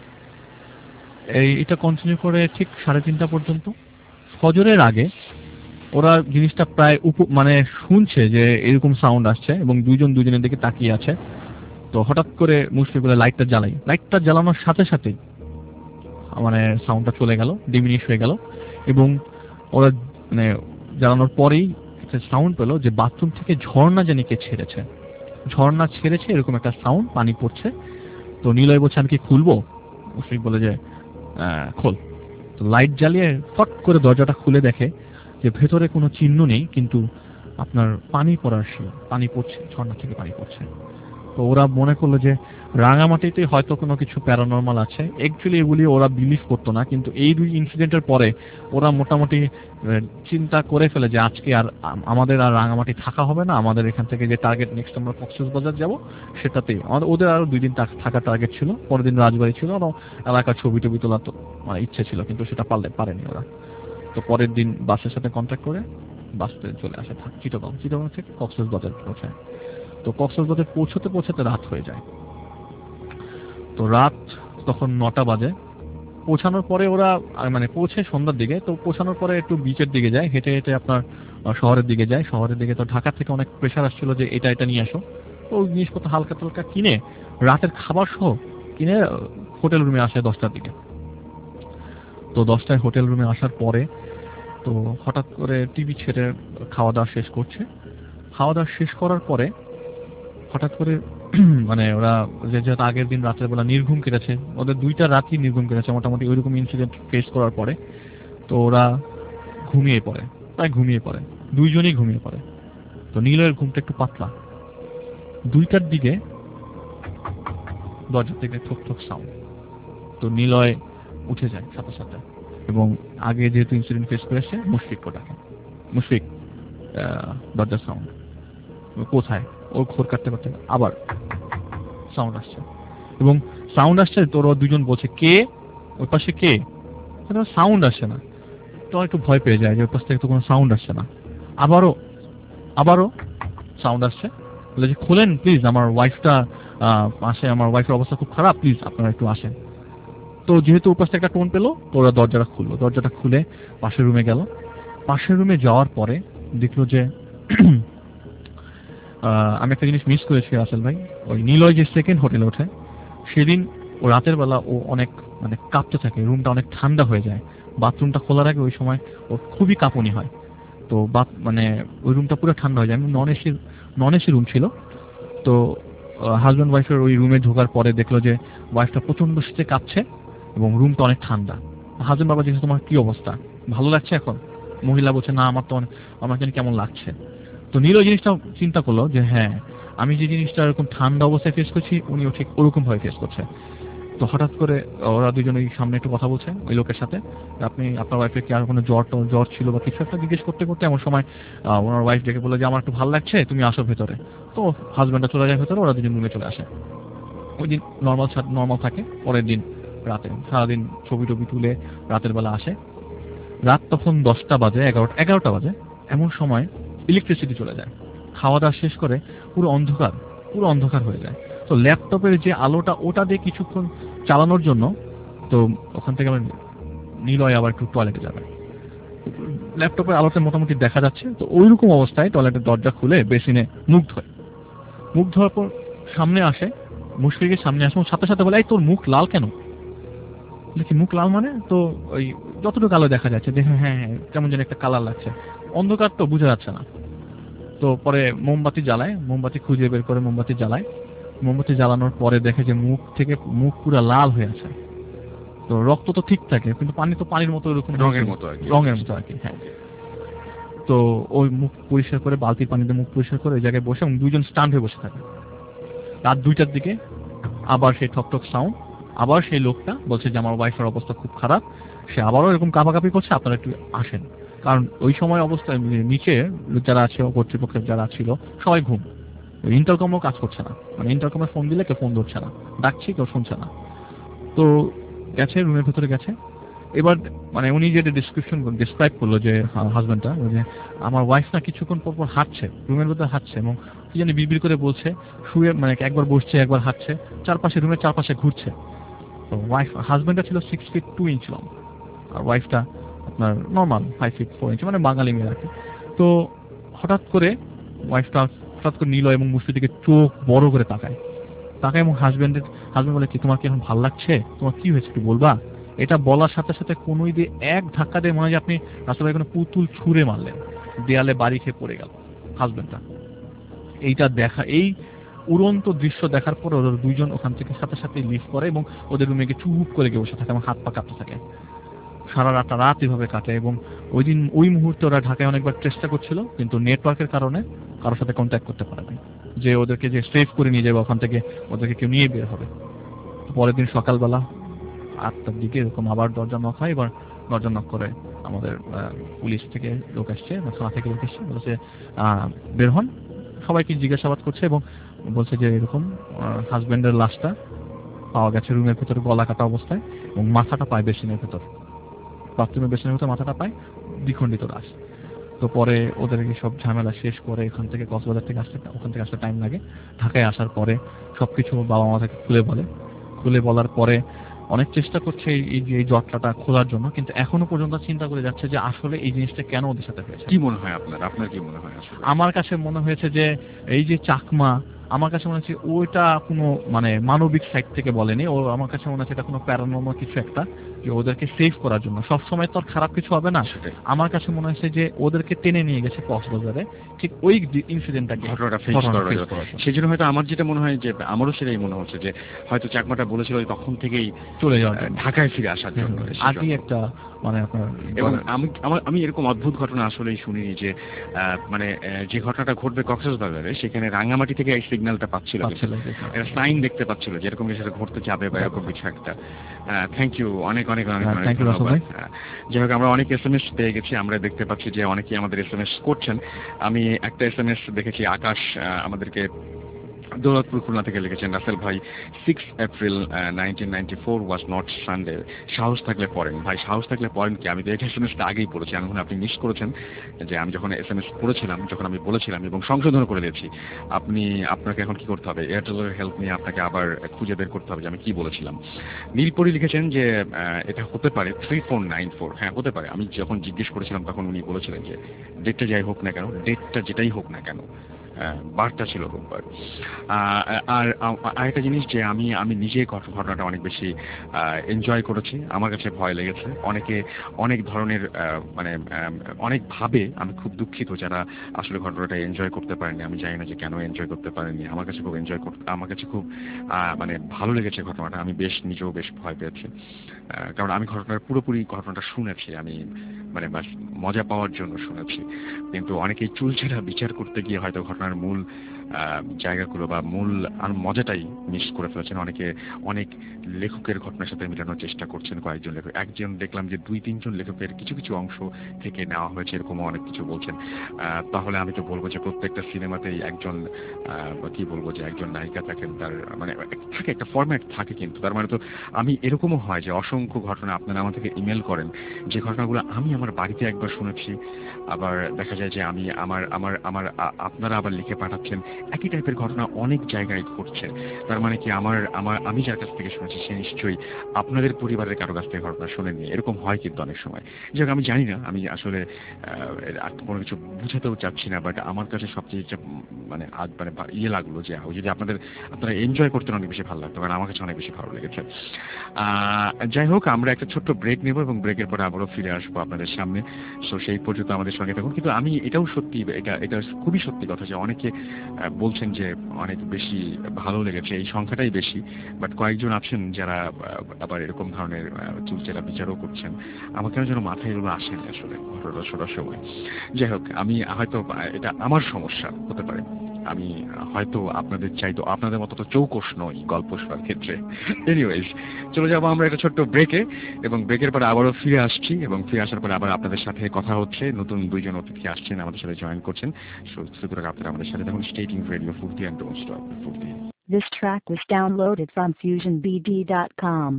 এটা কন্টিনিউ করে ঠিক 3:30টা পর্যন্ত। ফজরের আগে ওরা জিনিসটা প্রায় মানে শুনছে যে এরকম সাউন্ড আসছে এবং দুজনের দিকে তাকিয়ে আছে। তো হঠাৎ করে মুশফিক বলে লাইটটা জ্বালানোর সাথে সাথে মানে সাউন্ডটা চলে গেল, ডিমিনিশ হয়ে গেল। এবং ওরা মানে জ্বালানোর পরেই একটা সাউন্ড পেলো যে বাথরুম থেকে ঝর্ণা জানি কে ছেড়েছে এরকম একটা সাউন্ড, পানি পড়ছে। তো নিলয় বলছে আমি কি খুলবো? মুশফিক বলে যে খোল। তো লাইট জ্বালিয়ে ফট করে দরজাটা খুলে দেখে যে ভেতরে কোনো চিহ্ন নেই, কিন্তু আপনার পানি পড়ছে, ঝর্ণা থেকে পানি পড়ছে। তো ওরা মনে করলো যে রাঙামাটিতে হয়তো কোনো কিছু প্যারানর্মাল আছে। অ্যাকচুয়ালি এগুলি ওরা বিলিভ করতো না, কিন্তু এই 2 ইনসিডেন্টের পরে ওরা মোটামুটি চিন্তা করে ফেলে যে আজকে আর আমাদের আর রাঙামাটি থাকা হবে না, আমাদের এখান থেকে যে টার্গেট নেক্সট আমরা কক্সবাজার যাব সেটাতেই ওদের আরো 2 দিন থাকার টার্গেট ছিল। পরের দিন রাজবাড়ি ছিল, আর এলাকার ছবি টবি তোলা তো মানে ইচ্ছে ছিল, কিন্তু সেটা পারেনি ওরা। তো পরের দিন বাসের সাথে কন্ট্যাক্ট করে বাসে চলে আসে চিটাগং থেকে কক্সবাজার পৌঁছায়। তো কক্সবাজার পৌঁছতে রাত হয়ে যায়। তো রাত তখন 9টা বাজে। পৌঁছানোর পরে ওরা মানে পৌঁছে সন্ধ্যার দিকে, তো পৌঁছানোর পরে একটু বিচের দিকে যায়, হেঁটে হেঁটে আপনার শহরের দিকে যায়। শহরের দিকে তো ঢাকা থেকে অনেক প্রেশার আসছিল যে এটা নিয়ে আসো, তো ওই জিনিসপত্র হালকা টালকা কিনে রাতের খাবার সহ কিনে হোটেল রুমে আসে 10টার দিকে। তো 10টায় হোটেল রুমে আসার পরে তো হঠাৎ করে টিভি ছেড়ে খাওয়া দাওয়া শেষ করছে। খাওয়া দাওয়া শেষ করার পরে হঠাৎ করে মানে ওরা যেহেতু আগের দিন রাতের বেলা নির্ঘুম কেটেছে, ওদের 2টা রাতই নির্ঘুম কেটেছে মোটামুটি ওইরকম ইনসিডেন্ট ফেস করার পরে, তো ওরা ঘুমিয়ে পড়ে, প্রায় ঘুমিয়ে পড়ে, দুইজনেই ঘুমিয়ে পড়ে। তো নীলয়ের ঘুমটা একটু পাতলা। 2টার দিকে দরজা থেকে ঠক ঠক সাউন্ড। তো নীলয় উঠে যায় সাথে সাথে, এবং আগে যেহেতু ইনসিডেন্ট ফেস করেছে মুশফিককে ডাকে, মুশফিক দরজার সাউন্ড কোথায়? ও খোর কাটতে কাটতে আবার সাউন্ড আসছে, এবং সাউন্ড আসছে তোর দুজন বলছে কে, ওই পাশে কে, সাউন্ড আসছে না। তো একটু ভয় পেয়ে যায় যে ওই পাশ থেকে তো কোনো সাউন্ড আসছে না। আবারও সাউন্ড আসছে, বলে যে খোলেন প্লিজ, আমার ওয়াইফটা আসে, আমার ওয়াইফের অবস্থা খুব খারাপ, প্লিজ আপনারা একটু আসেন। তো যেহেতু ওই পাশে একটা টোন পেলো, তো ওরা দরজাটা খুললো। দরজাটা খুলে পাশের রুমে গেল। পাশের রুমে যাওয়ার পরে দেখলো যে আমি একটা জিনিস মিস করেছি আসল ভাই, ওই নীলয় যে সেকেন্ড হোটেলে ওঠে সেদিন ও রাতের বেলা ও অনেক মানে কাঁপতে থাকে, রুমটা অনেক ঠান্ডা হয়ে যায়। বাথরুমটা খোলার আগে ওই সময় ওর খুবই কাঁপুনি হয়, তো মানে ওই রুমটা পুরো ঠান্ডা হয়ে যায়। নন এসি রুম ছিল। তো হাজব্যান্ড ওয়াইফের ওই রুমে ঢোকার পরে দেখলো যে ওয়াইফটা প্রচন্ড শীতে কাঁপছে এবং রুমটা অনেক ঠান্ডা। হাজব্যান্ড বাবা জিজ্ঞেস তোমার কি অবস্থা, ভালো লাগছে এখন? মহিলা বলছে না, আমার জানি কেমন লাগছে। তো নীল ওই জিনিসটা চিন্তা করলো যে হ্যাঁ, আমি যে জিনিসটা এরকম ঠান্ডা অবস্থায় ফেস করছি উনিও ঠিক ওরকম ভাবে ফেস করছে। তো হঠাৎ করে ওরা দুজন ওই সামনে একটু কথা বলছে ওই লোকের সাথে, আপনি আপনার ওয়াইফের কি আর কোনো জ্বর ছিল বা কিছু একটা জিজ্ঞেস করতে করতে এমন সময় ওনার ওয়াইফ ডেকে বলে যে আমার একটু ভালো লাগছে, তুমি আসো ভেতরে। তো হাজব্যান্ডটা চলে যায় ভেতরে, ওরা দুজন রুমে চলে আসে। ওই দিন নর্মাল থাকে। পরের দিন রাতে সারাদিন ছবি টবি তুলে রাতের বেলা আসে। রাত তখন 10টা বাজে, 11টা বাজে। এমন সময় ইলেকট্রিসিটি চলে যায়। খাওয়া দাওয়া শেষ করে পুরো অন্ধকার হয়ে যায়। তো ল্যাপটপের যে আলোটা ওটা দিয়ে কিছুক্ষণ চালানোর জন্য তো ওখান থেকে আমার নীলয় আবার একটু টয়লেটে যাবে। ল্যাপটপের আলোতে মোটামুটি দেখা যাচ্ছে। তো ওইরকম অবস্থায় টয়লেটের দরজা খুলে বেসিনে মুখ ধোয়ার পর সামনে আসে, মুশফিকের সামনে আসে, সাথে সাথে বলে এই তোর মুখ লাল কেন? দেখি মুখ লাল মানে? তো ওই যতটুকু আলো দেখা যাচ্ছে দেখে হ্যাঁ কেমন যেন একটা কালার লাগছে, অন্ধকার তো বোঝা যাচ্ছে না। তো পরে মোমবাতি জ্বালায়, মোমবাতি খুঁজে বের করে মোমবাতি জ্বালায়। মোমবাতি জ্বালানোর পরে দেখে যে মুখ পুরো লাল হয়ে আছে। তো রক্ত তো ঠিক থাকে কিন্তু পানি তো পানির মতো এরকম রঙের মতো আর কি। হ্যাঁ। তো ওই মুখ পরিষ্কার করে বালতির পানিতে মুখ পরিষ্কার করে ওই জায়গায় বসে এবং দুইজন স্ট্যান্ড হয়ে বসে থাকে। রাত 2টার দিকে আবার সেই ঠকঠক সাউন্ড, আবার সেই লোকটা বলছে যে আমার ওয়াইফের অবস্থা খুব খারাপ, সে আবারও এরকম কাঁপাকাঁপি করছে, আপনারা একটু আসেন। কারণ ওই সময় অবস্থায় নিচে যারা আছে কর্তৃপক্ষের যারা ছিল সবাই ঘুম, ইন্টারকমও কাজ করছে না, মানে ইন্টারকমে ফোন দিলে কেউ ফোন ধরছে না, ডাকছি কেউ শুনছে না। তো গেছে রুমের ভেতরে গেছে। এবার মানে উনি যেটা ডিসক্রাইব করলো যে হাজব্যান্ডটা, যে আমার ওয়াইফ না কিছুক্ষণ পর হাঁটছে, রুমের ভেতরে হাঁটছে এবং কি জানি বিড়বিড় করে বলছে, শুয়ে মানে একবার বসছে একবার হাঁটছে, রুমের চারপাশে ঘুরছে। তো হাজব্যান্ডটা ছিল 6 ফিট 2 ইঞ্চ লং, আর ওয়াইফটা আপনার নর্মাল 5 ফিট 4 ইঞ্চ, মানে বাঙালি মেয়ে আর কি। তো হঠাৎ করে নীলয় এবং মুশফিকের দিকে চোখ বড় করে তাকায় এবং হাজব্যান্ড বলে কি তোমার কি এখন ভালো লাগছে, তোমার কি হয়েছে একটু বলবা? এটা বলার সাথে সাথে কোনোই দিয়ে এক ধাক্কা দিয়ে মনে হয় আপনি রাস্তায় কোনো পুতুল ছুঁড়ে মারলেন, দেয়ালে বাড়ি খেয়ে পড়ে গেল হাজব্যান্ডটা। এইটা দেখা, এই উড়ন্ত দৃশ্য দেখার পর ওরা দুইজন ওখান থেকে সাথে সাথে লিফট করে এবং ওদের রুমে গিয়ে চুপ করে গিয়ে বসে থাকে এবং হাত পা কাঁপতে থাকে। সারা রাত এভাবে কাটে এবং ওই মুহূর্তে ওরা ঢাকায় অনেকবার চেষ্টা করছিল কিন্তু নেটওয়ার্কের কারণে কারোর সাথে কন্ট্যাক্ট করতে পারে না, যে ওদেরকে যে সেভ করে নিয়ে যাবে ওখান থেকে ওদেরকে কেউ নিয়ে বের হবে। পরের দিন সকালবেলা 8টার দিকে এরকম আবার দরজা নক হয়। এবার দরজা নক করে আমাদের পুলিশ থেকে লোক আসছে, থানা থেকে লোক এসছে, বলছে বের হন। সবাইকে জিজ্ঞাসাবাদ করছে এবং বলছে যে এরকম হাজব্যান্ডের লাশটা পাওয়া গেছে রুমের ভেতরে গলা কাটা অবস্থায় এবং মাথাটা পায় বেসিনের ভেতর, বাথরুমের বেসিনের ভেতর মাথাটা পায়, দ্বিখণ্ডিত লাশ। তো পরে ওদেরকে সব ঝামেলা শেষ করে এখান থেকে কক্সবাজার থেকে ওখান থেকে আসতে টাইম লাগে। ঢাকায় আসার পরে সবকিছু বাবা মা থেকে খুলে বলার পরে অনেক চেষ্টা করছে এই যে এই জটলাটা খোলার জন্য, কিন্তু এখনো পর্যন্ত চিন্তা করে যাচ্ছে যে আসলে এই জিনিসটা কেন ওদের সাথে হয়েছে। কি মনে হয় আপনার কি মনে হয় আসলে? আমার কাছে মনে হয়েছে যে এই যে চাকমা, আমার কাছে মনে হচ্ছে ওইটা কোনো মানে মানবিক সাইড থেকে বলেনি, ও আমার কাছে মনে হচ্ছে এটা কোনো প্যারানর্মাল কিছু একটা, যে ওদেরকে সেভ করার জন্য। সবসময় তো আর খারাপ কিছু হবে না। আমার কাছে মনে হচ্ছে যে ওদেরকে টেনে নিয়ে গেছে কক্সবাজারে ঠিক ওই ইনসিডেন্টটাকে, ঘটনাটা ফেস করার জন্য। সেই জন্য হয়তো আমার যেটা মনে হয় যে আমারও সেটাই মনে হচ্ছে যে হয়তো চাকমাটা বলেছিল তখন থেকেই চলে যাওয়ার ঢাকায় ফিরে আসার জন্য। আগে একটা মানে আপনার, এবং আমি এরকম অদ্ভুত ঘটনা আসলেই শুনিনি যে মানে যে ঘটনাটা ঘটবে কক্সবাজারে সেখানে রাঙ্গামাটি থেকে এই সিগন্যালটা পাচ্ছিল, একটা সাইন দেখতে পাচ্ছিল যে এরকম কিছু ঘটতে যাবে বা এরকম কিছু একটা। থ্যাংক ইউ, অনেক অনেক অনেক ধন্যবাদ। যাই হোক, আমরা অনেক SMS পেয়ে গেছি, আমরা দেখতে পাচ্ছি যে অনেকেই আমাদের SMS করছেন। আমি একটা SMS দেখেছি, আকাশ আমাদেরকে দৌলতপুর খুলনা থেকে লিখেছেন, রাসেল ভাই 6 এপ্রিল 1994 ওয়াজ নট সানডে, সাহস থাকলে পড়েন। ভাই সাহস থাকলে পড়েন কি, আমি তো এটা এসএমএসটা আগেই পড়েছি, আমি আপনি মিস করেছেন যে আমি যখন এসএমএস পড়েছিলাম, যখন আমি বলেছিলাম এবং সংশোধন করে দিয়েছি। আপনাকে এখন কি করতে হবে, এয়ারটেলের হেল্প নিয়ে আপনাকে আবার খুঁজে বের করতে হবে যে আমি কি বলেছিলাম। নীলপরি লিখেছেন যে এটা হতে পারে 3494, হ্যাঁ হতে পারে। আমি যখন জিজ্ঞেস করেছিলাম তখন উনি বলেছিলেন যে ডেটটা যাই হোক না কেন, ডেটটা যেটাই হোক না কেন, বারটা ছিল রোববার। আর আরেকটা জিনিস যে আমি নিজে ঘটনাটা অনেক বেশি এনজয় করেছি, আমার কাছে ভয় লেগেছে। অনেক ধরনের মানে অনেকভাবে আমি খুব দুঃখিত যারা আসলে ঘটনাটা এনজয় করতে পারেনি। আমি জানি না যে কেন এনজয় করতে পারেনি, আমার কাছে খুব আমার কাছে খুব মানে ভালো লেগেছে ঘটনাটা। আমি নিজেও বেশ ভয় পেয়েছি, কারণ আমি পুরোপুরি ঘটনাটা শুনেছি, আমি মানে মজা পাওয়ার জন্য শুনেছি। কিন্তু অনেকেই চুলচেরা বিচার করতে গিয়ে হয়তো ঘটনার মূল জায়গাগুলো বা মূল মজাটাই মিস করে ফেলেছেন। অনেক লেখকের ঘটনার সাথে মেলানোর চেষ্টা করছেন কয়েকজন লেখক। একজন দেখলাম যে 2-3 জন লেখকের কিছু কিছু অংশ থেকে নেওয়া হয়েছে, এরকমও অনেক কিছু বলছেন। তাহলে আমি তো বলবো যে প্রত্যেকটা সিনেমাতেই একজন কি বলবো যে একজন নায়িকা থাকেন, তার মানে থাকে একটা ফরম্যাট থাকে, কিন্তু তার মানে তো আমি এরকমও হয় যে অসংখ্য ঘটনা আপনারা আমার থেকে ইমেল করেন, যে ঘটনাগুলো আমি আমার বাড়িতে একবার শুনেছি, আবার দেখা যায় যে আমি আমার আপনারা আবার লিখে পাঠাচ্ছেন। একই টাইপের ঘটনা অনেক জায়গায় ঘটছে, তার মানে কি আমি যার কাছ থেকে শুনেছি সে নিশ্চয়ই আপনাদের পরিবারের কারো কাছ থেকে ঘটনা শোনেননি। এরকম হয় কিন্তু অনেক সময়। যাক, আমি জানি না, আমি আসলে কোনো কিছু বুঝাতেও চাচ্ছি না, বাট আমার কাছে সবচেয়ে মানে ইয়ে লাগলো যে যদি আপনারা এনজয় করতেন অনেক বেশি ভালো লাগতো, কারণ আমার কাছে অনেক বেশি ভালো লেগেছে। যাই হোক, আমরা একটা ছোট্ট ব্রেক নেব এবং ব্রেকের পরে আবারও ফিরে আসবো আপনাদের সামনে। সো সেই পর্যন্ত আমাদের সঙ্গে থাকুন। কিন্তু আমি এটাও সত্যি, এটা খুবই সত্যি কথা যে অনেকে বলছেন যে অনেক বেশি ভালো লেগেছে, এই সংখ্যাটাই বেশি, বাট কয়েকজন আছেন যারা আবার এরকম ধরনের চুলচেরা বিচারও করছেন। আমার কেন যেন মাথায় এগুলো আসেনি আসলে ঘটনা শোনার সময়। যাই হোক, আমি হয়তো এটা আমার সমস্যা হতে পারে, আমি হয়তো আপনাদের মতো তো চৌকস নই গল্প শোনার ক্ষেত্রে। এনিওয়েজ, চলে যাবো আমরা একটা ছোট্ট ব্রেকে, এবং ব্রেকের পরে আবারও ফিরে আসছি, এবং ফিরে আসার পরে আবার আপনাদের সাথে কথা হচ্ছে। নতুন 2জন অতিথি আসছেন, আমাদের সাথে জয়েন করছেন। সুতরাং আপনারা আমাদের সাথে দেখুন stay tuned radio Foorti and don't stop Foorti. This track was downloaded from FusionBD.com.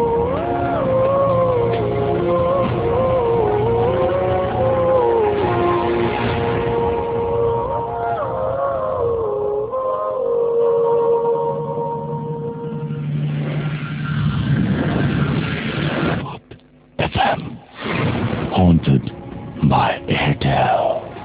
FM, haunted by Airtel.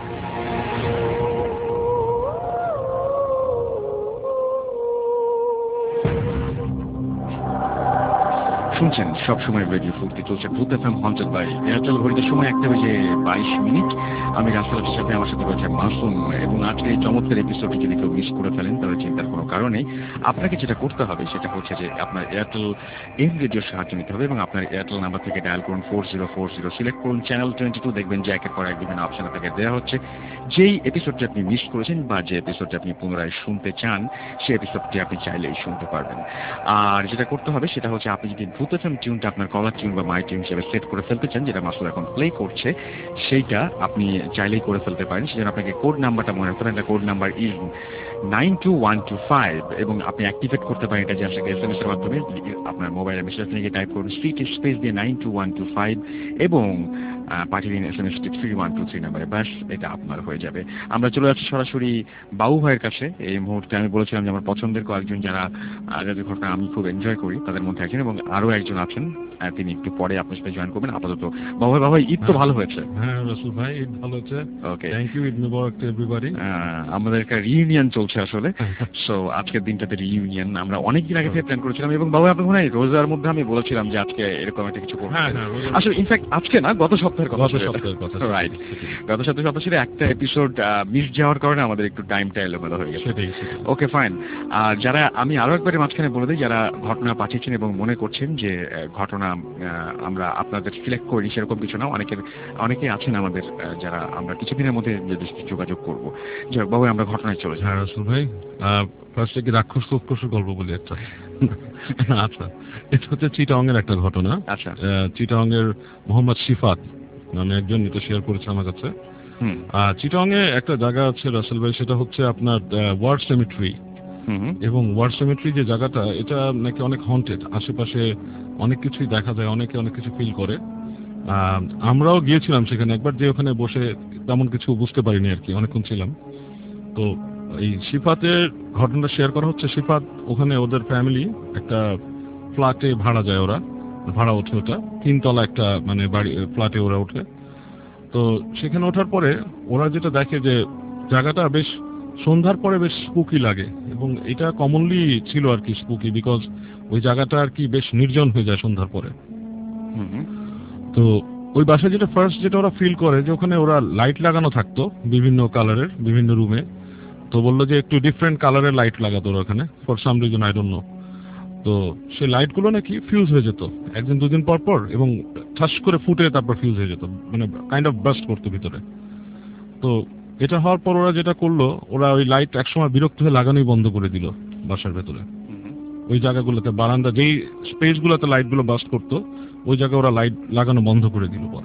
শুনছেন সবসময় রেডিও ফুর্তি, চলছে ভূত এফএম হন্টেড বাই এয়ারটেল। ঘড়িতে সময় 1:22। আমি রাসেলের সাথে আমার সাথে রয়েছে মাসুম, এবং আজকে এই চমৎকার এপিসোডটি যদি কেউ মিস করে ফেলেন তাহলে চিন্তার কোনো কারণ নেই। আপনাকে যেটা করতে হবে সেটা হচ্ছে যে আপনার এয়ারটেল এম রেডিওর সাহায্য নিতে হবে, এবং আপনার এয়ারটেল নাম্বার থেকে ডায়াল করুন 4040, সিলেক্ট করুন চ্যানেল 22। দেখবেন যে একের পর এক বিভিন্ন অপশন আপনাকে দেওয়া হচ্ছে। যেই এপিসোডটি আপনি মিস করেছেন বা যে এপিসোডটি আপনি পুনরায় শুনতে চান, সেই এপিসোডটি আপনি চাইলেই শুনতে পারবেন। আর যেটা করতে হবে সেটা হচ্ছে, আপনি যদি ভূত এফএম টিউনটা আপনার কলার টিউন বা মাই টিউন হিসেবে সেট করে ফেলতে চান, যেটা মাসুদ এখন প্লে করছে, সেইটা আপনি চাইলেই করে ফেলতে পারেন। সেজন্য আপনাকে কোড নাম্বারটা মনে রাখতে হবে। কোড নাম্বার ইজ 92125, এবং আপনি অ্যাক্টিভেট করতে পারেন এটা জাস্ট এসএমএস এর মাধ্যমে। আপনার মোবাইলের মেসেজ থেকে টাইপ করুন স্ট্রিট স্পেস দিয়ে 92125, এবং পাঠিয়ে দিন SMS 3123 নাম্বারে, ব্যাস এটা আপনার হয়ে যাবে। আমরা চলে যাচ্ছি সরাসরি বাবু ভাইয়ের কাছে। এই মুহূর্তে আমি বলেছিলাম যে আমার পছন্দের কয়েকজন যারা যাদের ঘটনা আমি খুব এনজয় করি তাদের মধ্যে একজন, এবং আরো একজন আছেন, তিনি একটু পরে আপনার সাথে জয়েন করবেন। আপাতত বাবু ভাই ঈদ তো ভালো হয়েছে? হ্যাঁ রাসেল ভাই, ঈদ ভালো হচ্ছে। Okay, thank you, Eid Mubarak to everybody. আমাদের একটা রিইউনিয়ন চলছে আসলে। সো আজকের দিনটাতে রিইউনিয়ন আমরা অনেকদিন আগে থেকে প্ল্যান করেছিলাম, এবং বাবু আপনি মনে হয় রোজার মধ্যে আমি বলেছিলাম যে আজকে এরকম একটা কিছু করব। আসলে ইনফ্যাক্ট আজকে না, গত সপ্তাহের কথা, রাইট, গত সপ্তাহে কথা ছিল, একটা এপিসোড মিস যাওয়ার কারণে আমাদের একটু টাইমটা এলোমেলো হয়ে গেছে। Okay fine. আর যারা, আমি আরো একবারের মাঝখানে বলে দিই, যারা ঘটনা পাঠিয়েছেন এবং মনে করছেন যে ঘটনা আমরা আপনাদের সিলেক্ট করিনি সেরকম কিছু না, অনেকেই আছেন আমাদের যারা আমরা কিছুদিনের মধ্যে যোগাযোগ করবো। যাই হোক বাবু, আমরা ঘটনায় চলে যাই। হ্যাঁ রাসেল ভাই, ফার্স্টে কি রাক্ষস কক্ষসের গল্প বলি একটা? আচ্ছা, এটা হচ্ছে চিটাং এর একটা ঘটনা। আচ্ছা, চিটাং এর মোহাম্মদ সিফাত নামে একজন এটা শেয়ার করেছে আমার কাছে। চিটাং এ একটা জায়গা আছে রাসেল ভাই, সেটা হচ্ছে আপনার ওয়ার সেমিট্রি। এবং ওয়ার সেমিট্রি যে জায়গাটা, এটা নাকি অনেক হন্টেড, আশেপাশে অনেক কিছুই দেখা যায়, অনেকে অনেক কিছু ফিল করে। আমরাও গিয়েছিলাম সেখানে একবার, যে ওখানে বসে তেমন কিছু বুঝতে পারিনি আর কি, অনেকক্ষণ ছিলাম। তো এই সিফাতের ঘটনাটা শেয়ার করা হচ্ছে। সিফাত ওখানে, ওদের ফ্যামিলি একটা ফ্ল্যাটে ভাড়া যায়, ওরা ভাড়া ওঠে, ওটা 3 তলা একটা মানে বাড়ি, ফ্ল্যাটে ওরা ওঠে। তো সেখানে ওঠার পরে ওরা যেটা দেখে যে জায়গাটা বেশ সন্ধ্যার পরে বেশ স্পুকি লাগে, এবং এটা কমনলি ছিল আর কি স্পুকি, বিকজ ওই জায়গাটা আর কি বেশ নির্জন হয়ে যায় সন্ধ্যার পরে। তো ওই বাসায় যেটা ফার্স্ট যেটা ওরা ফিল করে, যে ওখানে ওরা লাইট লাগানো থাকতো বিভিন্ন কালারের বিভিন্ন রুমে। তো বললো যে একটু ডিফারেন্ট কালারের লাইট লাগাতো ওরা ওখানে, for some reason, I don't know. তো সেই লাইটগুলো নাকি ফিউজ হয়ে যেত একদিন দুদিন পর পর, এবং ঠাস করে ফুটে তারপর ফিউজ হয়ে যেত, মানে কাইন্ড অফ বাস্ট করতো ভিতরে। তো এটা হওয়ার পর ওরা যেটা করলো, ওরা ওই লাইট একসময় বিরক্ত হয়ে লাগানোই বন্ধ করে দিল বাসার ভেতরে। ওই জায়গাগুলোতে, বারান্দা যেই স্পেস গুলোতে লাইট গুলো বাস্ট করতো, ওই জায়গায় ওরা লাইট লাগানো বন্ধ করে দিল পরে।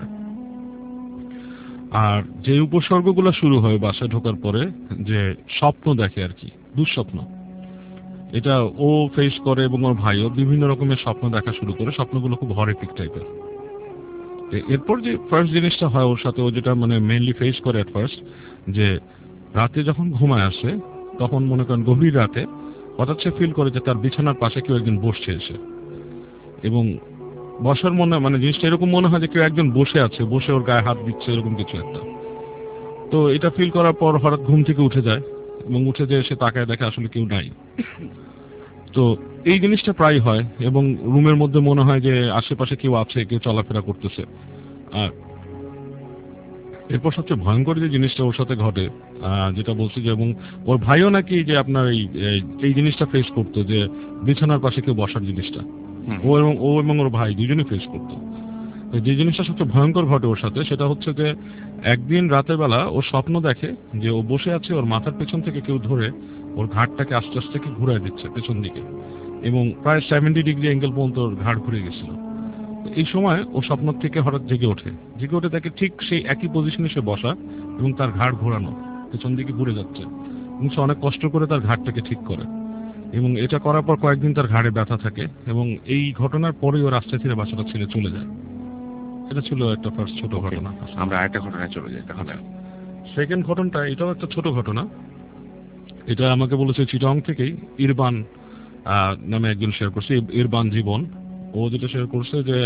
আর যে উপসর্গগুলো শুরু হয় বাসায় ঢোকার পরে, যে স্বপ্ন দেখে আর কি, দুঃস্বপ্ন, এটা ও ফেস করে, এবং ওর ভাইও বিভিন্ন রকমের স্বপ্ন দেখা শুরু করে। স্বপ্নগুলো খুব হরিফিক টাইপের। এরপর যে ফার্স্ট জিনিসটা হয় ওর সাথে, ও যেটা মানে মেইনলি ফেস করে এট ফার্স্ট, যে রাতে যখন ঘুমায় আসে, তখন মনে করেন গভীর রাতে হঠাৎ সে ফিল করে যে তার বিছানার পাশে কেউ একজন বসছে এসে, এবং বসার মানে জিনিসটা এরকম মনে হয় যে কেউ একজন বসে আছে, বসে ওর গায়ে হাত দিচ্ছে, এরকম কিছু একটা। তো এটা ফিল করার পর হঠাৎ ঘুম থেকে উঠে যায়, এবং উঠে যে সে তাকায় দেখে আসলে কেউ নাই। তো এই জিনিসটা প্রায় হয়, এবং রুমের মধ্যে মনে হয় যে আশেপাশে কেউ আছে, কেউ চলাফেরা করতেছে। আর এরপর সবচেয়ে ভয়ঙ্কর যে জিনিসটা ওর সাথে ঘটে, যেটা বলছি যে, এবং ওর ভাইও নাকি যে আপনার এই জিনিসটা ফেস করতো, যে বিছানার পাশে কেউ বসার জিনিসটা ও এবং ওর ভাই দুজনেই ফেস করতো। যে জিনিসটা সবচেয়ে ভয়ঙ্কর ঘটে ওর সাথে, সেটা হচ্ছে যে একদিন রাতের বেলা ও স্বপ্ন দেখে যে ও বসে আছে, ওর মাথার পেছন থেকে কেউ ধরে ওর ঘাড়টাকে আস্তে আস্তে ঘুরায় দিচ্ছে পেছন দিকে, এবং প্রায় 70 ডিগ্রি অ্যাঙ্গেল পর্যন্ত ওর ঘাড় ঘুরে গেছিল। এই সময় ও স্বপ্ন থেকে হঠাৎ জেগে ওঠে তাকে ঠিক সেই একই পজিশনে সে বসা, এবং তার ঘাড় ঘোরানো, পেছন দিকে ঘুরে যাচ্ছে, এবং সে অনেক কষ্ট করে তার ঘাড়টাকে ঠিক করে। এবং এটা করার পর কয়েকদিন তার ঘাড়ে ব্যথা থাকে, এবং এই ঘটনার পরেই ও রাস্তা ছেড়ে বাসাটা ছেড়ে চলে যায়। এটা ছিল একটা ফার্স্ট ছোট ঘটনা। আমরা আরেকটা ঘটনায় চলে যাই তাহলে। সেকেন্ড ঘটনাটা, এটাও একটা ছোট ঘটনা। এটা আমাকে বলেছে চিটাং থেকেই ইরবান নামে একজন শেয়ার করছে, ইরবান জীবন। ও যেটা শেয়ার করছে যে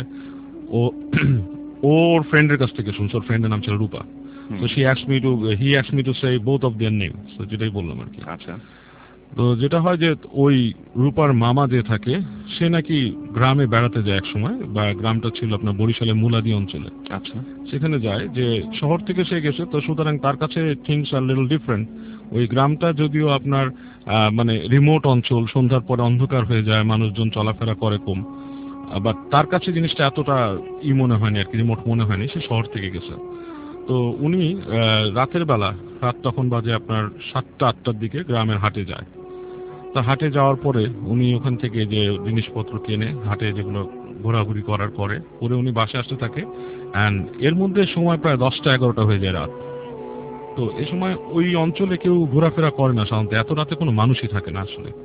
ওর ফ্রেন্ডের কাছ থেকে শুনছে, ওর ফ্রেন্ডের নাম ছিল রূপা। তো হি asked me to say both of their names, তো যেটাই বললাম আর কি। আচ্ছা। তো যেটা হয় যে ওই রূপার মামা যে থাকে, সে নাকি গ্রামে বেড়াতে যায় এক সময়, বা গ্রামটা ছিল আপনার বরিশালের মুলাদি অঞ্চলে। আচ্ছা। সেখানে যায়, যে শহর থেকে সে গেছে, তো সুতরাং তার কাছে থিংস আর লিটল ডিফারেন্ট। ওই গ্রামটা যদিও আপনার মানে রিমোট অঞ্চল, সন্ধ্যার পরে অন্ধকার হয়ে যায়, মানুষজন চলাফেরা করে কম, বাট তার কাছে জিনিসটা এতটা মনে হয়নি আর কি, রিমোট মনে হয়নি, সে শহর থেকে গেছে। তো উনি রাতের বেলা, রাত তখন বাজে আপনার 7টা-8টার দিকে, গ্রামের হাটে যায়। তা হাটে যাওয়ার পরে উনি ওখান থেকে যে জিনিসপত্র কেনে, হাটে যেগুলো ঘোরাঘুরি করার করে উনি বাসায় আসতে থাকে। অ্যান্ড এর মধ্যে সময় প্রায় 10টা-11টা হয়ে যায় রাত। তো এই সময় ওই অঞ্চলে কেউ ঘোরাফেরা করে না সাধারণত, এত রাতে কোনো মানুষই থাকে না আসলে।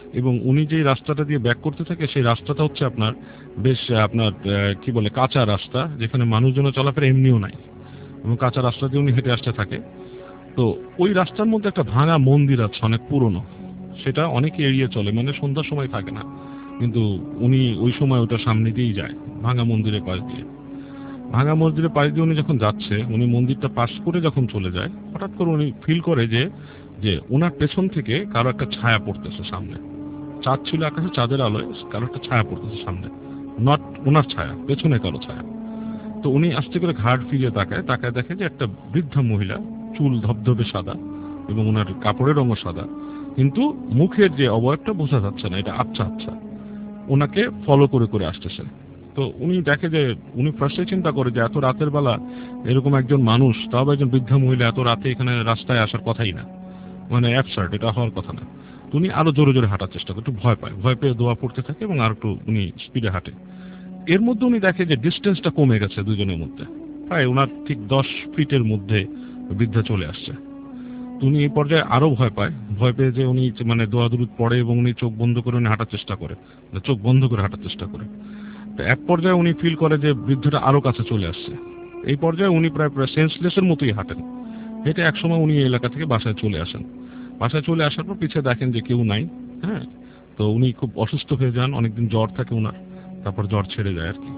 এবং উনি যেই রাস্তাটা দিয়ে ব্যাক করতে থাকে সেই রাস্তাটা হচ্ছে আপনার বেশ আপনার কি বলে কাঁচা রাস্তা, যেখানে মানুষজনের চলাফেরা এমনিও নাই, এবং কাঁচা রাস্তা দিয়ে উনি হেঁটে আসতে থাকে। তো ওই রাস্তার মধ্যে একটা ভাঙা মন্দির আছে অনেক পুরনো, সেটা অনেকে এড়িয়ে চলে, মানে সন্ধ্যার সময় থাকে না, কিন্তু উনি ওই সময় ওটা সামনে দিয়েই যায়, ভাঙা মন্দিরের পাশ দিয়ে। ভাঙা মন্দিরের পাশ দিয়ে উনি যখন যাচ্ছে, উনি মন্দিরটা পাশ করে যখন চলে যায়, হঠাৎ করে উনি ফিল করে যে যে ওনার পেছন থেকে কারো একটা ছায়া পড়তেছে সামনে। চাঁদ ছিল আকাশে, চাঁদের আলোয় কারো একটা ছায়া পড়তেছে সামনে, নট ওনার ছায়া, পেছনে কারো ছায়া। তো উনি আস্তে করে ঘাড় ফিরিয়ে তাকায়, তাকায় দেখে যে একটা বৃদ্ধা মহিলা, চুল ধবধবে সাদা এবং ওনার কাপড়ের রঙও সাদা, কিন্তু মুখের যে অবয়বটা বোঝা যাচ্ছে না, এটা আচ্ছা আচ্ছা, ওনাকে ফলো করে করে আসতেছে। তো উনি দেখে যে উনি ফার্স্টে চিন্তা করে যে এত রাতের বেলা এরকম একজন মানুষ, তাও একজন বৃদ্ধা মহিলা, এত রাতে এখানে রাস্তায় আসার কথাই না, মানে অ্যাবসার্ড, এটা হওয়ার কথা না। তো উনি আরো জোরে জোরে হাঁটার চেষ্টা করে, একটু ভয় পায়, ভয় পেয়ে দোয়া পড়তে থাকে এবং আর একটু উনি স্পিডে হাঁটে। এর মধ্যে উনি দেখে যে ডিস্টেন্সটা কমে গেছে দুজনের মধ্যে, প্রায় ওনার ঠিক 10 ফিটের মধ্যে বৃদ্ধা চলে আসছে। তো উনি এই পর্যায়ে আরো ভয় পায়, ভয় পেয়ে যে উনি মানে দোয়া দুরুদ পড়ে এবং উনি চোখ বন্ধ করে উনি হাঁটার চেষ্টা করে, চোখ বন্ধ করে হাঁটার চেষ্টা করে। তো এক পর্যায়ে উনি ফিল করে যে বৃদ্ধটা আরো কাছে চলে আসছে। এই পর্যায়ে উনি প্রায় প্রায় সেন্সলেসের মতোই হাঁটেন। হেঁটে একসময় উনি এই এলাকা থেকে বাসায় চলে আসেন। বাসায় চলে আসার পর পিছিয়ে দেখেন যে কেউ নাই। হ্যাঁ, তো উনি খুব অসুস্থ হয়ে যান, অনেকদিন জ্বর থাকে ওনার, তারপর জ্বর ছেড়ে যায় আর কি।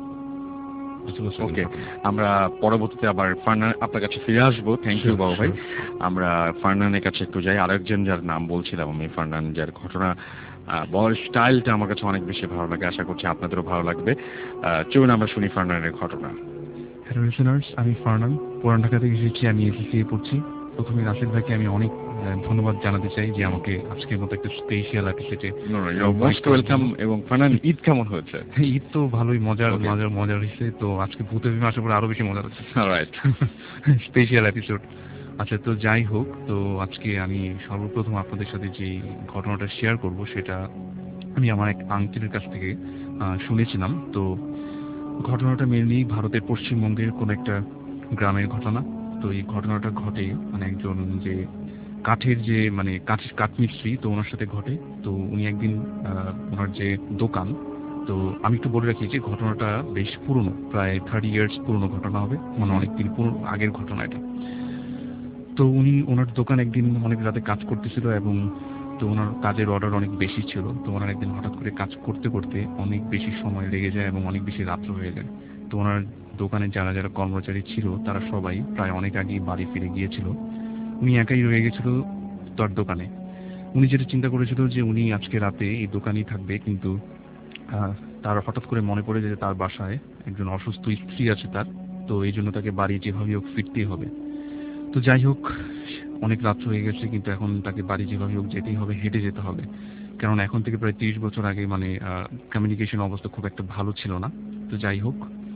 ওকে, আমরা পরবর্তীতে আবার ফারনান আপনার কাছে ফিরে আসবো। থ্যাংক ইউ বাবু ভাই। আমরা ফারনানের কাছে একটু যাই। আরেকজন যার নাম বলছিলাম আমি, ফারনান, যার ঘটনা বলার স্টাইলটা আমার কাছে অনেক বেশি ভালো লাগে, আশা করছি আপনাদেরও ভালো লাগবে। চলুন আমরা শুনি ফারনানের ঘটনা। হ্যালো লিসেনার্স, আমি ফারনান, পুরান ঢাকা থেকে এসেছি। আমি এসএসসি পড়ছি। প্রথমে রাশেদ ভাইকে আমি অনেক ধন্যবাদ জানাতে চাই যে আমাকে আজকের মতো একটা স্পেশাল এপিসোডে মোস্ট ওয়েলকাম। এবং ফারনান, ঈদ কেমন হয়েছে? ঈদ তো ভালোই মজার হয়েছে। তো আজকে ভূতের বিমা আসার পরে আরো বেশি মজা হচ্ছে। Right, special episode. আচ্ছা, তো যাই হোক, তো আজকে আমি সর্বপ্রথম আপনাদের সাথে যে ঘটনাটা শেয়ার করব সেটা আমি আমার এক আঙ্কেলের কাছ থেকে শুনেছিলাম। তো ঘটনাটা মেনলি ভারতের পশ্চিমবঙ্গের কোন একটা গ্রামের ঘটনা। তো এই ঘটনাটা ঘটে মানে একজন যে কাঠের যে মানে কাঠমিস্ত্রি, তো ওনার সাথে ঘটে। তো উনি একদিন ওনার যে দোকান, তো আমি একটু বলে রাখি যে ঘটনাটা বেশ পুরনো, প্রায় 30 ইয়ার্স পুরনো ঘটনা হবে, মানে অনেকদিন আগের ঘটনা এটা। তো উনি ওনার দোকান একদিন অনেক রাতে কাজ করতেছিল এবং তো ওনার কাজের অর্ডার অনেক বেশি ছিল। তো ওনার একদিন হঠাৎ করে কাজ করতে করতে অনেক বেশি সময় লেগে যায় এবং অনেক বেশি রাত্র হয়ে যায়। তো ওনার দোকানে যারা যারা কর্মচারী ছিল তারা সবাই প্রায় অনেক আগেই বাড়ি ফিরে গিয়েছিল। উনি একাই রয়ে গেছিল তার দোকানে। উনি যেটা চিন্তা করেছিল যে উনি আজকে রাতে এই দোকানেই থাকবে, কিন্তু তার হঠাৎ করে মনে পড়ে যে তার বাসায় একজন অসুস্থ স্ত্রী আছে তার। তো এই জন্য তাকে বাড়ি যেভাবে হোক ফিরতেই হবে। তো যাই হোক, অনেক রাত্র হয়ে গেছে, কিন্তু এখন তাকে বাড়ি যেভাবে হোক যেতেই হবে, হেঁটে যেতে হবে। কারণ এখন থেকে প্রায় 30 বছর আগে মানে কমিউনিকেশন অবস্থা খুব একটা ভালো ছিল না। তো যাই হোক,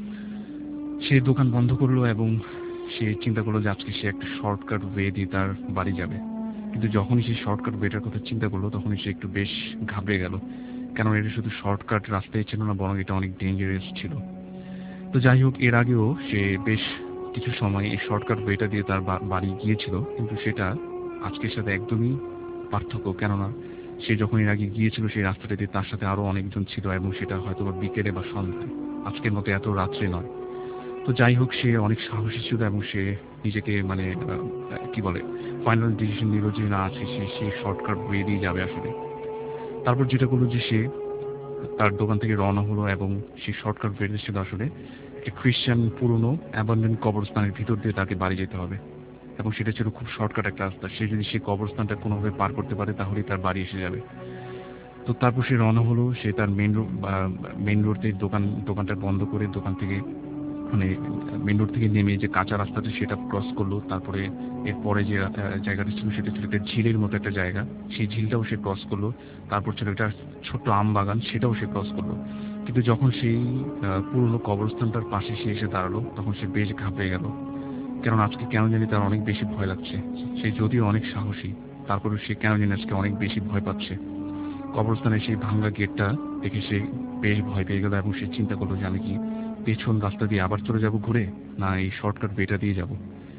সে দোকান বন্ধ করলো এবং সে চিন্তা করলো যে আজকে সে একটা শর্টকাট ওয়ে দিয়ে তার বাড়ি যাবে। কিন্তু যখনই সে শর্টকাট ওয়েটার কথা চিন্তা করলো তখনই সে একটু বেশ ঘাবড়ে গেল, কারণ এটা শুধু শর্টকাট রাস্তায় ছিল না, বরং এটা অনেক ডেঞ্জারাস ছিল। তো যাই হোক, এর আগেও সে বেশ কিছু সময় এই শর্টকাট ওয়েটা দিয়ে তার বাড়ি গিয়েছিল, কিন্তু সেটা আজকের সাথে একদমই পার্থক্য। কেননা সে যখন এর আগে গিয়েছিল সেই রাস্তাটা দিয়ে তার সাথে আরো অনেকজন ছিল এবং সেটা হয়তো বা বিকেলে বা সন্ধ্যায়, আজকের মতো এত রাত্রে নয়। তো যাই হোক, সে অনেক সাহসী ছিল এবং সে নিজেকে মানে কি বলে ফাইনাল ডিসিশন নিল যে না, আছে সে শর্টকাট ওয়ে দিয়ে যাবে আসলে। তারপর যেটা করলো যে সে তার দোকান থেকে রওনা হলো এবং সেই শর্টকাট ওয়ে ছিল আসলে একটা খ্রিস্টান পুরনো অ্যাবান্ডেন্ট কবরস্থানের ভিতর দিয়ে তাকে বাড়ি যেতে হবে এবং সেটা ছিল খুব শর্টকাট একটা রাস্তা। সে যদি সেই কবরস্থানটা কোনোভাবে পার করতে পারে তাহলেই তার বাড়ি এসে যাবে। তো তারপর সে রওনা হলো। সে তার মেইন রোড থেকে দোকানটা বন্ধ করে দোকান থেকে মানে মেইন রোড থেকে নেমে যে কাঁচা রাস্তাটা সেটা ক্রস করলো। তারপরে এরপরে যে জায়গাটা ছিল সেটা ছিল একটা ঝিলের মতো একটা জায়গা, সেই ঝিলটাও সে ক্রস করলো। তারপর ছিল একটা ছোট্ট আম বাগান, সেটাও সে ক্রস করলো। কিন্তু যখন সেই পুরনো কবরস্থানটার পাশে সে এসে দাঁড়ালো তখন সে বেশ ঘাবড়ে গেল, কারণ আজকে কেন জানি তার অনেক বেশি ভয় লাগছে। সে যদিও অনেক সাহসী, তারপরে সে কেন জানি আজকে অনেক বেশি ভয় পাচ্ছে। কবরস্থানের সেই ভাঙ্গা গেটটা দেখে সে বেশ ভয় পেয়ে গেল এবং সে চিন্তা করলো যে আমি কি পেছন রাস্তা দিয়ে আবার চলে যাব ঘুরে, না এই শর্টকাট ওয়েটা দিয়ে যাব।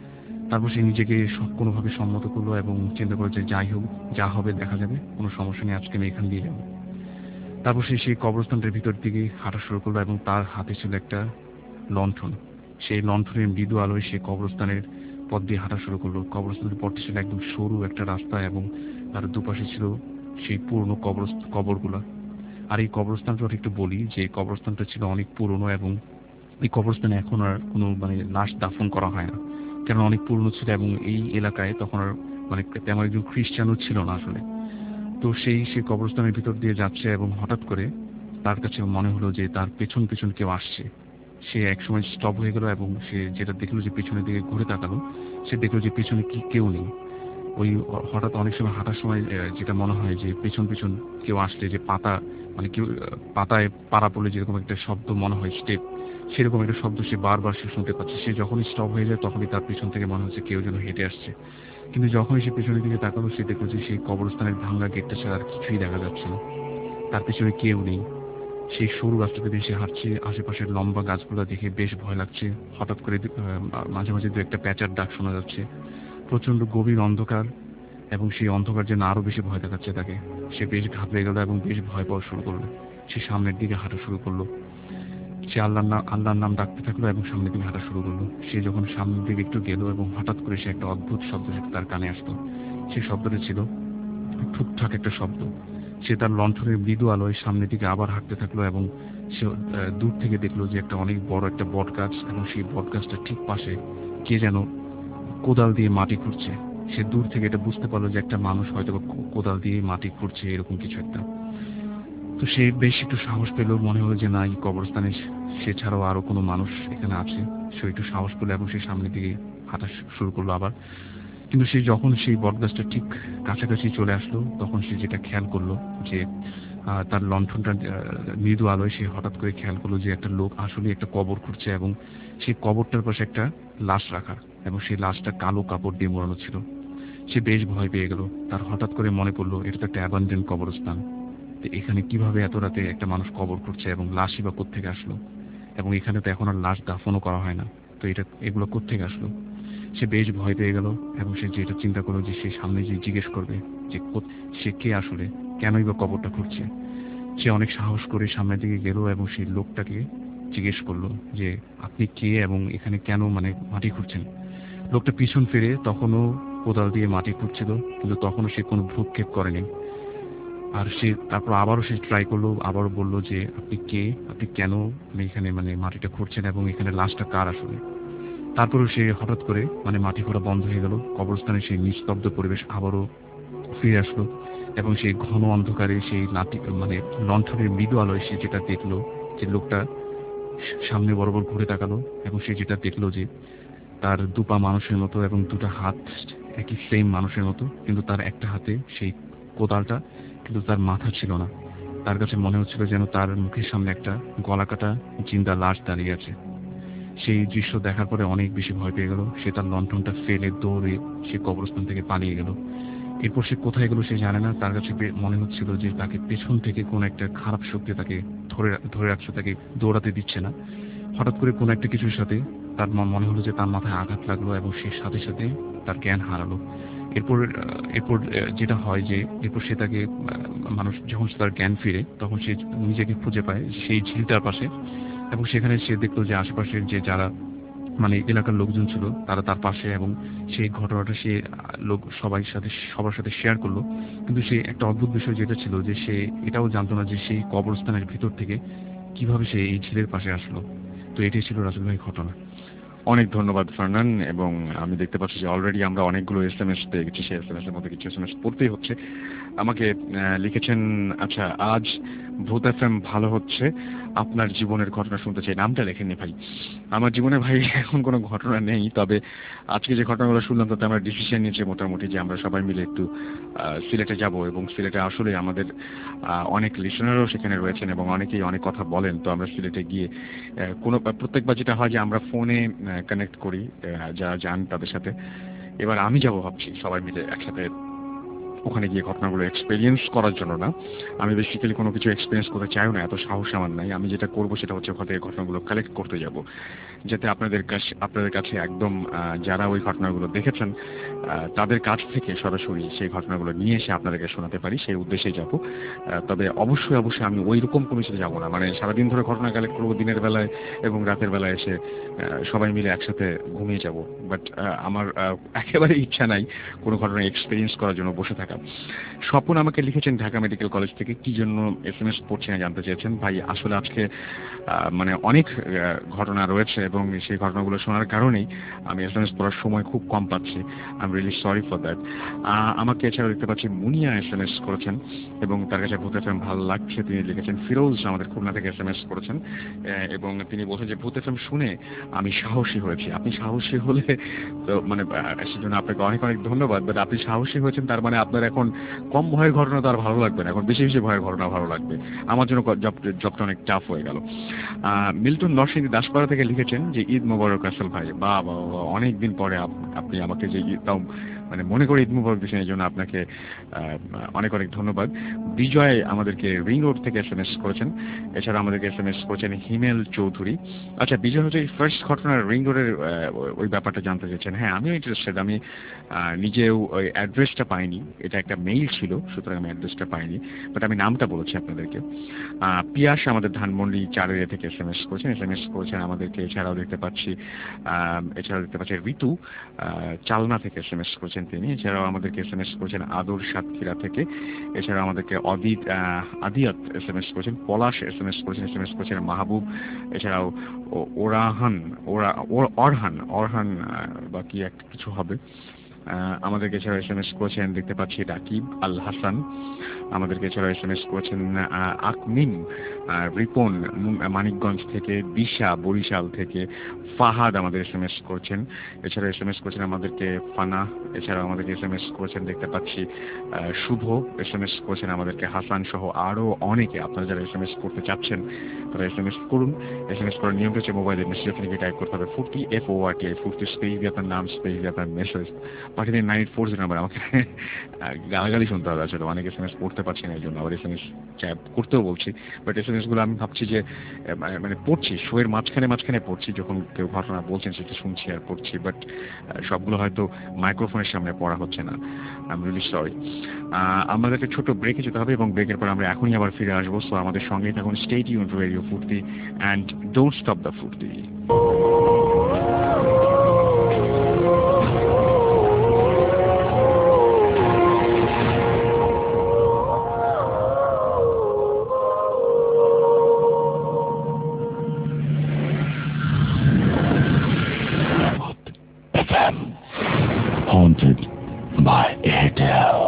তারপর সে নিজেকে কোনোভাবে সম্মত করলো এবং চিন্তা করলো যে যাই হোক, যা হবে দেখা যাবে, কোনো সমস্যা নেই, আজকে আমি এখান দিয়ে যাবো। তারপর সে সেই কবরস্থানটার ভিতর দিকে হাঁটা শুরু করলো এবং তার হাতে ছিল একটা লণ্ঠন। সেই লণ্ঠনের মৃদু আলোয় সে কবরস্থানের পথ দিয়ে হাঁটা শুরু করলো। কবরস্থানের পথটি ছিল একদম সরু একটা রাস্তা এবং তার দুপাশে ছিল সেই পুরনো কবরগুলা। আর এই কবরস্থানটা একটু বলি যে কবরস্থানটা ছিল অনেক পুরনো এবং এই কবরস্থানে এখন আর কোনো লাশ দাফন করা হয় না, কারণ অনেক পুরনো ছিল এবং এই এলাকায় তখন আর তেমন একজন খ্রিস্টানও ছিল না আসলে। তো সেই কবরস্থানের ভিতর দিয়ে যাচ্ছে এবং হঠাৎ করে তার কাছে মনে হলো যে তার পেছন পেছন কেউ আসছে। সে একসময় স্টপ হয়ে গেল এবং সে যেটা দেখলো যে পেছনের দিকে ঘুরে তাকালো, সে দেখলো যে পেছনে কেউ নেই। ওই হঠাৎ অনেক সময় হাঁটার সময় যেটা মনে হয় যে পেছন পেছন কেউ আসলে যে পাতা কেউ পাতায় পাড়া পড়লে যেরকম একটা শব্দ মনে হয় স্টেপ, সেরকম একটা শব্দ সে বারবার সে শুনতে পাচ্ছে। সে যখনই স্টপ হয়ে যায় তখনই তার পেছন থেকে মনে হচ্ছে কেউ যেন হেঁটে আসছে। কিন্তু যখনই সে পেছনের দিকে তাকালো সে দেখলো যে সেই কবরস্থানের ভাঙা গেটটা ছাড়া আর কিছুই দেখা যাচ্ছে না, তার পেছনে কেউ নেই। সেই সরু রাস্তাটা দিয়ে সে হাঁটছে, আশেপাশের লম্বা গাছগুলো দেখে বেশ ভয় লাগছে। হঠাৎ করে মাঝে মাঝে দু একটা প্যাঁচার ডাক শোনা যাচ্ছে। প্রচন্ড গভীর অন্ধকার এবং সেই অন্ধকার যেন আরো বেশি ভয় দেখাচ্ছে তাকে। সে বেশ ঘাবড়ে গেল এবং বেশ ভয় পাওয়া শুরু করলো। সে সামনের দিকে হাঁটা শুরু করলো। সে আল্লাহর নাম ডাকতে থাকলো এবং সামনের দিকে হাঁটা শুরু করলো। সে যখন সামনের দিকে একটু গেল এবং হঠাৎ করে সে একটা অদ্ভুত শব্দ তার কানে আসতো। সেই শব্দটা ছিল ঠুকঠাক একটা শব্দ। সে তার লণ্ঠনের মৃদু আলোয় সামনের দিকে আবার হাঁটতে থাকলো এবং সে দূর থেকে দেখলো যে একটা অনেক বড় একটা বট গাছ এবং সেই বট গাছটার ঠিক পাশে কে যেন কোদাল দিয়ে মাটি খুঁড়ছে। সে দূর থেকে এটা বুঝতে পারলো যে একটা মানুষ হয়তো কোদাল দিয়ে মাটি খুঁড়ছে, এরকম কিছু একটা। তো সে বেশ একটু সাহস পেল, মনে হলো যে না, এই কবরস্থানে সে ছাড়াও আরো কোনো মানুষ এখানে আছে। সে একটু সাহস পেল এবং সে সামনের দিকে হাঁটা শুরু করলো আবার। কিন্তু সে যখন সেই বটগাছটা ঠিক কাছাকাছি চলে আসলো তখন সে যেটা খেয়াল করলো যে তার লণ্ঠনটা মৃদু আলোয় সে হঠাৎ করে খেয়াল করলো যে একটা লোক আসলে একটা কবর খুঁড়ছে এবং সেই কবরটার পাশে একটা লাশ রাখা এবং সেই লাশটা কালো কাপড় দিয়ে মোড়ানো ছিল। সে বেশ ভয় পেয়ে গেল। তার হঠাৎ করে মনে পড়লো এটা তো একটা অ্যাবান্ডেন্ট কবরস্থান, তো এখানে কিভাবে এত রাতে একটা মানুষ কবর খুঁড়ছে এবং লাশই বা কোত্থেকে আসলো, এবং এখানে তো এখন আর লাশ দাফনও করা হয় না, তো এগুলো কোত্থেকে আসলো। সে বেশ ভয় পেয়ে গেল এবং সে যেটা চিন্তা করলো যে সে সামনে যে জিজ্ঞেস করবে যে সে কে আসলে, কেনই বা কবরটা খুঁড়ছে। সে অনেক সাহস করে সামনের দিকে গেল এবং সেই লোকটাকে জিজ্ঞেস করলো যে আপনি কে এবং এখানে কেন মাটি খুঁড়ছেন। লোকটা পিছন ফিরে তখনও কোদাল দিয়ে মাটি খুঁড়ছিল, কিন্তু তখনও সে কোনো ভ্রুক্ষেপ করেনি। আর সে তারপর আবারও সে ট্রাই করলো, আবারও বললো যে আপনি কে, আপনি কেন এখানে মাটিটা খুঁড়ছেন এবং এখানে লাশটা কার আসলে। তারপরেও সে হঠাৎ করে মাটি খোঁড়া বন্ধ হয়ে গেল। কবরস্থানে সেই নিস্তব্ধ পরিবেশ আবারও ফিরে আসলো এবং সেই ঘন অন্ধকারে সেই লণ্ঠনের মৃদু আলোয় সে যেটা দেখলো যে লোকটা সামনে বরাবর ঘুরে তাকালো এবং সে যেটা দেখলো যে তার দুপা মানুষের মতো এবং দুটো হাত একই সেম মানুষের মতো, কিন্তু তার একটা হাতে সেই কোদালটা, কিন্তু তার মাথা ছিল না। তার কাছে মনে হচ্ছিল যেন তার মুখের সামনে একটা গলাকাটা জিন্দা লাশ দাঁড়িয়ে আছে। সেই দৃশ্য দেখার পরে অনেক বেশি ভয় পেয়ে গেল। সে তার লণ্ঠনটা ফেলে দৌড়ে সে কবরস্থান থেকে পালিয়ে গেল। এরপর সে কোথায় গেল সে জানে না। তার কাছে মনে হচ্ছিল যে তাকে পেছন থেকে কোন একটা খারাপ শক্তি তাকে ধরে রাখছে, তাকে দৌড়াতে দিচ্ছে না। হঠাৎ করে কোন একটা কিছুর সাথে তার মনে হলো যে তার মাথায় আঘাত লাগলো এবং সে সাথে সাথে তার জ্ঞান হারালো। এরপর এরপর যেটা হয় যে এরপর সে তাকে মানুষ যখন তার জ্ঞান ফিরে তখন সে নিজেকে খুঁজে পায় সেই ঝিলটার পাশে, এবং সেখানে সে দেখলো যে আশেপাশের যে যারা এলাকার লোকজন ছিল তারা তার পাশে, এবং সেই ঘটনাটা সে সবার সাথে শেয়ার করলো। কিন্তু সে একটা অদ্ভুত বিষয় যেটা ছিল যে সে এটাও জানতো না যে সেই কবরস্থানের ভিতর থেকে কিভাবে সে এই ঝিলের পাশে আসলো। তো এটাই ছিল রাসেল ভাই ঘটনা। অনেক ধন্যবাদ ফারনান। এবং আমি দেখতে পাচ্ছি যে অলরেডি আমরা অনেকগুলো SMS পেয়ে গেছি, সেই SMS এর মধ্যে কিছু SMS পড়তেই হচ্ছে। আমাকে লিখেছেন, আচ্ছা আজ ভূত FM ভালো হচ্ছে, আপনার জীবনের ঘটনা শুনতে চাই। নামটা লেখেননি ভাই। আমার জীবনে ভাই এখন কোনো ঘটনা নেই, তবে আজকে যে ঘটনাগুলো শুনলাম তাতে আমরা ডিসিশন নিয়েছি মোটামুটি যে আমরা সবাই মিলে একটু সিলেটে যাব, এবং সিলেটে আসলে আমাদের অনেক লিসনারও সেখানে রয়েছেন এবং অনেকেই অনেক কথা বলেন। তো আমরা সিলেটে গিয়ে প্রত্যেকবার যেটা হয় যে আমরা ফোনে কানেক্ট করি যারা যান তাদের সাথে। এবার আমি যাব ভাবছি সবাই মিলে একসাথে ওখানে গিয়ে ঘটনাগুলো এক্সপেরিয়েন্স করার জন্য না, আমি বেসিক্যালি কোনো কিছু এক্সপেরিয়েন্স করতে চাইও না, এত সাহস আমার নাই। আমি যেটা করবো সেটা হচ্ছে ওখান থেকে ঘটনাগুলো কালেক্ট করতে যাব, যাতে আপনাদের কাছে একদম যারা ওই ঘটনাগুলো দেখেছেন তাদের কাছ থেকে সরাসরি সেই ঘটনাগুলো নিয়ে এসে আপনাদেরকে শোনাতে পারি, সেই উদ্দেশ্যে যাব। তবে অবশ্যই আমি ওই রকম কোনো কিছু যাবো না, মানে সারাদিন ধরে ঘটনা কালেক্ট করবো দিনের বেলায় এবং রাতের বেলায় এসে সবাই মিলে একসাথে ঘুমিয়ে যাব। বাট আমার একেবারে ইচ্ছা নাই কোনো ঘটনা এক্সপেরিয়েন্স করার জন্য বসে থাকা। স্বপন আমাকে লিখেছেন ঢাকা মেডিকেল কলেজ থেকে, কি জন্য SMS পড়ছি না জানতে চেয়েছেন। ভাই আসলে আজকে মানে অনেক ঘটনা রয়েছে এবং সেই ঘটনাগুলো শোনার কারণেই আমি SMS পড়ার সময় খুব কম পাচ্ছি। I am really sorry for that. আমাকে এছাড়াও দেখতে পাচ্ছি মুনিয়া SMS করেছেন এবং তার কাছে ভূত FM ভালো লাগছে, তিনি লিখেছেন। ফিরোজ আমাদের খুলনা থেকে SMS করেছেন এবং তিনি বলছেন যে ভূত FM শুনে আমি সাহসী হয়েছি। আপনি সাহসী হলে তো মানে সেজন্য আপনাকে অনেক অনেক ধন্যবাদ। বাট আপনি সাহসী হয়েছেন তার মানে আপনার এখন কম ভয়ের ঘটনা তো আর ভালো লাগবে না, এখন বেশি বেশি ভয়ের ঘটনা ভালো লাগবে। আমার জন্য জবটা অনেক টাফ হয়ে গেল। মিল্টন নরসিংদী দাসপাড়া থেকে লিখেছেন যে ঈদ মোবারক রাসেল ভাই। বা অনেকদিন পরে আপনি আমাকে যে তাও মানে মনে করে ঈদ মোবারক দিয়েছেন, এই জন্য আপনাকে অনেক অনেক ধন্যবাদ। বিজয় আমাদেরকে রিং রোড থেকে SMS করেছেন, এছাড়া আমাদেরকে SMS করেছেন হিমেল চৌধুরী। আচ্ছা, বিজয় হচ্ছে ফার্স্ট ঘটনার রিং রোডের ওই ব্যাপারটা জানতে চেয়েছেন। হ্যাঁ, আমিও ইন্টারেস্টেড। আমি নিজেও ওই অ্যাড্রেসটা পাইনি, এটা একটা মেইল ছিল, সুতরাং আমি অ্যাড্রেসটা পাইনি, বাট আমি নামটা বলেছি আপনাদেরকে। পিয়াস আমাদের ধানমন্ডি 4 এরিয়া থেকে SMS করেছেন আমাদেরকে। এছাড়াও দেখতে পাচ্ছি ঋতু চালনা থেকে SMS করেছেন তিনি। এছাড়াও আমাদেরকে SMS করেছেন আদর সাতক্ষীরা থেকে। এছাড়াও আমাদেরকে আদিয়াত SMS করেছেন। পলাশ SMS করেছেন মাহবুব। এছাড়াও অরহান বা কি একটা কিছু হবে আমাদেরকে এছাড়াও SMS করেছেন দেখতে পাচ্ছি রাকিব আল হাসান। আমাদেরকে এছাড়াও SMS করেছেন আকমিম রিপন মানিকগঞ্জ থেকে, দিশা বরিশাল থেকে, ফাহাদ আমাদের SMS করেছেন। এছাড়াও SMS করেছেন আমাদেরকে ফানা। এছাড়াও আমাদেরকে SMS করেছেন দেখতে পাচ্ছি শুভ। SMS করেছেন আমাদেরকে হাসান সহ আরও অনেকে। আপনারা যারা SMS করতে চাচ্ছেন তারা SMS করুন। SMS করার নিয়মটা হচ্ছে মোবাইলের মেসেজ থেকে টাইপ করতে হবে 40 FORTI 40 স্পেস দিয়ে আপনার নাম স্পেস দিয়ে আপনার মেসেজ পাঠিয়ে 9840 নাম্বার। আমাকে গালাগালি শুনতে হবে আসলে, অনেক SMS পড়তে পারছি না, এই জন্য আবার SMS চ্যাপ করতেও বলছি। বাট SMS গুলো আমি ভাবছি যে মানে পড়ছি শোয়ের মাঝখানে পড়ছি, যখন কেউ ঘটনা বলছেন সেটা শুনছি আর পড়ছি, বাট সবগুলো হয়তো মাইক্রোফোনের সামনে পড়া হচ্ছে না। I am really sorry. আমাদের একটা ছোট ব্রেকে যেতে হবে এবং ব্রেকের পর আমরা এখনই আবার ফিরে আসবো। সো আমাদের সঙ্গেই থাকুন, stay tuned to radio Foorti and don't stop the Foorti. Haunted by Airtel.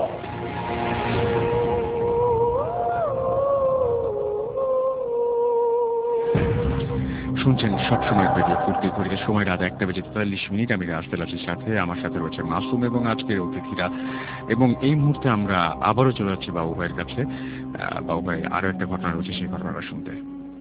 শুনছেন সবসময় রেডিও ফুর্তি। ঘড়িতে সময় রাত 1:43। আমি রাস্তাল আছি, সাথে আমার সাথে রয়েছে মাসুম এবং আজকের অতিথিরা। এবং এই মুহূর্তে আমরা আবারও চলে যাচ্ছি বাবু ভাইয়ের কাছে। বাবু ভাই, আরো একটা ঘটনা রয়েছে, সেই ঘটনাটা শুনতে।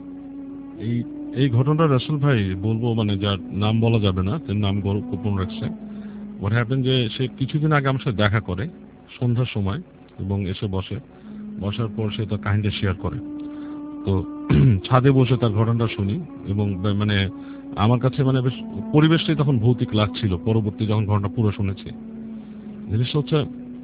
এই ঘটনাটা রাসেল ভাই বলবো, মানে যার নাম বলা যাবে না, তার নাম গোপন রাখছে। হোয়াট হ্যাপেন যে সে কিছুদিন আগে আমার সাথে দেখা করে সন্ধ্যার সময় এবং এসে বসার পর সে তার কাহিনীটা শেয়ার করে। তো ছাদে বসে তার ঘটনাটা শুনি এবং মানে আমার কাছে মানে বেশ পরিবেশটাই তখন ভৌতিক লাগছিল। পরবর্তী যখন ঘটনা পুরো শুনেছি, জিনিসটা হচ্ছে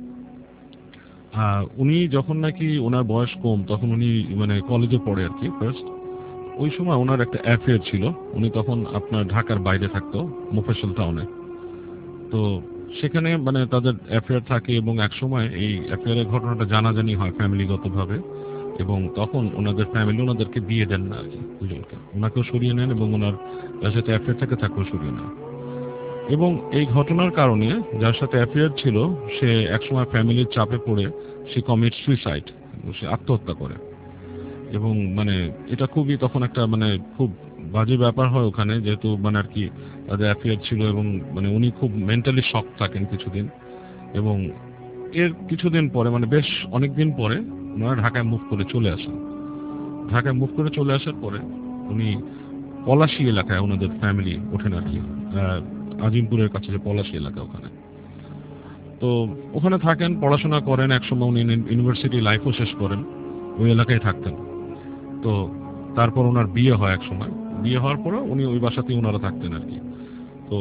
উনি যখন নাকি ওনার বয়স কম, তখন উনি মানে কলেজে পড়ে আর কি ফার্স্ট। ওই সময় ওনার একটা অ্যাফেয়ার ছিল। উনি তখন আপনার ঢাকার বাইরে থাকতো, মোফেসল টাউনে। তো সেখানে মানে তাদের অ্যাফেয়ার থাকে এবং এক সময় এই অ্যাফেয়ারের ঘটনাটা জানাজানি হয় ফ্যামিলিগতভাবে, এবং তখন ওনাদের ফ্যামিলি ওনাদেরকে বিয়ে দেন না আর কি, দুজনকে। ওনাকেও সরিয়ে নেন এবং ওনার যার সাথে অ্যাফেয়ার থাকে তাকেও সরিয়ে নেন। এবং এই ঘটনার কারণে যার সাথে অ্যাফেয়ার ছিল সে একসময় ফ্যামিলির চাপে পড়ে সে কমিট সুইসাইড, সে আত্মহত্যা করে। এবং মানে এটা খুবই তখন একটা মানে খুব বাজে ব্যাপার হয় ওখানে, যেহেতু মানে আর কি তাদের অ্যাফেয়ার ছিল এবং মানে উনি খুব মেন্টালি শক থাকেন কিছুদিন। এবং এর কিছুদিন পরে মানে বেশ অনেকদিন পরে ওনারা ঢাকায় মুভ করে চলে আসেন। ঢাকায় মুভ করে চলে আসার পরে উনি পলাশী এলাকায় ওনাদের ফ্যামিলি ওঠেন আর কি, আজিমপুরের কাছে যে পলাশী এলাকা ওখানে। তো ওখানে থাকেন, পড়াশোনা করেন, একসময় উনি ইউনিভার্সিটি লাইফও শেষ করেন, ওই এলাকায় থাকতেন। তো তারপর ওনার বিয়ে হয় একসময়, বিয়ে হওয়ার পরে উনি ওই বাসাতেই ওনারা থাকতেন আর কি। তো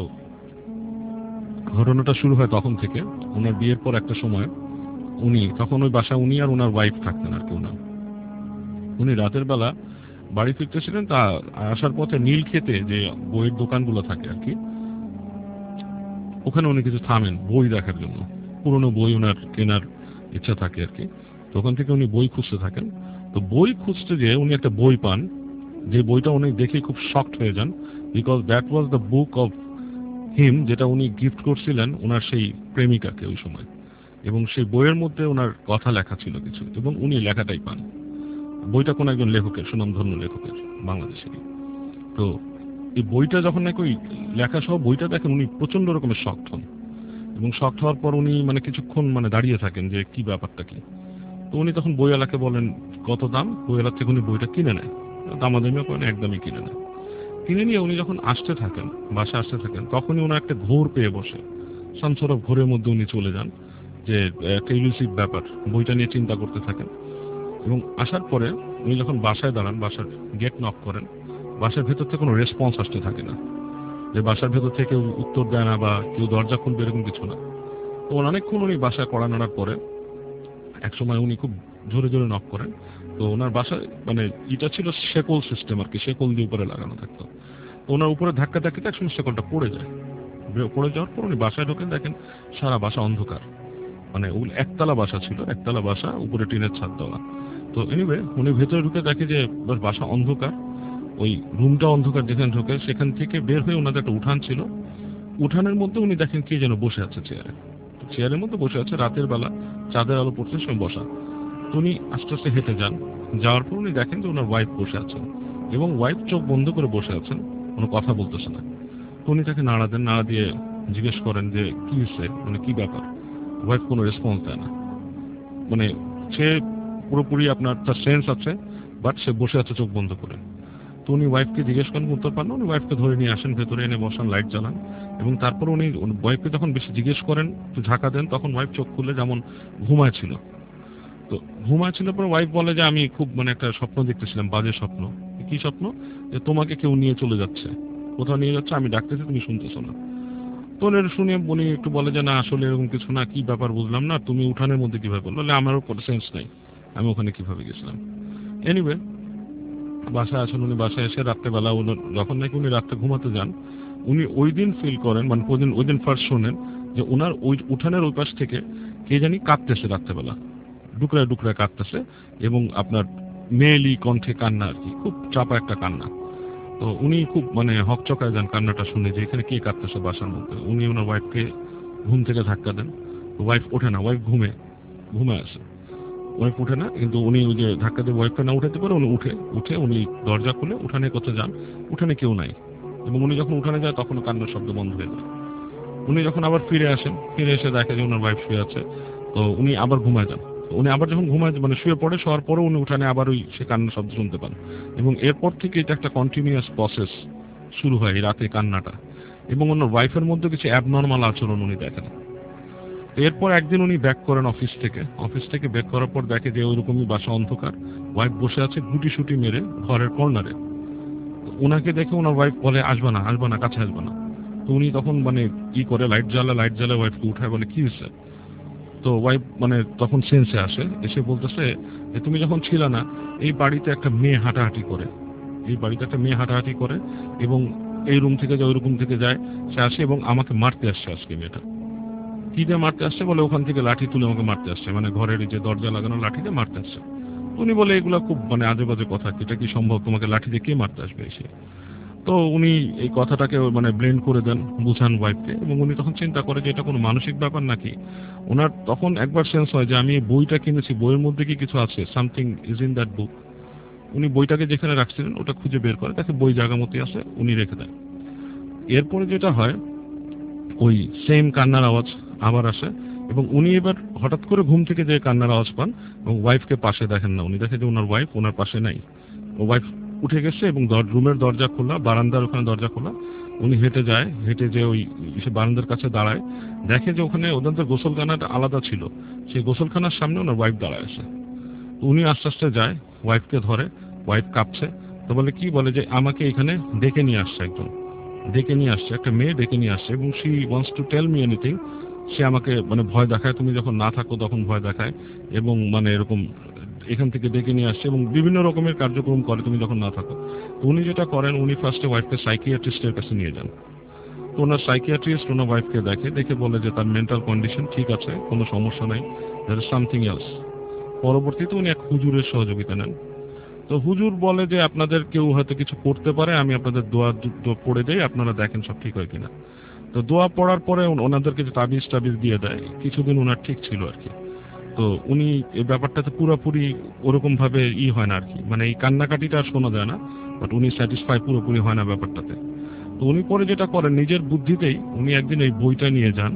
ঘটনাটা শুরু হয় তখন থেকে। ওনার বিয়ের পর একটা সময় তখন ওই বাসা উনি আর ওনার ওয়াইফ থাকতেন আর কি। উনি রাতের বেলা বাড়ি ফিরতেছিলেন, তা আসার পথে নীলক্ষেতে যে বইয়ের দোকানগুলো থাকে আর কি, ওখানে উনি কিছু থামেন বই দেখার জন্য। পুরনো বই ওনার কেনার ইচ্ছা থাকে আর কি। তো ওখান থেকে উনি বই খুঁজতে থাকেন। তো বই খুঁজতে গিয়ে উনি একটা বই পান, যে বইটা উনি দেখে খুব শকড হয়ে যান, because that was the book of him, যেটা উনি গিফট করছিলেন ওনার সেই প্রেমিকাকে ওই সময়। এবং সেই বইয়ের মধ্যে ওনার কথা লেখা ছিল কিছু, এবং উনি লেখাটাই পান। বইটা কোন একজন লেখকের, সুনামধন্য লেখকের, বাংলাদেশেরই। তো এই বইটা যখন নাকি ওই লেখা সহ বইটা দেখেন, উনি প্রচন্ড রকমের শকড হন। এবং শকড হওয়ার পর উনি কিছুক্ষণ দাঁড়িয়ে থাকেন যে কি ব্যাপারটা কি। তো উনি তখন বইওয়ালাকে বলেন কত দাম। বইওয়ালার থেকে উনি বইটা কিনে নেয়, দামাদামিও করেন, একদমই কিনে নেয়। কিনে নিয়ে উনি যখন আসতে থাকেন, বাসা আসতে থাকেন, তখনই ওনার একটা ঘোর পেয়ে বসে, সামসরফ ঘোরের মধ্যে উনি চলে যান, যে একটা ইলুসিভ ব্যাপার। বইটা নিয়ে চিন্তা করতে থাকেন। এবং আসার পরে উনি যখন বাসায় দাঁড়ান, বাসার গেট নক করেন, বাসার ভেতর থেকে কোনো রেসপন্স আসতে থাকে না, যে বাসার ভেতর থেকে কেউ উত্তর দেয় না বা কেউ দরজা খুলবে এরকম কিছু না। তো অনেকক্ষণ উনি বাসায় কড়া নাড়ার পরে এক সময় উনি খুব জোরে জোরে নক করেন। তো ওনার বাসায় এটা ছিল শেকল সিস্টেম আর কি, শেকল দিয়ে উপরে লাগানো থাকতো। তো ওনার উপরে ধাক্কা ধাক্কিতে একসময় শেকলটা পড়ে যায়। পড়ে যাওয়ার পর উনি বাসায় ঢোকেন, দেখেন সারা বাসা অন্ধকার। একতলা বাসা ছিল, একতলা বাসা, উপরে টিনের ছাদ দেওয়া। তো এনিওয়ে উনি ভেতরে ঢুকে দেখে যে বাসা অন্ধকার, ওই রুমটা অন্ধকার। যেখানে ঢোকে সেখান থেকে বের হয়ে ওনাদের একটা উঠান ছিল, উঠানের মধ্যে উনি দেখেন কে যেন বসে আছে চেয়ারে। চেয়ারের মধ্যে বসে আছে, রাতের বেলা চাঁদের আলো পড়ছে সময় বসা। তো উনি আস্তে আস্তে হেঁটে যান, যাওয়ার পর উনি দেখেন যে ওনার ওয়াইফ বসে আছেন, এবং ওয়াইফ চোখ বন্ধ করে বসে আছেন, কোনো কথা বলতেছে না। তো উনি তাকে নাড়া দেন, নাড়া দিয়ে জিজ্ঞেস করেন যে কি হয়েছে, কি ব্যাপার। ওয়াইফ কোনো রেসপন্স দেয় না। সে পুরোপুরি তার সেন্স আছে, বাট সে বসে আছে চোখ বন্ধ করে। তো উনি ওয়াইফকে জিজ্ঞেস করেন, উত্তর পান না। উনি ওয়াইফকে ধরে নিয়ে আসেন, ভেতরে এনে বসান, লাইট জ্বালান। এবং তারপর উনি ওয়াইফকে যখন বেশি জিজ্ঞেস করেন, একটু ঝাঁকা দেন, তখন ওয়াইফ চোখ খুলে যেমন ঘুমায় ছিল। তো ঘুমায় ছিল পরে ওয়াইফ বলে যে আমি খুব একটা স্বপ্ন দেখতেছিলাম, বাজে স্বপ্ন। কি স্বপ্ন? যে তোমাকে কেউ নিয়ে চলে যাচ্ছে, কোথাও নিয়ে যাচ্ছে, আমি ডাকতেছি, তুমি শুনতেছো না। তো শুনে উনি একটু বলে যে না আসলে এরকম কিছু না, কি ব্যাপার বুঝলাম না, তুমি উঠানের মধ্যে কিভাবে বললো? আমারও কোনো সেন্স নাই, আমি ওখানে কিভাবে গেছিলাম। এনিওয়ে বাসায় আসেন, উনি বাসায় এসে রাত্রেবেলা যখন নাকি উনি রাত্রে ঘুমাতে যান, উনি ওই দিন ফিল করেন, ওই দিন ফার্স্ট শোনেন যে ওনার ওই উঠানের ওই পাশ থেকে কে জানি কাঁদতেছে রাত্রেবেলা, ডুকরায় ডুকরায় কাঁদতেছে, এবং মেয়েলি কণ্ঠে কান্না আর কি, খুব চাপা একটা কান্না। তো উনি খুব হকচকায় যান কান্নাটা শুনে, যে এখানে কে কাঁদতেছে বাসার মধ্যে। উনি ওনার ওয়াইফকে ঘুম থেকে ধাক্কা দেন, ওয়াইফ ওঠে না, ওয়াইফ ঘুমে আসে, ওয়াইফ উঠে না। কিন্তু উনি ওই যে ধাক্কা দিয়ে ওয়াইফকে না উঠাতে পারে, উনি উঠে উনি দরজা খুলে উঠানে কোথায় যান, উঠানে কেউ নাই। এবং উনি যখন উঠানে যায় তখন কান্নার শব্দ বন্ধ হয়ে যায়। উনি যখন আবার ফিরে আসেন, ফিরে এসে দেখে যে ওনার ওয়াইফ শুয়ে আছে। তো উনি আবার ঘুমায় যান। উনি আবার যখন ঘুমায় শুয়ে পড়ে, শোয়ার পরে উনি উঠানে আবার ওই সে কান্নার শব্দ শুনতে পান। এবং এরপর থেকে এটা একটা কন্টিনিউয়াস প্রসেস শুরু হয়, রাতে কান্নাটা। এবং ওনার ওয়াইফের মধ্যে কিছু অ্যাবনর্মাল আচরণ উনি দেখেন। এরপর একদিন উনি ব্যাক করেন অফিস থেকে ব্যাক করার পর দেখে যে ওইরকমই বাসা অন্ধকার, ওয়াইফ বসে আছে গুটি সুটি মেরে ঘরের কর্নারে। ওনাকে দেখে ওনার ওয়াইফ বলে আসবা না, কাছে আসবা না। তো উনি তখন কি করে, লাইট জ্বালা ওয়াইফকে উঠায়, বলে কি হয়েছে। তো ওয়াইফ তখন সেন্সে আসে, এসে বলতেছে যে তুমি যখন ছিল না, এই বাড়িতে একটা মেয়ে হাঁটাহাঁটি করে, এবং এই রুম থেকে যায়, ওই রুম থেকে যায়, সে আসে এবং আমাকে মারতে আসছে আজকে। মেয়েটা কি দিয়ে মারতে আসছে বলে, ওখান থেকে লাঠি তুলে আমাকে মারতে আসছে, ঘরের যে দরজা লাগানো লাঠি দিয়ে মারতে আসছে। উনি বলে এগুলা খুব আজে বাজে কথা, এটা কি সম্ভব, তোমাকে লাঠি দিয়ে কে মারতে আসবে এসে। তো উনি এই কথাটাকে ব্লেন্ড করে দেন, বুঝান ওয়াইফকে। এবং উনি তখন চিন্তা করে যে এটা কোনো মানসিক ব্যাপার নাকি। ওনার তখন একবার সেন্স হয় যে আমি এই বইটা কিনেছি, বইয়ের মধ্যে কি কিছু আছে, something is in that book. উনি বইটাকে যেখানে রাখছিলেন ওটা খুঁজে বের করে, তাকে বই জায়গা মতো আছে, উনি রেখে দেন। এরপরে যেটা হয়, ওই সেম কান্নার আওয়াজ আবার আসে, এবং উনি এবার হঠাৎ করে ঘুম থেকে যে কান্নার আওয়াজ পান, এবং ওয়াইফকে পাশে দেখেন না। উনি দেখেন যে ওনার ওয়াইফ ওনার পাশে নাই, ওয়াইফ উঠে গেছে, এবং রুমের দরজা খোলা, বারান্দার ওখানে দরজা খোলা। উনি হেঁটে যায়, হেঁটে যে ওই বারান্দার কাছে দাঁড়ায়, দেখে যে ওখানে ওদের গোসলখানাটা আলাদা ছিল, সেই গোসলখানার সামনে ওনার ওয়াইফ দাঁড়ায় আছে। উনি আস্তে আস্তে যায়, ওয়াইফকে ধরে, ওয়াইফ কাঁপছে, তো বলে কি, বলে যে আমাকে এখানে ডেকে নিয়ে আসছে একজন, ডেকে নিয়ে আসছে, একটা মেয়ে ডেকে নিয়ে আসছে, এবং she wants to tell me anything. সে আমাকে মানে ভয় দেখায়, তুমি যখন না থাকো তখন ভয় দেখায়, এবং মানে এরকম এখান থেকে ডেকে নিয়ে আসছে এবং বিভিন্ন রকমের কার্যক্রম করে তুমি যখন না থাকো। তো উনি যেটা করেন, উনি ফার্স্টে ওয়াইফকে সাইকিয়াট্রিস্টের কাছে নিয়ে যান। তো ওনার সাইকিয়াট্রিস্ট ওনার ওয়াইফকে দেখে, দেখে বলে যে তার মেন্টাল কন্ডিশন ঠিক আছে, কোনো সমস্যা নাই, দ্যার ইজ সামথিং এলস। পরবর্তীতে উনি এক হুজুরের সহযোগিতা নেন। তো হুজুর বলে যে আপনাদের কেউ হয়তো কিছু করতে পারে, আমি আপনাদের দোয়া পড়ে দেই, আপনারা দেখেন সব ঠিক হয় কিনা। তো দোয়া পড়ার পরে ওনাদেরকে যে তাবিজ টাবিজ দিয়ে দেয়, কিছুদিন ওনার ঠিক ছিল আর কি। তো উনি এই ব্যাপারটাতে পুরোপুরি ওরকম ভাবে হয় না আর কি, মানে এই কান্নাকাটিটা আর শোনা যায় না, বাট উনি স্যাটিসফাই পুরোপুরি হয় না ব্যাপারটাতে। তো উনি পরে যেটা করেন, নিজের বুদ্ধিতেই উনি একদিন এই বইটা নিয়ে যান,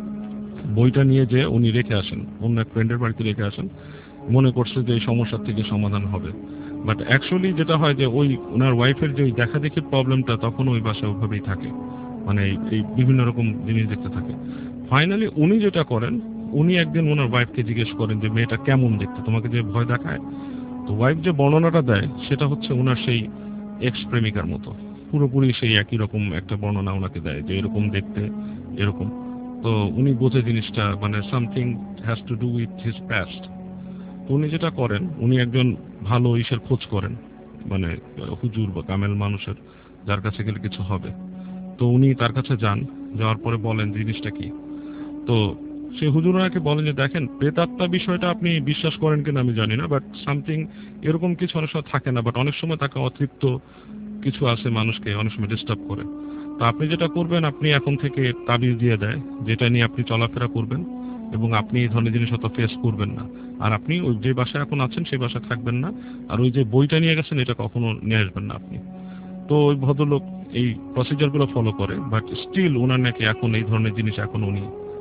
বইটা নিয়ে যে উনি রেখে আসেন, অন্য এক ফ্রেন্ডের বাড়িতে রেখে আসেন, মনে করছে যে এই সমস্যার থেকে সমাধান হবে। বাট অ্যাকচুয়ালি যেটা হয় যে ওই ওনার ওয়াইফের যে দেখা দেখির প্রবলেমটা তখন ওই বাসায় ওইভাবেই থাকে, মানে এই বিভিন্ন রকম জিনিস দেখতে থাকে। ফাইনালি উনি যেটা করেন, উনি একদিন ওনার ওয়াইফকে জিজ্ঞেস করেন যে মেয়েটা কেমন দেখতে, তোমাকে যে ভয় দেখায়। তো ওয়াইফ যে বর্ণনাটা দেয় সেটা হচ্ছে ওনার সেই এক্স প্রেমিকার মতো, পুরোপুরি সেই একই রকম একটা বর্ণনা ওনাকে দেয় যে এরকম দেখতে, এরকম। তো উনি বোঝে জিনিসটা মানে something has to do with his past. তো উনি যেটা করেন, উনি একজন ভালো ইসের খোঁজ করেন, মানে হুজুর বা কামেল মানুষের, যার কাছে গেলে কিছু হবে। তো উনি তার কাছে যান, যাওয়ার পরে বলেন জিনিসটা কি। তো সে হুজুর ওনাকে বলেন যে দেখেন, প্রেতাত্মা বিষয়টা আপনি বিশ্বাস করেন কিনা আমি জানি না, বাট সামথিং এরকম কিছু অনেক সময় থাকে না, বাট অনেক সময় তাকে অতৃপ্ত কিছু আছে, মানুষকে অনেক সময় ডিস্টার্ব করে। তো আপনি যেটা করবেন, আপনি এখন থেকে তাবিজ দিয়ে দেয়, যেটা নিয়ে আপনি চলাফেরা করবেন, এবং আপনি এই ধরনের জিনিস অত ফেস করবেন না। আর আপনি ওই যে বাসায় এখন আছেন সেই বাসায় থাকবেন না, আর ওই যে বইটা নিয়ে গেছেন এটা কখনো নিয়ে আসবেন না আপনি। তো ওই ভদ্রলোক এই প্রসিজার গুলো ফলো করে, বাট স্টিল ওনার নাকি এখন এই ধরনের জিনিস এখন উনি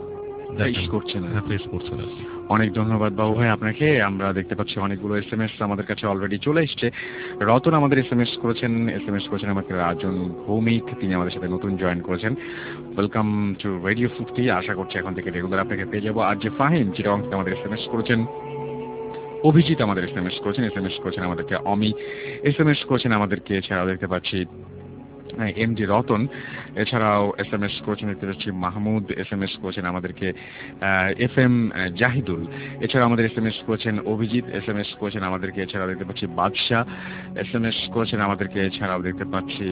ফেস করছেন। ফেস করছেন আর কি। অনেক ধন্যবাদ বাবু ভাই আপনাকে। আমরা দেখতে পাচ্ছি অনেকগুলো এসএমএস আমাদের কাছে অলরেডি চলে এসছে। রতন আমাদের এসএমএস করেছেন আমাকে রাজন ভৌমিক, তিনি আমাদের সাথে নতুন জয়েন করেছেন। Welcome to radio 50। আশা করছি এখন থেকে রেগুলার আপনাকে পেয়ে যাবো। আর যে ফাহিম চিটাগং থেকে আমাদের এসএমএস করেছেন, অভিজিৎ আমাদের এসএমএস করেছেন আমাদেরকে, অমি এসএমএস করেছেন আমাদেরকে, এছাড়াও দেখতে পাচ্ছি এমজি রতন, এছাড়াও এসএমএস করেছেন দেখতে পাচ্ছি মাহমুদ, এসএমএস করেছেন আমাদেরকে FM জাহিদুল, এছাড়াও আমাদের এসএমএস করেছেন অভিজিৎ, এসএমএস করেছেন আমাদেরকে, এছাড়াও দেখতে পাচ্ছি বাদশা এসএমএস করেছেন আমাদেরকে, এছাড়াও দেখতে পাচ্ছি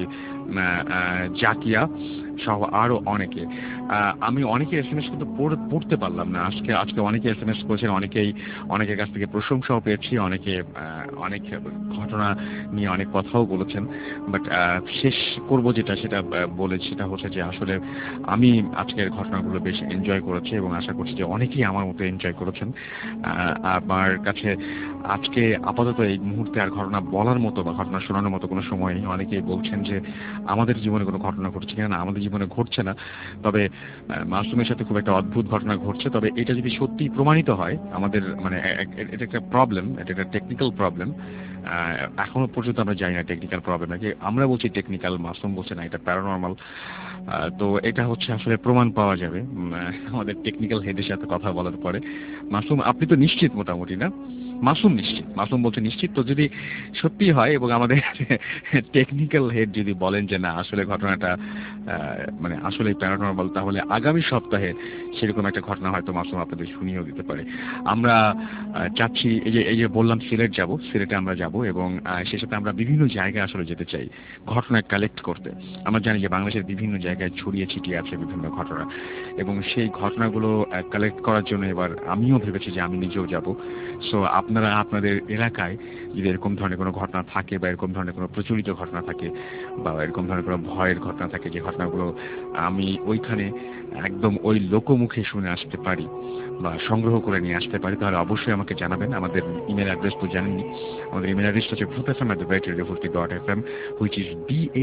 জাকিয়া সহ আরো অনেকে। আমি অনেকে এসএমএস কিন্তু পড়তে পারলাম না আজকে অনেকে এসএমএস করেছেন, অনেকের কাছ থেকে প্রশংসাও পেয়েছি, অনেকে অনেক ঘটনা নিয়ে অনেক কথাও বলেছেন। বাট শেষ করব সেটা বলে, সেটা হচ্ছে যে আসলে আমি আজকের ঘটনাগুলো বেশ এনজয় করেছি এবং আশা করছি যে অনেকেই আমার মতো এনজয় করেছেন। আমার কাছে আজকে আপাতত এই মুহূর্তে আর ঘটনা বলার মতো বা ঘটনা শোনানোর মতো কোনো সময় নেই। অনেকেই বলছেন যে আমাদের জীবনে কোনো ঘটনা ঘটছে কিনা, না আমাদের জীবনে ঘটছে না, তবে মাসুমের সাথে খুব একটা অদ্ভুত ঘটনা ঘটছে। তবে এটা যদি সত্যি প্রমাণিত হয় আমাদের মানে এটা একটা প্রবলেম, এটা একটা টেকনিক্যাল প্রবলেম। এখনো পর্যন্ত আমরা জানি না টেকনিক্যাল প্রবলেম নাকি, আমরা বলছি টেকনিক্যাল, মাসুম বলছে না এটা প্যারানর্মাল। তো এটা হচ্ছে আসলে প্রমাণ পাওয়া যাবে আমাদের টেকনিক্যাল হেডের সাথে কথা বলার পরে। মাসুম আপনি তো নিশ্চিত মোটামুটি না? মাসুম নিশ্চিত, মাসুম বলছে নিশ্চিত। তো যদি সত্যি হয় এবং আমাদের টেকনিক্যাল হেড যদি বলেন যে না আসলে ঘটনাটা মানে আসলে প্যারানর্মাল, তাহলে আগামী সপ্তাহে সেরকম একটা ঘটনা হয়তো মাসুম আপনাদের শুনিয়েও দিতে পারে। আমরা চাচ্ছি এই যে বললাম সিলেটে আমরা যাব এবং সেই সাথে আমরা বিভিন্ন জায়গায় আসলে যেতে চাই ঘটনা কালেক্ট করতে। আমরা জানি যে বাংলাদেশের বিভিন্ন জায়গায় ছড়িয়ে ছিটিয়ে আছে বিভিন্ন ঘটনা, এবং সেই ঘটনাগুলো কালেক্ট করার জন্য এবার আমিও ভেবেছি যে আমি নিজেও যাব। সো আপনারা আপনাদের এলাকায় যদি এরকম ধরনের কোনো ঘটনা থাকে বা এরকম ধরনের কোনো প্রচলিত ঘটনা থাকে বা এরকম ধরনের কোনো ভয়ের ঘটনা থাকে, যে ঘটনাগুলো আমি ওইখানে একদম ওই লোকমুখে শুনে আসতে পারি বা সংগ্রহ করে নিয়ে আসতে পারি, তাহলে অবশ্যই আমাকে জানাবেন। আমাদের ইমেল অ্যাড্রেস তো জানেননি, আমাদের ইমেল অ্যাড্রেস হচ্ছে bhfm@radio40.fm, which is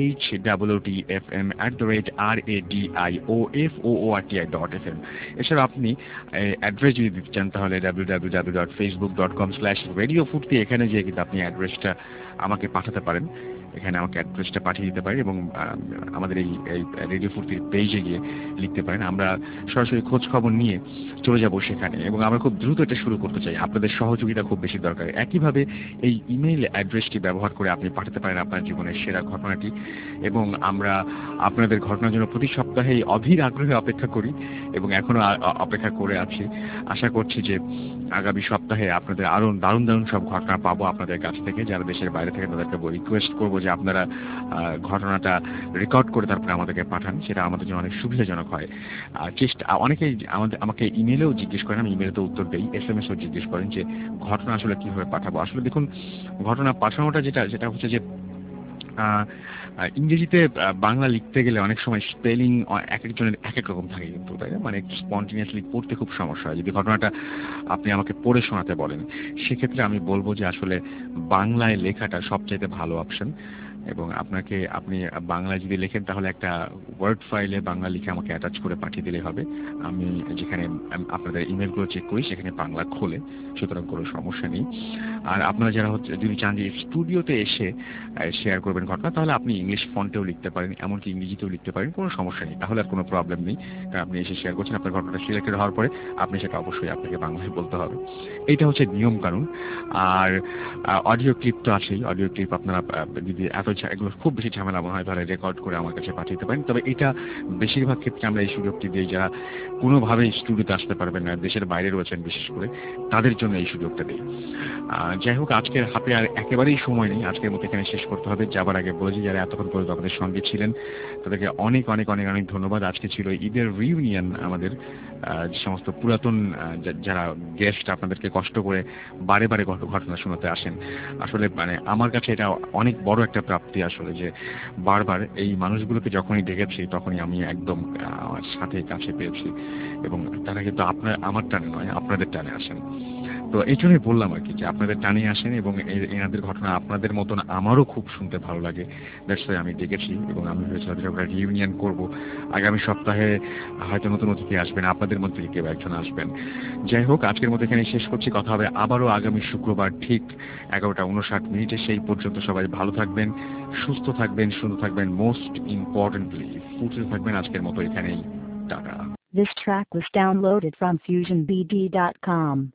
bhwtfm@radiofoorti.fm। এছাড়া আপনি অ্যাড্রেস যদি দিতে চান তাহলে www.facebook.com/radio40, এখানে যেয়ে কিন্তু আপনি অ্যাড্রেসটা আমাকে পাঠাতে পারেন এখানে আমাকে অ্যাড্রেসটা পাঠিয়ে দিতে পারেন এবং আমাদের এই রেডিও ফুর্তির পেজে গিয়ে লিখতে পারেন। আমরা সরাসরি খোঁজ খবর নিয়ে চলে যাব সেখানে এবং আমরা খুব দ্রুত এটা শুরু করতে চাই। আপনাদের সহযোগিতা খুব বেশি দরকার। একইভাবে এই ইমেইল অ্যাড্রেসটি ব্যবহার করে আপনি পাঠাতে পারেন আপনার জীবনের সেরা ঘটনাটি এবং আমরা আপনাদের ঘটনার জন্য প্রতি সপ্তাহে অধীর আগ্রহে অপেক্ষা করি এবং এখনো অপেক্ষা করে আছি। আশা করছি যে আগামী সপ্তাহে আপনাদের আরো দারুণ দারুণ সব ঘটনা পাবো আপনাদের কাছ থেকে। যারা দেশের বাইরে থেকে তাদেরকে রিকোয়েস্ট করবো যে আপনারা ঘটনাটা রেকর্ড করে তারপরে আমাদেরকে পাঠান, সেটা আমাদের জন্য অনেক সুবিধাজনক হয়। অনেকেই আমাকে ইমেলেও জিজ্ঞেস করেন, আমি ইমেলে তো উত্তর দিই, SMS-ও জিজ্ঞেস করেন যে ঘটনা আসলে কিভাবে পাঠাবো। আসলে দেখুন, ঘটনা পাঠানোটা যেটা হচ্ছে যে ইংরেজিতে বাংলা লিখতে গেলে অনেক সময় স্পেলিং এক একজনের এক এক রকম থাকে, কিন্তু তাই না, মানে স্পন্টিনিয়াসলি পড়তে খুব সমস্যা হয়। যদি ঘটনাটা আপনি আমাকে পড়ে শোনাতে বলেন, সেক্ষেত্রে আমি বলবো যে আসলে বাংলায় লেখাটা সবচাইতে ভালো অপশন। এবং আপনি বাংলায় যদি লেখেন তাহলে একটা ওয়ার্ড ফাইলে বাংলা লিখে আমাকে অ্যাটাচ করে পাঠিয়ে দিলে হবে। আমি যেখানে আপনাদের ইমেলগুলো চেক করি সেখানে বাংলা খোলে, সুতরাং কোনো সমস্যা নেই। আর আপনারা যারা যদি চান যে স্টুডিওতে এসে শেয়ার করবেন ঘটনা, তাহলে আপনি ইংলিশ ফন্টেও লিখতে পারেন, এমনকি ইংরেজিতেও লিখতে পারেন, কোনো সমস্যা নেই, তাহলে আর কোনো প্রবলেম নেই। কারণ আপনি এসে শেয়ার করছেন, আপনার ঘটনাটা সিলেক্টেড হওয়ার পরে আপনি সেটা অবশ্যই আপনাকে বাংলায় বলতে হবে। এইটা হচ্ছে নিয়ম কানুন। আর অডিও ক্লিপ তো আছেই, অডিও ক্লিপ আপনারা যদি এগুলো খুব বেশি ঝামেলা মনে হয় তাহলে রেকর্ড করে আমার কাছে পাঠিয়ে দিতে পারেন। তবে এটা বেশিরভাগ ক্ষেত্রে আমরা এই সুযোগটি দিই যারা কোনোভাবেই স্টুডিওতে আসতে পারবেন না, দেশের বাইরে রয়েছেন বিশেষ করে, তাদের জন্য এই সুযোগটা দিই। যাই হোক, আজকের হাতে আর একেবারেই সময় নেই, আজকের মতো এখানে শেষ করতে হবে। যাবার আগে বলেছি যারা এতক্ষণ পর্যন্ত আমাদের সঙ্গে ছিলেন তাদেরকে অনেক অনেক অনেক অনেক ধন্যবাদ। আজকে ছিল ঈদের রিউনিয়ন। আমাদের যে সমস্ত পুরাতন যারা গেস্ট আপনাদেরকে কষ্ট করে বারে বারে ঘটনা শোনাতে আসেন, আসলে মানে আমার কাছে এটা অনেক বড় একটা প্রাপ্তি আসলে, যে বারবার এই মানুষগুলোকে যখনই দেখেছি তখনই আমি একদম আমার সাথে কাছে পেয়েছি এবং তারা কিন্তু আমার টানে নয়, আপনাদের টানে আসেন। তো এই জন্যই বললাম আর কি, যে আপনাদের টানে আসেন এবং এনাদের ঘটনা আপনাদের মতন আমারও খুব শুনতে ভালো লাগে। দ্যাটস ওয়াই আমি ডেকেছি এবং আমি ভেবেছিলাম যে আমরা রিউনিয়ন করবো। আগামী সপ্তাহে হয়তো নতুন অতিথি আসবেন, আপনাদের মধ্যে কেউ একজন আসবেন। যাই হোক, আজকের মতো এখানে শেষ করছি। কথা হবে আবারও আগামী শুক্রবার ঠিক 11:59। সেই পর্যন্ত সবাই ভালো থাকবেন, সুস্থ থাকবেন, সুন্দর থাকবেন, মোস্ট ইম্পর্টেন্টলি সুস্থ থাকবেন। আজকের মতো এখানেই tata. This track was downloaded from FusionBD.com.